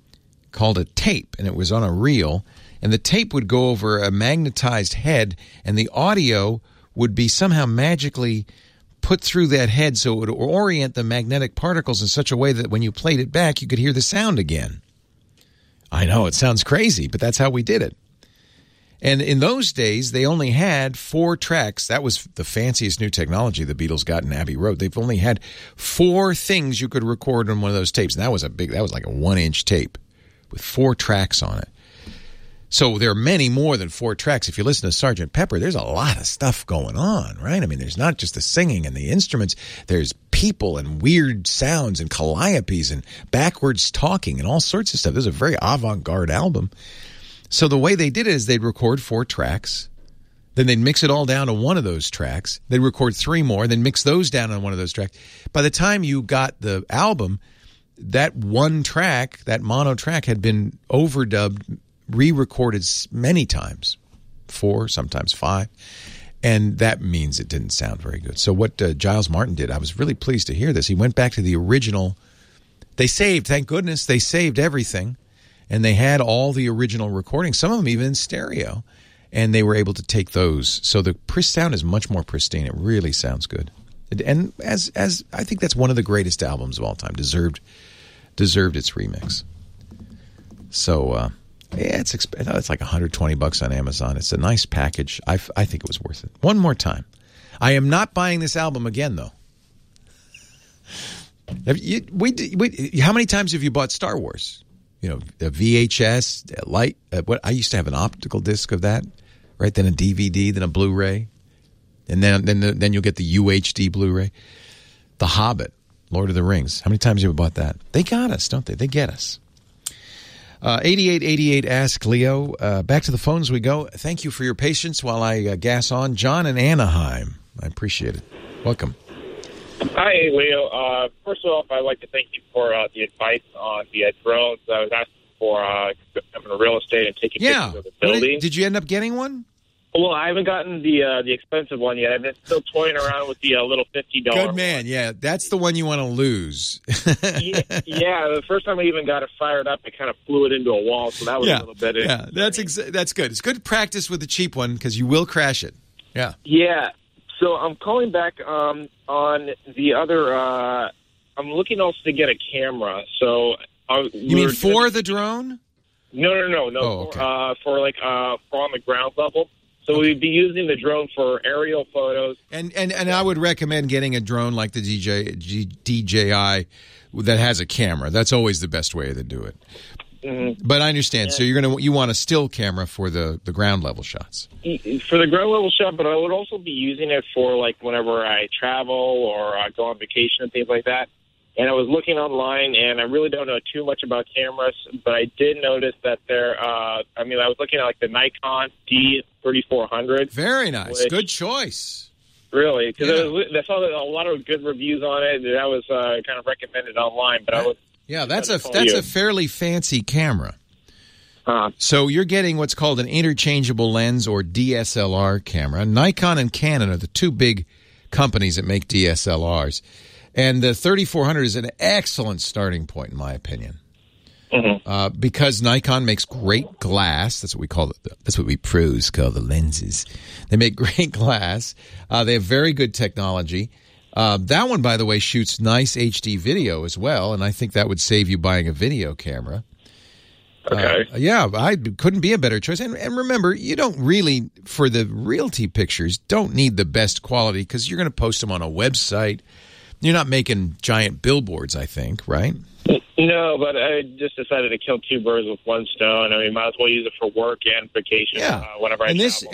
called a tape, and it was on a reel, and the tape would go over a magnetized head, and the audio would be somehow magically put through that head so it would orient the magnetic particles in such a way that when you played it back, you could hear the sound again. I know, it sounds crazy, but that's how we did it. And in those days, they only had 4 tracks. That was the fanciest new technology the Beatles got in Abbey Road. They've only had 4 things you could record on one of those tapes. And that was like a 1-inch tape with 4 tracks on it. So there are many more than 4 tracks. If you listen to Sgt. Pepper, there's a lot of stuff going on, right? I mean, there's not just the singing and the instruments. There's people and weird sounds and calliopes and backwards talking and all sorts of stuff. This is a very avant-garde album. So the way they did it is they'd record 4 tracks, then they'd mix it all down to one of those tracks. They'd record 3 more, then mix those down on one of those tracks. By the time you got the album, that one track, that mono track, had been overdubbed, re-recorded many times, 4, sometimes 5, and that means it didn't sound very good. So what Giles Martin did, I was really pleased to hear this. He went back to the original. They saved, thank goodness, they saved everything, and they had all the original recordings, some of them even in stereo, and they were able to take those. So the sound is much more pristine. It really sounds good. And as I think that's one of the greatest albums of all time, deserved its remix. So, yeah, it's like $120 on Amazon. It's a nice package. I think it was worth it. One more time. I am not buying this album again, though. How many times have you bought Star Wars? You know, a VHS, a light. I used to have an optical disc of that, right? Then a DVD, then a Blu-ray, and then you'll get the UHD Blu-ray. The Hobbit, Lord of the Rings. How many times have you bought that? They got us, don't they? They get us. 8888 Ask Leo. Back to the phones we go. Thank you for your patience while I gas on. John in Anaheim. I appreciate it. Welcome. Hi, Leo. First off, I'd like to thank you for the advice on the drones. I was asking for having a real estate and taking pictures of the building. Did you end up getting one? Well, I haven't gotten the expensive one yet. I've been still toying around with the little $50 Good man, yeah. That's the one you want to lose. yeah, the first time I even got it fired up, I kind of flew it into a wall, so that was a little bit... Yeah, that's good. It's good practice with the cheap one because you will crash it. Yeah. Yeah, so I'm calling back on the other... I'm looking also to get a camera, so... you mean for the drone? No. Oh, okay. For on the ground level. So we'd be using the drone for aerial photos. And I would recommend getting a drone like the DJI that has a camera. That's always the best way to do it. Mm-hmm. But I understand. Yeah. So you want a still camera for the ground level shots. For the ground level shot, but I would also be using it for like whenever I travel or I go on vacation and things like that. And I was looking online, and I really don't know too much about cameras, but I did notice that I was looking at like the Nikon D3400. Very nice. Good choice. Really? Because I saw a lot of good reviews on it. That was kind of recommended online, but I was... Yeah, that's a fairly fancy camera. So you're getting what's called an interchangeable lens or DSLR camera. Nikon and Canon are the 2 big companies that make DSLRs. And the 3400 is an excellent starting point, in my opinion, because Nikon makes great glass. That's what we call it. That's what we pros call the lenses. They make great glass. They have very good technology. That one, by the way, shoots nice HD video as well, and I think that would save you buying a video camera. Okay. I couldn't be a better choice. And remember, you don't really, for the realty pictures, don't need the best quality because you're going to post them on a website. You're not making giant billboards, I think, right? No, but I just decided to kill 2 birds with one stone. I mean, might as well use it for work and vacation whenever I travel.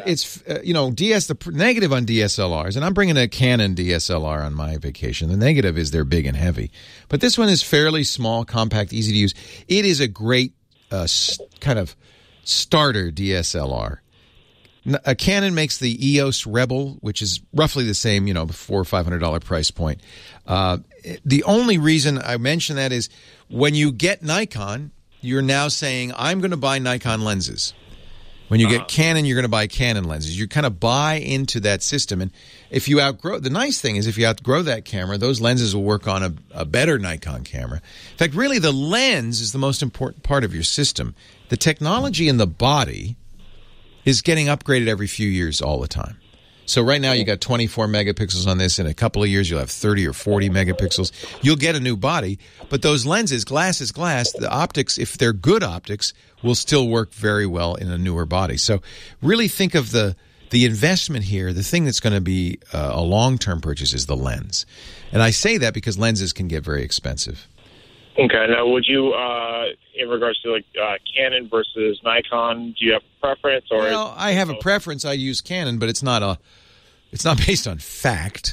The negative on DSLRs, and I'm bringing a Canon DSLR on my vacation. The negative is they're big and heavy. But this one is fairly small, compact, easy to use. It is a great kind of starter DSLR. Canon makes the EOS Rebel, which is roughly the same, $400 or $500 price point. The only reason I mention that is when you get Nikon, you're now saying, I'm going to buy Nikon lenses. When you get Canon, you're going to buy Canon lenses. You kind of buy into that system. And if you outgrow, the nice thing is if you outgrow that camera, those lenses will work on a better Nikon camera. In fact, really the lens is the most important part of your system. The technology in the body is getting upgraded every few years all the time. So right now you got 24 megapixels on this. In a couple of years, you'll have 30 or 40 megapixels. You'll get a new body, but those lenses, glass is glass. The optics, if they're good optics, will still work very well in a newer body. So really think of the investment here. The thing that's going to be a long-term purchase is the lens. And I say that because lenses can get very expensive. Okay. Now, would you, in regards to like Canon versus Nikon, do you have a preference? Or well, I have a preference. I use Canon, but it's not based on fact.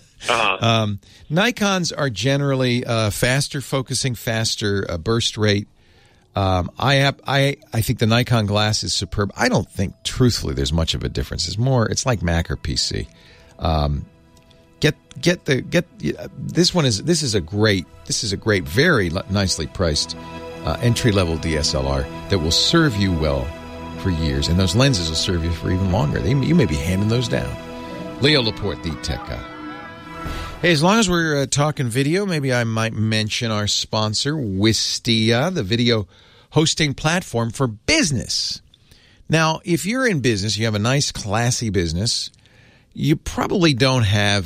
Nikons are generally faster focusing, faster burst rate. I think the Nikon glass is superb. I don't think, truthfully, there's much of a difference. It's like Mac or PC. This is a great, very nicely priced entry level DSLR that will serve you well for years, and those lenses will serve you for even longer. You may be handing those down. Leo Laporte, the tech guy. Hey, as long as we're talking video, maybe I might mention our sponsor, Wistia, the video hosting platform for business. Now, if you're in business, you have a nice, classy business, you probably don't have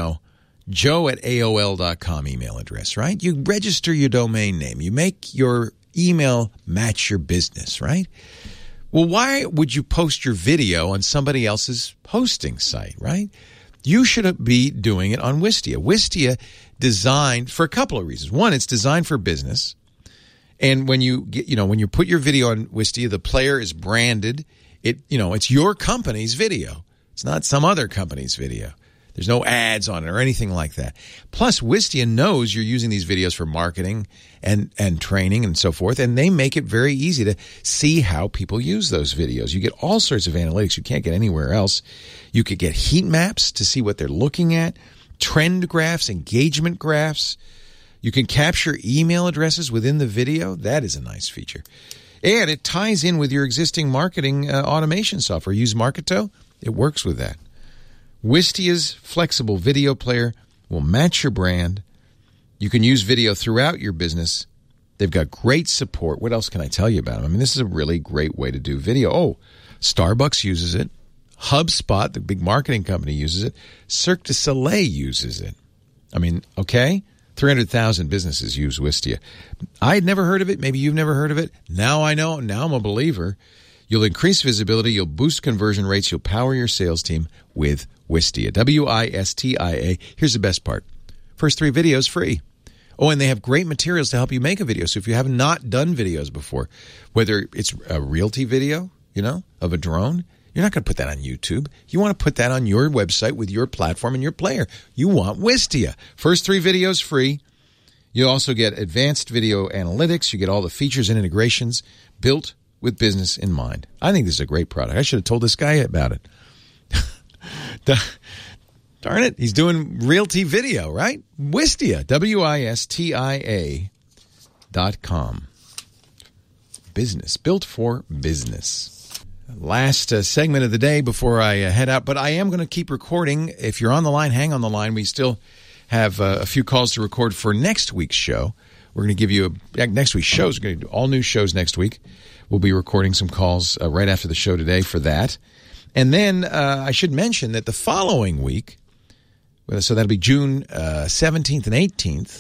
joe@aol.com email address, right? You register your domain name. You make your email match your business, right? Well, why would you post your video on somebody else's hosting site, right? You should be doing it on Wistia. Wistia designed for a couple of reasons. One, it's designed for business. And when you put your video on Wistia, the player is branded. It's your company's video. It's not some other company's video. There's no ads on it or anything like that. Plus, Wistia knows you're using these videos for marketing and training and so forth, and they make it very easy to see how people use those videos. You get all sorts of analytics you can't get anywhere else. You could get heat maps to see what they're looking at, trend graphs, engagement graphs. You can capture email addresses within the video. That is a nice feature. And it ties in with your existing marketing automation software. Use Marketo. It works with that. Wistia's flexible video player will match your brand. You can use video throughout your business. They've got great support. What else can I tell you about them? I mean, this is a really great way to do video. Oh, Starbucks uses it. HubSpot, the big marketing company, uses it. Cirque du Soleil uses it. I mean, okay, 300,000 businesses use Wistia. I had never heard of it. Maybe you've never heard of it. Now I know. Now I'm a believer. You'll increase visibility. You'll boost conversion rates. You'll power your sales team with Wistia. Wistia. Here's the best part. First 3 videos free. Oh, and they have great materials to help you make a video. So if you have not done videos before, whether it's a realty video, of a drone, you're not going to put that on YouTube. You want to put that on your website with your platform and your player. You want Wistia. First 3 videos free. You also get advanced video analytics. You get all the features and integrations built with business in mind. I think this is a great product. I should have told this guy about it. Darn it. He's doing realty video, right? Wistia. Wistia.com. Business. Built for business. Last segment of the day before I head out, but I am going to keep recording. If you're on the line, hang on the line. We still have a few calls to record for next week's show. We're going to give you next week's shows. We're going to do all new shows next week. We'll be recording some calls right after the show today for that. And then I should mention that the following week, so that'll be June 17th and 18th,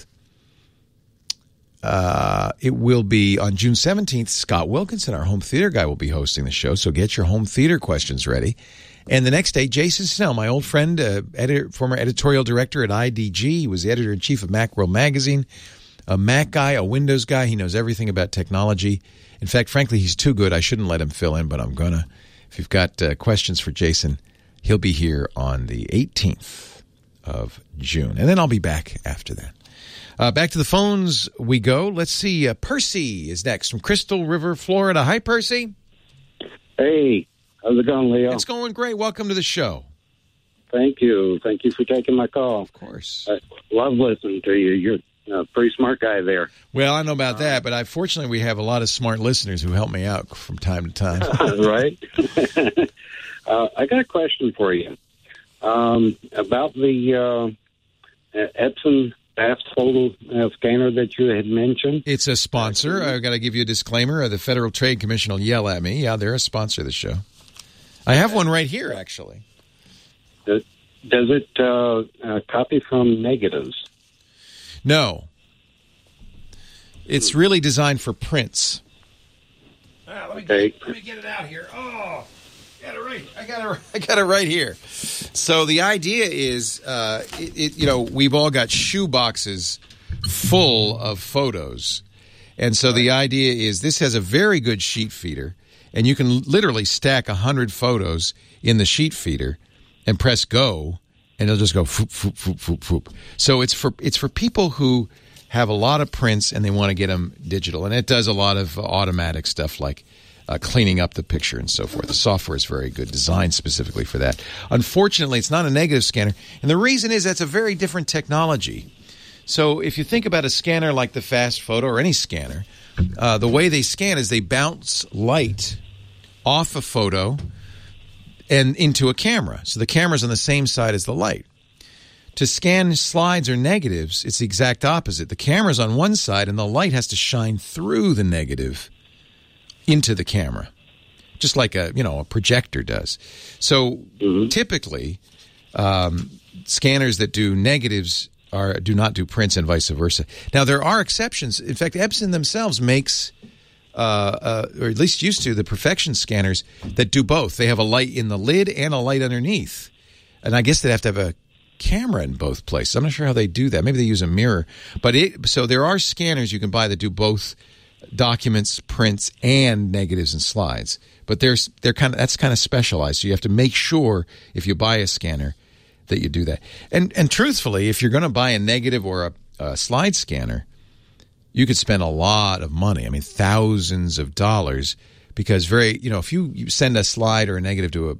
it will be on June 17th, Scott Wilkinson, our home theater guy, will be hosting the show. So get your home theater questions ready. And the next day, Jason Snell, my old friend, former editorial director at IDG. He was the editor-in-chief of Macworld Magazine, a Mac guy, a Windows guy. He knows everything about technology. In fact, frankly, he's too good. I shouldn't let him fill in, but I'm going to. If you've got questions for Jason, he'll be here on the 18th of June. And then I'll be back after that. Back to the phones we go. Let's see. Percy is next from Crystal River, Florida. Hi, Percy. Hey. How's it going, Leo? It's going great. Welcome to the show. Thank you. Thank you for taking my call. Of course. I love listening to you. You're Pretty smart guy there. Well, I know about that, but fortunately we have a lot of smart listeners who help me out from time to time. Right? I got a question for you about the Epson fast photo scanner that you had mentioned. It's a sponsor. I've got to give you a disclaimer. The Federal Trade Commission will yell at me. Yeah, they're a sponsor of the show. I have one right here, actually. Does it copy from negatives? No. It's really designed for prints. Let me get it out here. Oh, got it right. I got it right here. So the idea is, we've all got shoe boxes full of photos, and so the idea is this has a very good sheet feeder, and you can literally stack 100 photos in the sheet feeder and press go, and it'll just go foop, foop, foop, foop, foop. So it's for people who have a lot of prints and they want to get them digital, and it does a lot of automatic stuff like cleaning up the picture and so forth. The software is very good, designed specifically for that. Unfortunately, it's not a negative scanner, and the reason is that's a very different technology. So if you think about a scanner like the Fast Photo or any scanner, the way they scan is they bounce light off a photo and into a camera. So the camera's on the same side as the light. To scan slides or negatives, it's the exact opposite. The camera's on one side and the light has to shine through the negative into the camera, just like a projector does. So typically, scanners that do negatives do not do prints and vice versa. Now, there are exceptions. In fact, Epson themselves makes or at least used to, the Perfection scanners that do both. They have a light in the lid and a light underneath. And I guess they have to have a camera in both places. I'm not sure how they do that. Maybe they use a mirror. So there are scanners you can buy that do both documents, prints, and negatives and slides. But that's kind of specialized. So you have to make sure if you buy a scanner that you do that. And truthfully, if you're going to buy a negative or a slide scanner, you could spend a lot of money. I mean, thousands of dollars, because if you send a slide or a negative to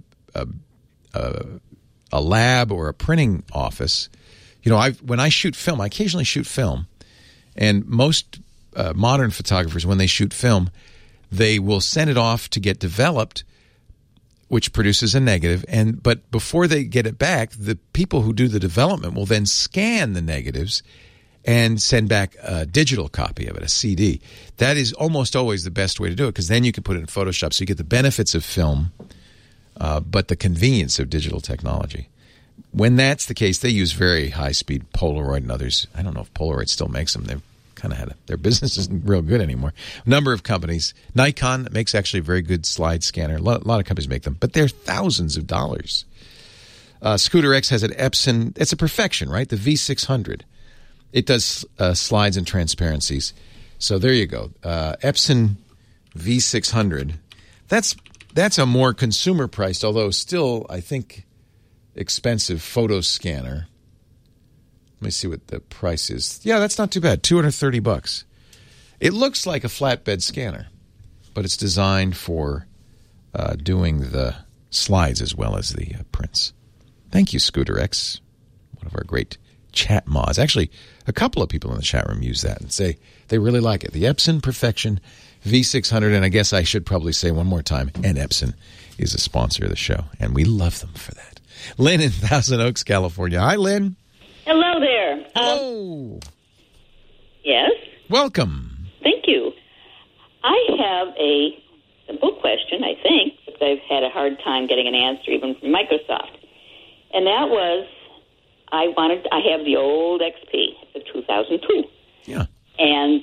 a lab or a printing office, when I shoot film, I occasionally shoot film, and most modern photographers, when they shoot film, they will send it off to get developed, which produces a negative. But before they get it back, the people who do the development will then scan the negatives and send back a digital copy of it, a CD. That is almost always the best way to do it, because then you can put it in Photoshop, so you get the benefits of film, but the convenience of digital technology. When that's the case, they use very high-speed Polaroid and others. I don't know if Polaroid still makes them. They've kind of their business isn't real good anymore. A number of companies. Nikon makes actually a very good slide scanner. A lot of companies make them, but they're thousands of dollars. Scooter X has an Epson. It's a Perfection, right? The V600. It does slides and transparencies. So there you go. Epson V600. That's a more consumer priced, although still, I think, expensive photo scanner. Let me see what the price is. Yeah, that's not too bad. $230. It looks like a flatbed scanner, but it's designed for doing the slides as well as the prints. Thank you, Scooter X, one of our great chat mods. Actually, a couple of people in the chat room use that and say they really like it. The Epson Perfection V600, and I guess I should probably say one more time, and Epson is a sponsor of the show, and we love them for that. Lynn in Thousand Oaks, California. Hi, Lynn. Hello there. Hello. Yes? Welcome. Thank you. I have a simple question, I think, because I've had a hard time getting an answer even from Microsoft. And that was, I have the old XP, the 2002. Yeah. And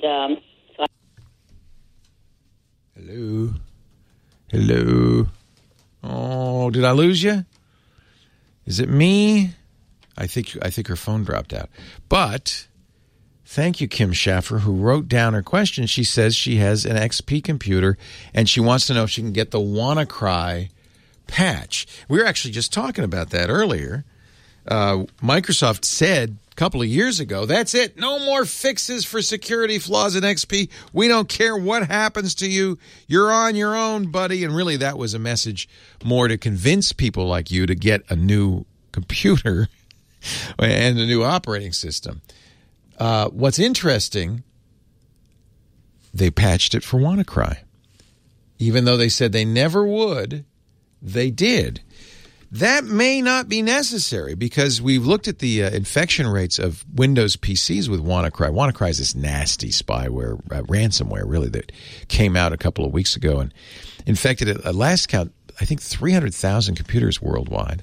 Hello. Oh, did I lose you? Is it me? I think her phone dropped out. But thank you, Kim Schaffer, who wrote down her question. She says she has an XP computer, and she wants to know if she can get the WannaCry patch. We were actually just talking about that earlier. Microsoft said a couple of years ago, that's it. No more fixes for security flaws in XP. We don't care what happens to you. You're on your own, buddy. And really, that was a message more to convince people like you to get a new computer and a new operating system. What's interesting, they patched it for WannaCry. Even though they said they never would, they did. That may not be necessary because we've looked at the infection rates of Windows PCs with WannaCry. WannaCry is this nasty spyware, ransomware, really, that came out a couple of weeks ago and infected, at last count, I think 300,000 computers worldwide.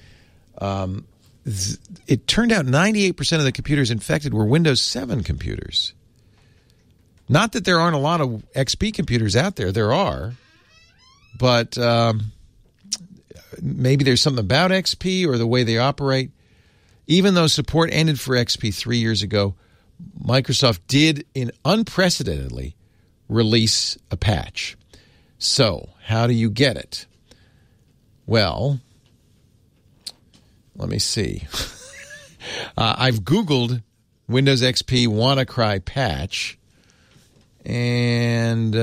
It turned out 98% of the computers infected were Windows 7 computers. Not that there aren't a lot of XP computers out there. There are. But maybe there's something about XP or the way they operate. Even though support ended for XP 3 years ago, Microsoft did unprecedentedly release a patch. So, how do you get it? Well, let me see. I've Googled Windows XP WannaCry patch. And,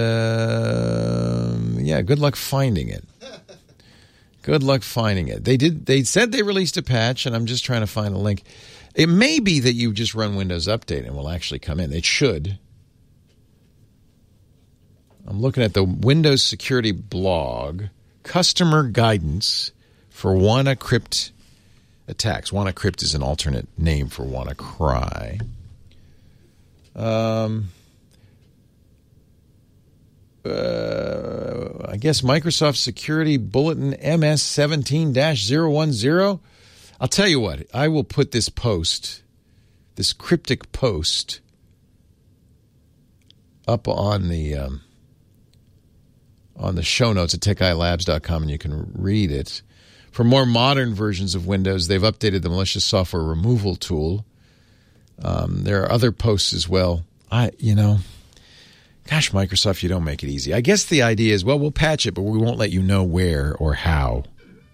good luck finding it. Good luck finding it. They said they released a patch, and I'm just trying to find a link. It may be that you just run Windows Update and it will actually come in. It should. I'm looking at the Windows Security blog, customer guidance for WannaCrypt attacks. WannaCrypt is an alternate name for WannaCry. I guess Microsoft Security Bulletin MS17-010. I'll tell you what, I will put this cryptic post, up on the show notes at techguylabs.com, and you can read it. For more modern versions of Windows, they've updated the malicious software removal tool. There are other posts as well. Gosh, Microsoft, you don't make it easy. I guess the idea is, well, we'll patch it, but we won't let you know where or how.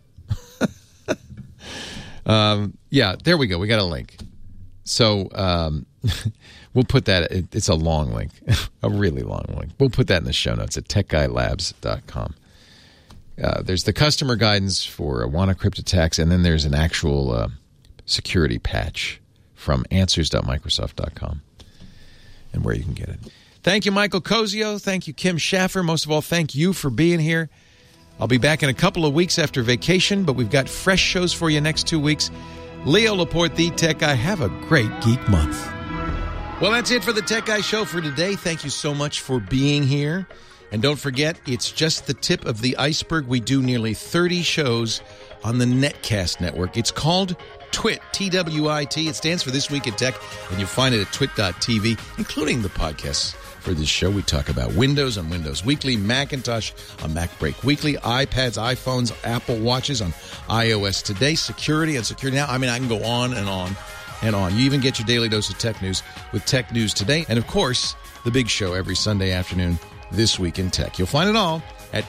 There we go. We got a link. So we'll put that. It's a long link, a really long link. We'll put that in the show notes at techguylabs.com. There's the customer guidance for WannaCrypt attacks, and then there's an actual security patch from answers.microsoft.com and where you can get it. Thank you, Michael Cozio. Thank you, Kim Schaffer. Most of all, thank you for being here. I'll be back in a couple of weeks after vacation, but we've got fresh shows for you next 2 weeks. Leo Laporte, the Tech Guy. Have a great Geek Month. Well, that's it for the Tech Guy Show for today. Thank you so much for being here. And don't forget, it's just the tip of the iceberg. We do nearly 30 shows on the Netcast network. It's called TWIT, T-W-I-T. It stands for This Week in Tech, and you'll find it at twit.tv, including the podcasts. For this show, we talk about Windows on Windows Weekly, Macintosh on Mac Break Weekly, iPads, iPhones, Apple Watches on iOS Today, security on Security Now. I mean, I can go on and on and on. You even get your daily dose of tech news with Tech News Today. And, of course, the big show every Sunday afternoon, This Week in Tech. You'll find it all at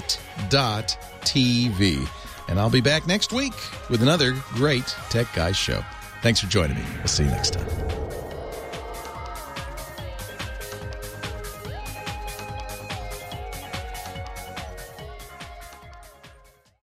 twit.tv. And I'll be back next week with another great Tech Guys show. Thanks for joining me. We'll see you next time.